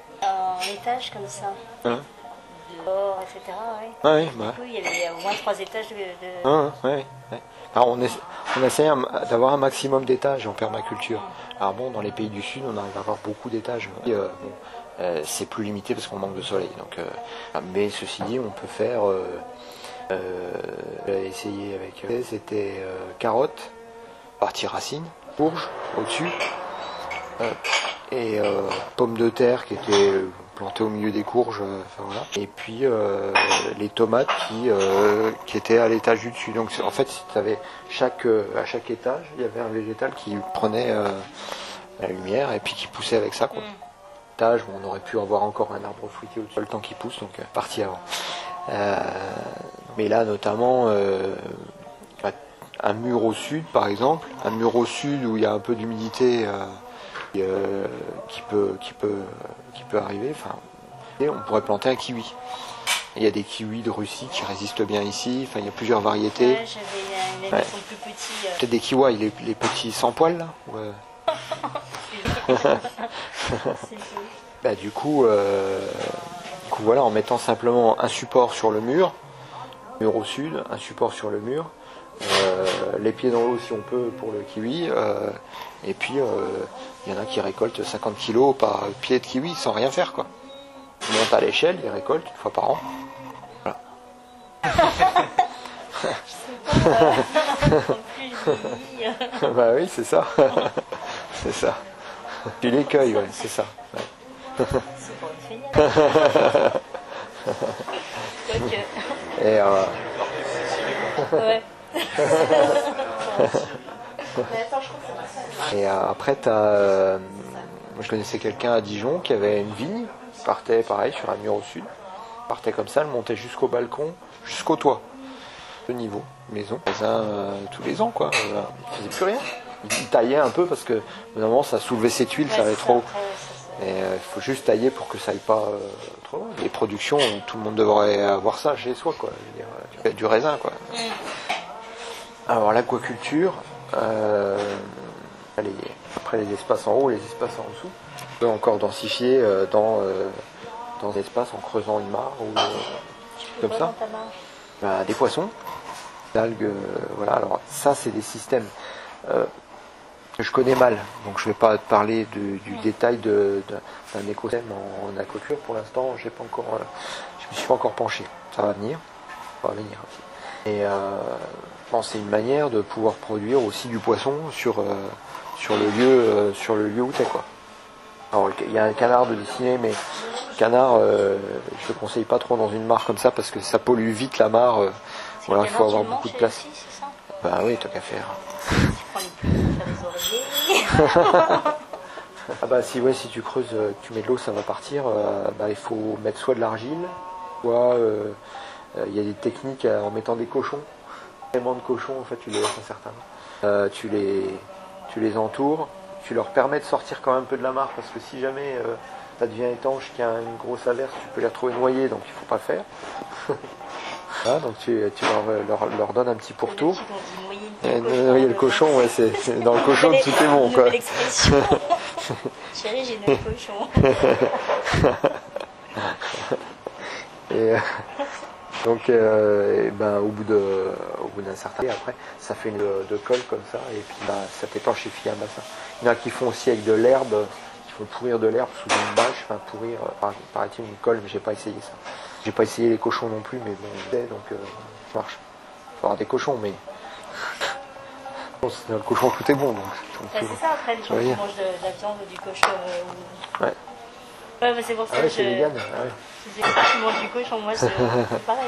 En étage comme ça. Hein? Dehors, et cetera. Oui. Ah oui, bah. Du coup, il y avait au moins trois étages de. de... Ah, ouais, ouais. Alors on, essa- on essaie un- d'avoir un maximum d'étages en permaculture. Alors bon, dans les pays du Sud, on arrive à avoir beaucoup d'étages. Et, euh, bon, euh, c'est plus limité parce qu'on manque de soleil. Donc, euh, mais ceci dit, on peut faire. Euh, euh, essayer avec. Euh, c'était euh, carottes, partie racine, courge au-dessus, euh, et euh, pommes de terre qui étaient plantées au milieu des courges. Euh, enfin, voilà. Et puis euh, les tomates qui euh, qui étaient à l'étage du dessus. Donc en fait, avais chaque euh, à chaque étage, il y avait un végétal qui prenait euh, la lumière et puis qui poussait avec ça, quoi. Mm. Étage où on aurait pu avoir encore un arbre fruitier au-dessus, le temps qui pousse, donc euh, parti avant. Euh, mais là, notamment, euh, un mur au sud, par exemple, un mur au sud où il y a un peu d'humidité euh, qui, euh, qui peut qui peut qui peut arriver. Enfin, et on pourrait planter un kiwi. Il y a des kiwis de Russie qui résistent bien ici. Enfin, il y a plusieurs variétés. Ouais, j'avais une Ouais. ils sont plus petits. Euh... Peut-être des kiwis, les, les petits sans poils là. Ouais. C'est beau. Bah, du coup, euh, du coup, voilà, en mettant simplement un support sur le mur, mur au sud, un support sur le mur, euh, les pieds dans l'eau si on peut pour le kiwi, euh, et puis il euh, y en a qui récoltent cinquante kilos par pied de kiwi sans rien faire, quoi. Ils montent à l'échelle, ils récoltent une fois par an. Voilà. En plus, je dis, euh, Bah oui, c'est ça. C'est ça. Tu les cueilles, ouais, c'est ça. Ouais. c'est pour une feignade. Quoique. Et euh, Ouais. Et euh, après, t'as, euh, moi je connaissais quelqu'un à Dijon qui avait une vigne, qui partait pareil sur un mur au sud, partait comme ça, elle montait jusqu'au balcon, jusqu'au toit, de niveau, maison, euh, tous les ans quoi, euh, il faisait plus rien, il taillait un peu parce que normalement ça soulevait ses tuiles, ça allait trop haut. Et euh, il faut juste tailler pour que ça aille pas euh, trop loin. Les productions, tout le monde devrait avoir ça chez soi, quoi. Je veux dire, euh, du raisin, quoi. Alors l'aquaculture, euh, les, après les espaces en haut, les espaces en dessous, on peut encore densifier euh, dans, euh, dans des espaces en creusant une mare ou, euh, comme Quoi ça. dans ta marge? Bah, des poissons, d'algues, euh, voilà. Alors ça, c'est des systèmes euh, que je connais mal, donc je ne vais pas te parler de, du détail de, de, d'un écosystème en, en aquaculture. Pour l'instant, j'ai pas encore, euh, je me suis pas encore penché. Ça va venir, ça va venir aussi. Et euh, bon, c'est une manière de pouvoir produire aussi du poisson sur euh, sur le lieu euh, sur le lieu où t'es, quoi. Alors il y a un canard de dessiner, mais le canard, euh, je le conseille pas trop dans une mare comme ça parce que ça pollue vite la mare. Euh, voilà, il faut avoir beaucoup de place. Aussi, c'est ça? Bah oui, tant qu'à faire. Tu prends les plumes pour faire les oreillers. Ah bah si, ouais, si tu creuses, euh, tu mets de l'eau, ça va partir. Euh, bah, il faut mettre soit de l'argile, soit euh, euh, il y a des techniques euh, en mettant des cochons. Vraiment de cochons, en fait, tu les laisses un certain. Euh, tu les tu les entoures, tu leur permets de sortir quand même un peu de la mare parce que si jamais euh, ça devient étanche, qu'il y a une grosse averse, tu peux les retrouver noyés, donc il faut pas le faire. Voilà, donc tu, tu leur, leur, leur donnes un petit pourtour. Et noyer le cochon, ouais, c'est, c'est dans le cochon tout est bon, quoi. L'expression. Chérie, j'ai noyé le cochon. Et euh, donc, euh, et ben, au bout de, au bout d'un certain temps, après, ça fait une de, de colle comme ça, et puis ben, ça t'étanchifie un bassin. Il y en a qui font aussi avec de l'herbe, qui font pourrir de l'herbe sous une bâche, enfin pourrir, euh, paraît-il, une colle, mais j'ai pas essayé ça. J'ai pas essayé les cochons non plus, mais bon, donc euh, ça marche. Il faut avoir des cochons, mais bon, dans le cochon tout est bon. Donc, donc, Ouais, c'est ça, après, les gens qui mangent de, de la viande ou du cochon. Euh, ou... Ouais. Ouais, mais c'est pour ça ah ouais, que c'est je. vegan. Ah ouais. C'est ceux qui mangent du cochon, moi, c'est, c'est pareil.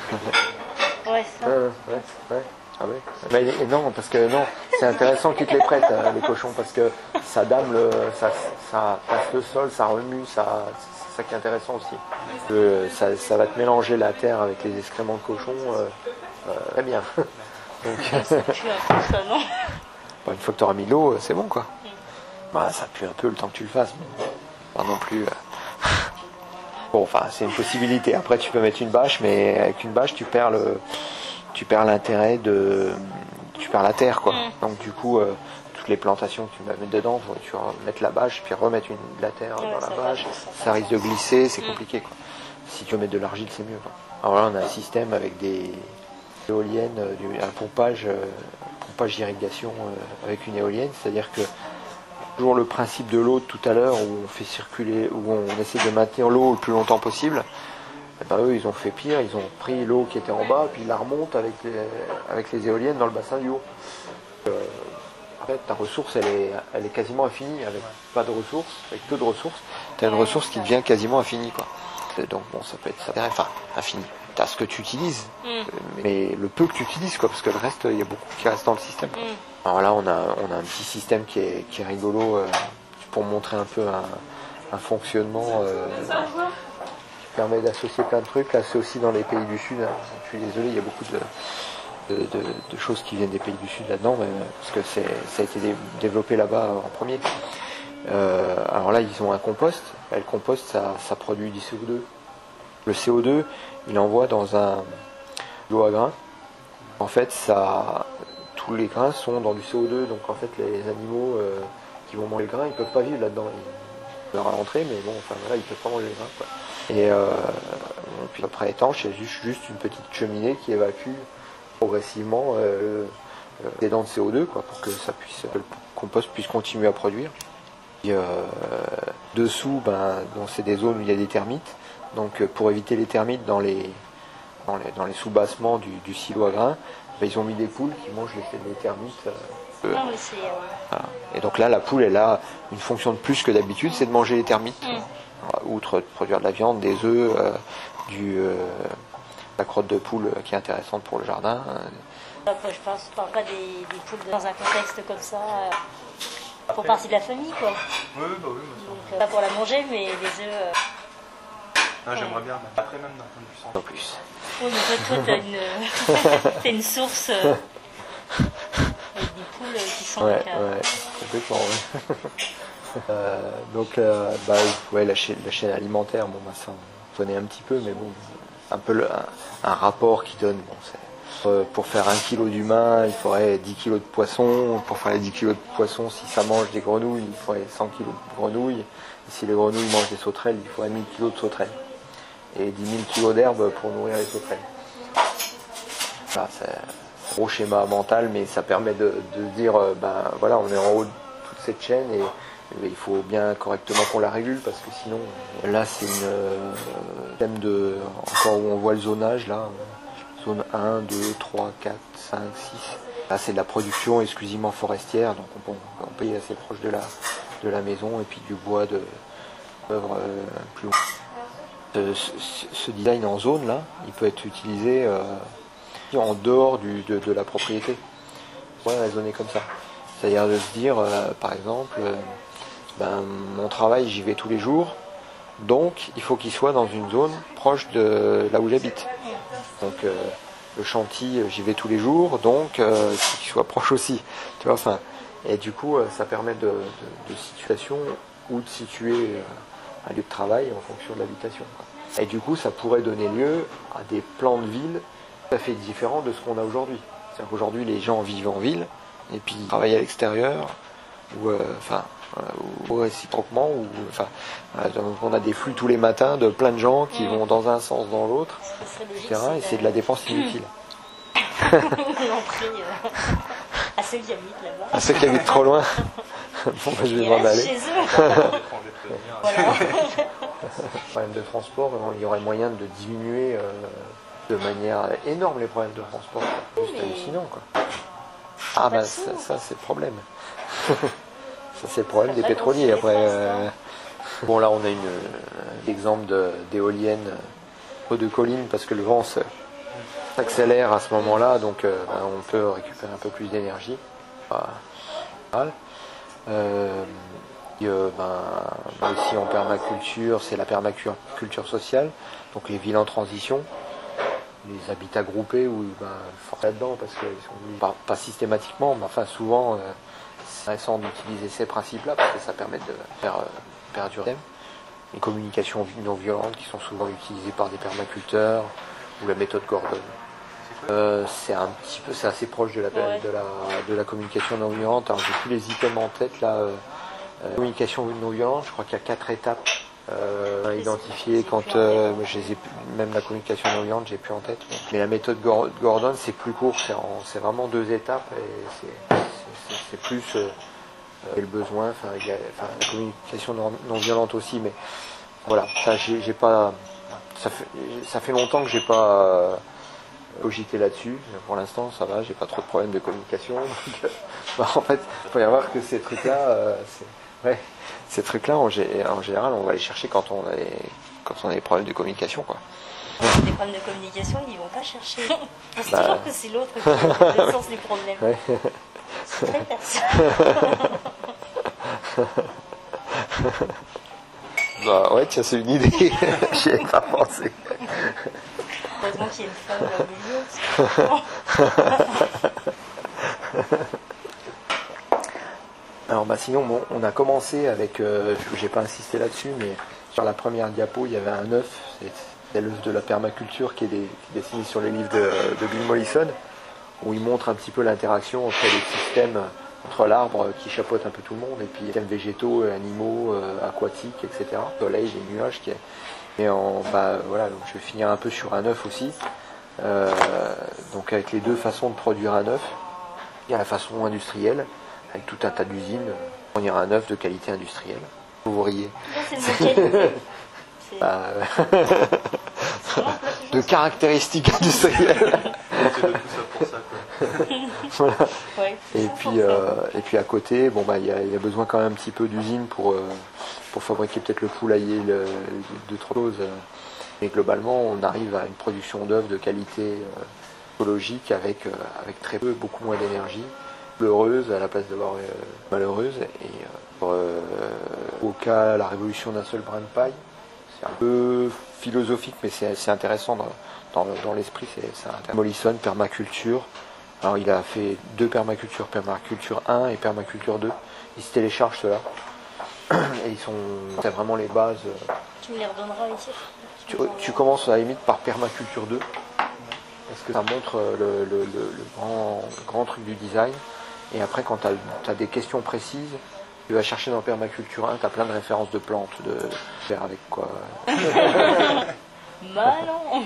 Je... Ouais, c'est ça. Ouais, ouais, ouais. Ah ouais. Mais et non, parce que non, c'est intéressant qu'ils te les prêtent, hein, les cochons, parce que ça dame le, ça, ça passe le sol, ça remue, ça. C'est ça qui est intéressant aussi. Euh, ça, ça va te mélanger la terre avec les excréments de cochon, euh, euh, très bien. Donc, ça pue un peu, ça, non? Bah, une fois que tu auras mis l'eau, c'est bon, quoi. Bah, ça pue un peu le temps que tu le fasses, mais pas non plus. Euh... Bon, enfin, c'est une possibilité. Après, tu peux mettre une bâche, mais avec une bâche, tu perds le, tu perds l'intérêt de, tu perds la terre, quoi. Donc du coup. Euh, toutes les plantations que tu vas mettre dedans, tu vas mettre la bâche, puis remettre une, de la terre ouais, dans la bâche, ça, ça risque de glisser, c'est mmh. compliqué, quoi. Si tu veux mettre de l'argile, c'est mieux, quoi. Alors là, on a un système avec des éoliennes, un pompage, un pompage d'irrigation avec une éolienne, c'est-à-dire que toujours le principe de l'eau de tout à l'heure, où on fait circuler, où on essaie de maintenir l'eau le plus longtemps possible. Et ben eux, ils ont fait pire, ils ont pris l'eau qui était en bas, puis ils la remontent avec les, avec les éoliennes dans le bassin du haut. Euh, En fait, ta ressource, elle est, elle est quasiment infinie. Avec pas de ressources, avec peu de ressources, tu as une ressource qui devient quasiment infinie, quoi. Donc bon, ça peut être ça, enfin infini. Tu as ce que tu utilises, mm. mais le peu que tu utilises, quoi, parce que le reste, il y a beaucoup qui reste dans le système. Mm. Alors là, on a, on a un petit système qui est, qui est rigolo euh, pour montrer un peu un, un fonctionnement euh, qui permet d'associer plein de trucs. Là, c'est aussi dans les pays du Sud. Hein. Je suis désolé, il y a beaucoup de De, de, de choses qui viennent des pays du Sud là-dedans, mais, parce que c'est, ça a été dé, développé là-bas en premier. Euh, alors là, ils ont un compost. Et le compost, ça, ça produit du C O deux. Le C O deux, il envoie dans un l'eau à grains. En fait, ça, tous les grains sont dans du C O deux, donc en fait, les animaux euh, qui vont manger les grains, ils peuvent pas vivre là-dedans. Ils peuvent rentrer, mais bon, enfin voilà, ils peuvent pas manger les grains, quoi. Et euh, puis après étanche, il y a juste, juste une petite cheminée qui évacue progressivement euh, euh, des dents de C O deux, quoi, pour que ça puisse, que le compost puisse continuer à produire. Et, euh, dessous, ben, donc c'est des zones où il y a des termites. Donc pour éviter les termites dans les dans les, dans les sous-bassements du, du silo à grains, ben, ils ont mis des poules qui mangent les, les termites. Euh, ah oui, c'est, euh... voilà. Et donc là, la poule, elle a une fonction de plus que d'habitude, c'est de manger les termites. Mm. Alors, outre de produire de la viande, des œufs, euh, du euh, la crotte de poule qui est intéressante pour le jardin. Après, je pense, je parle pas des, des poules dans un contexte comme ça, euh, pour partie de la famille, quoi. Oui, bah oui. Donc, euh, pas pour la manger, mais les œufs. Euh... Ah, j'aimerais bien, mais après même d'un point de vue santé. En plus. Oui, mais toi, toi t'as une, t'as une source euh, avec des poules qui sont. Ouais, donc, euh... ouais, complètement, ouais. euh, donc, euh, bah, ouais, la chaîne, la chaîne alimentaire, bon, bah, ça, on connaît un petit peu, mais bon. Un peu le, un, un rapport qui donne, bon, c'est, euh, pour faire un kilo d'humain, il faudrait dix kilos de poisson. Pour faire les dix kilos de poisson, si ça mange des grenouilles, il faudrait cent kilos de grenouilles. Et si les grenouilles mangent des sauterelles, il faudrait mille kilos de sauterelles. et dix mille kilos d'herbe pour nourrir les sauterelles. Voilà, c'est un gros schéma mental, mais ça permet de, de dire, euh, ben voilà, on est en haut de toute cette chaîne et, et il faut bien correctement qu'on la régule parce que sinon, là c'est une euh, thème de, encore où on voit le zonage là, zone un, deux, trois, quatre, cinq, six. Là c'est de la production exclusivement forestière, donc on, on peut y assez proche de la, de la maison et puis du bois de œuvre euh, plus haut. Ce, ce, ce design en zone là, il peut être utilisé euh, en dehors du, de, de la propriété. Ouais, raisonner comme ça. C'est-à-dire de se dire, euh, par exemple, euh, ben, mon travail j'y vais tous les jours, donc il faut qu'il soit dans une zone proche de là où j'habite. Donc euh, le chantier j'y vais tous les jours, donc euh, il faut qu'il soit proche aussi. Tu vois, enfin, et du coup euh, ça permet de, de, de situation ou de situer euh, un lieu de travail en fonction de l'habitation. Et du coup ça pourrait donner lieu à des plans de ville tout à fait différents de ce qu'on a aujourd'hui. C'est-à-dire qu'aujourd'hui les gens vivent en ville et puis ils travaillent à l'extérieur ou euh, enfin ou réciproquement ou enfin donc on a des flux tous les matins de plein de gens qui vont dans un sens dans l'autre, et cetera. Et c'est de la dépense inutile. On en prie euh, à ceux qui habitent là-bas. À ceux qui habitent trop loin. Bon, bah, je vais m'en aller. Chez eux. Voilà. Problème de transport, il y aurait moyen de diminuer euh, de manière énorme les problèmes de transport. C'est juste mais... hallucinant quoi. Ah bah ça, ça c'est le problème. Ça c'est le problème des pétroliers après. Euh... Bon là on a une euh, exemple de, d'éoliennes euh, de collines parce que le vent s'accélère à ce moment-là, donc euh, ben, on peut récupérer un peu plus d'énergie. Voilà. Euh, et, euh, ben, aussi en permaculture, c'est la permaculture sociale, donc les villes en transition, les habitats groupés où ben, il faut là-dedans parce qu'ils sont pas, pas systématiquement, mais enfin souvent. Euh, C'est intéressant d'utiliser ces principes-là parce que ça permet de faire euh, perdurer les communications non violentes qui sont souvent utilisées par des permaculteurs ou la méthode Gordon. Euh, c'est un petit peu, c'est assez proche de la, Ouais. de la, de la communication non violente. Alors j'ai plus les items en tête là. Euh, euh, communication non violente, je crois qu'il y a quatre étapes euh, à identifier. Quand euh, je les ai, même la communication non violente, j'ai plus en tête. Mais la méthode Gordon, c'est plus court, c'est, en, c'est vraiment deux étapes et c'est c'est plus euh, le besoin, enfin, il y a, enfin la communication non, non violente aussi, mais voilà, ça j'ai, j'ai pas, ça fait, ça fait longtemps que j'ai pas euh, cogité là-dessus. Pour l'instant, ça va, j'ai pas trop de problèmes de communication. Donc, bah, en fait, il faut y avoir que ces trucs-là, euh, c'est, ouais, ces trucs-là, en, en général, on va les chercher quand on a, les, quand on a des problèmes de communication, quoi. Des problèmes de communication, ils vont pas chercher. C'est Bah, toujours que c'est l'autre qui est le sens du problème. Ouais. C'est très personne. Bah ouais, tiens, c'est une idée. J'y ai pas pensé. Heureusement qu'il y a une femme au milieu. Alors bah sinon, bon, on a commencé avec, euh, j'ai pas insisté là-dessus, mais sur la première diapo, il y avait un œuf. C'est, c'est l'œuf de la permaculture qui est, des, qui est dessiné sur les livres de, de Bill Mollison, où il montre un petit peu l'interaction entre les systèmes, entre l'arbre qui chapeaute un peu tout le monde, et puis les systèmes végétaux, animaux, euh, aquatiques, et cetera. Le soleil, les nuages. Qui est... Et en, bah, voilà, donc je vais finir un peu sur un œuf aussi. Euh, donc avec les deux façons de produire un œuf. Il y a la façon industrielle, avec tout un tas d'usines, on ira un œuf de qualité industrielle. Ouvrier. C'est le mot qualité. C'est... Bah, de caractéristiques industrielles. C'est de tout ça pour ça, quoi. Voilà. Ouais, Et puis, euh, et puis à côté, bon bah il y a, y a besoin quand même un petit peu d'usine pour euh, pour fabriquer peut-être le poulailler, le, de trop choses. Mais globalement, on arrive à une production d'œufs de qualité euh, écologique avec euh, avec très peu, beaucoup moins d'énergie, heureuse à la place d'avoir euh, malheureuse. Et euh, euh, au cas la révolution d'un seul brin de paille, c'est un peu philosophique, mais c'est, c'est intéressant dans, dans, dans l'esprit. C'est, c'est intéressant. Mollison, permaculture. Alors il a fait deux permacultures, permaculture un et permaculture deux. Il se télécharge ceux-là. Et ils sont. C'est vraiment les bases. Tu me les redonneras ici. Tu, tu commences à la limite par permaculture deux. Parce que ça montre le, le, le, le grand, grand truc du design. Et après, quand tu as des questions précises, tu vas chercher dans permaculture un, tu as plein de références de plantes, de faire avec quoi. Bah non.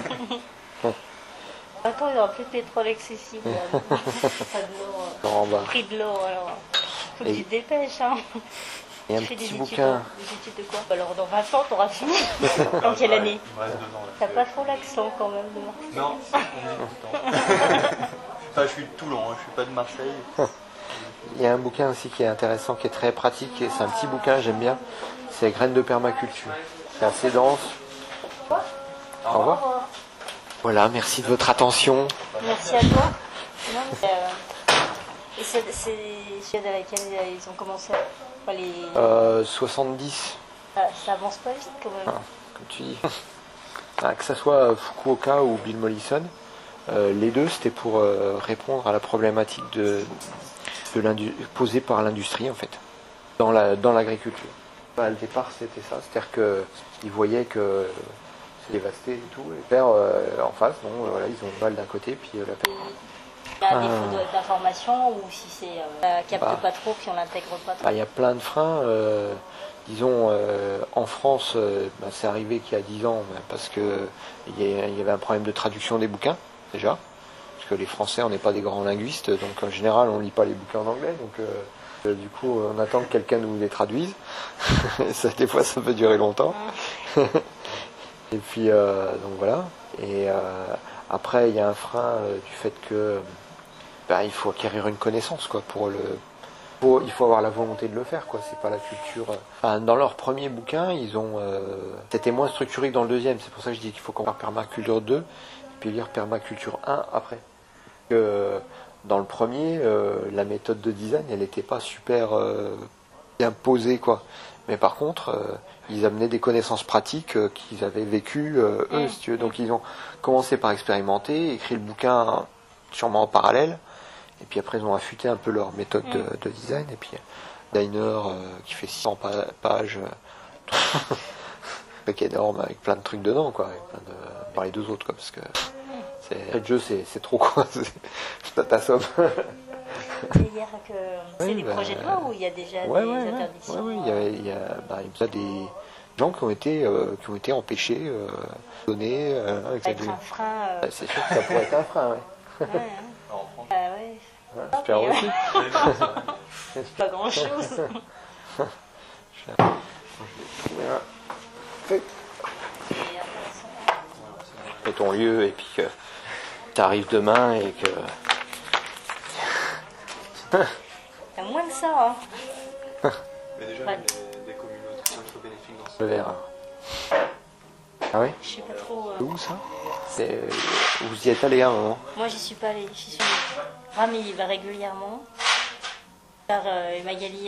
Attends, il y aura plus de pétrole accessible. là. Ça de l'eau, euh, Non, bah. prix de l'eau, alors. Faut que Et- tu te dépêches, hein. Et un Tu fais petit des bouquin. études, des études de quoi Bah alors dans vingt ans, t'auras fini. En quelle année Il me reste deux ans là. T'as pas trop l'accent quand même de Non, on dit tout le temps. Enfin, je suis de Toulon, hein, je suis pas de Marseille. Il y a un bouquin aussi qui est intéressant, qui est très pratique, et c'est un petit bouquin, j'aime bien. C'est Graines de permaculture. C'est assez dense. Au revoir. Voilà, merci de votre attention. Merci à toi. Non, mais c'est, euh, et c'est c'est celui à laquelle ils ont commencé à... Enfin, les... Euh, soixante-dix, ça, ça avance pas vite quand même. ah, comme tu dis. Ah, que ça soit Fukuoka ou Bill Mollison, euh, les deux c'était pour euh, répondre à la problématique de, de l'indu- posée par l'industrie en fait, dans la dans l'agriculture. Bah, le départ c'était ça, c'est-à-dire qu'ils voyaient que c'est dévasté et tout, et faire euh, en face, non, euh, voilà, ils ont le mal d'un côté, puis euh, la paix. Il y a un Ah. défaut de- d'information ou si c'est euh, ça capte Bah. pas trop puis on l'intègre pas trop. Bah, il y a plein de freins. euh, disons, euh, en France, euh, bah, c'est arrivé qu'il y a dix ans, bah, parce que il y, a- il y avait un problème de traduction des bouquins, déjà. Parce que les Français, on n'est pas des grands linguistes, donc en général, on lit pas les bouquins en anglais. Donc, euh, euh, du coup, on attend que quelqu'un nous les traduise. ça, des fois, ça peut durer longtemps. Et puis, euh, donc voilà. Et euh, après, il y a un frein euh, du fait que bah, il faut acquérir une connaissance, quoi, pour le. Faut- il faut avoir la volonté de le faire, quoi. C'est pas la culture. euh. Enfin, dans leur premier bouquin, ils ont. Euh, c'était moins structuré que dans le deuxième. C'est pour ça que je dis qu'il faut qu'on fasse Permaculture deux, puis lire Permaculture un après. Que dans le premier, euh, la méthode de design, elle n'était pas super euh, bien posée, quoi. Mais par contre, euh, ils amenaient des connaissances pratiques euh, qu'ils avaient vécues euh, eux, si tu veux. Donc ils ont commencé par expérimenter, écrit le bouquin sûrement en parallèle, et puis après ils ont affûté un peu leur méthode de, de design. Et puis designer euh, qui fait six cents pa- pages, euh, un truc énorme avec plein de trucs dedans, quoi. Avec plein de... Par les deux autres, quoi, parce que c'est... le jeu c'est, c'est trop, quoi. C'est... t'assommes. C'est-à-dire que c'est Oui, des bah, projets de loi ou il y a déjà Ouais, des ouais, ouais. interdictions Ouais, ouais, il y a, il y a, bah, il y a des gens qui ont été, euh, qui ont été empêchés, euh, donnés, euh, avec Ça la va être un frein. euh, Bah, c'est sûr que ça pourrait être un frein, ouais. ouais, hein. Alors, en France, Ah ouais. Ouais, j'espère mais, aussi. Pas grand chose. Voilà. Et ton lieu, et puis que tu arrives demain et que. Il y a moins de ça, hein. mais déjà, Ouais. il y a des, des communautés qui sont très bénéfiques dans ce Le verre. Ah oui? Je sais pas trop. euh, C'est où ça? C'est... Vous y êtes allé à un moment? Moi, j'y suis pas allée. J'y suis. Ram, il y va régulièrement. Par euh, Magali.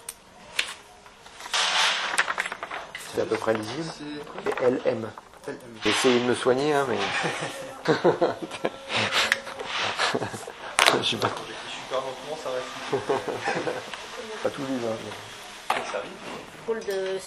C'est à peu près lisible. C'est Et L M. J'ai essayé de me soigner, hein, mais. Je sais pas, super lentement, ça reste. pas tout lu, hein, mais- Ça arrive. Pôle de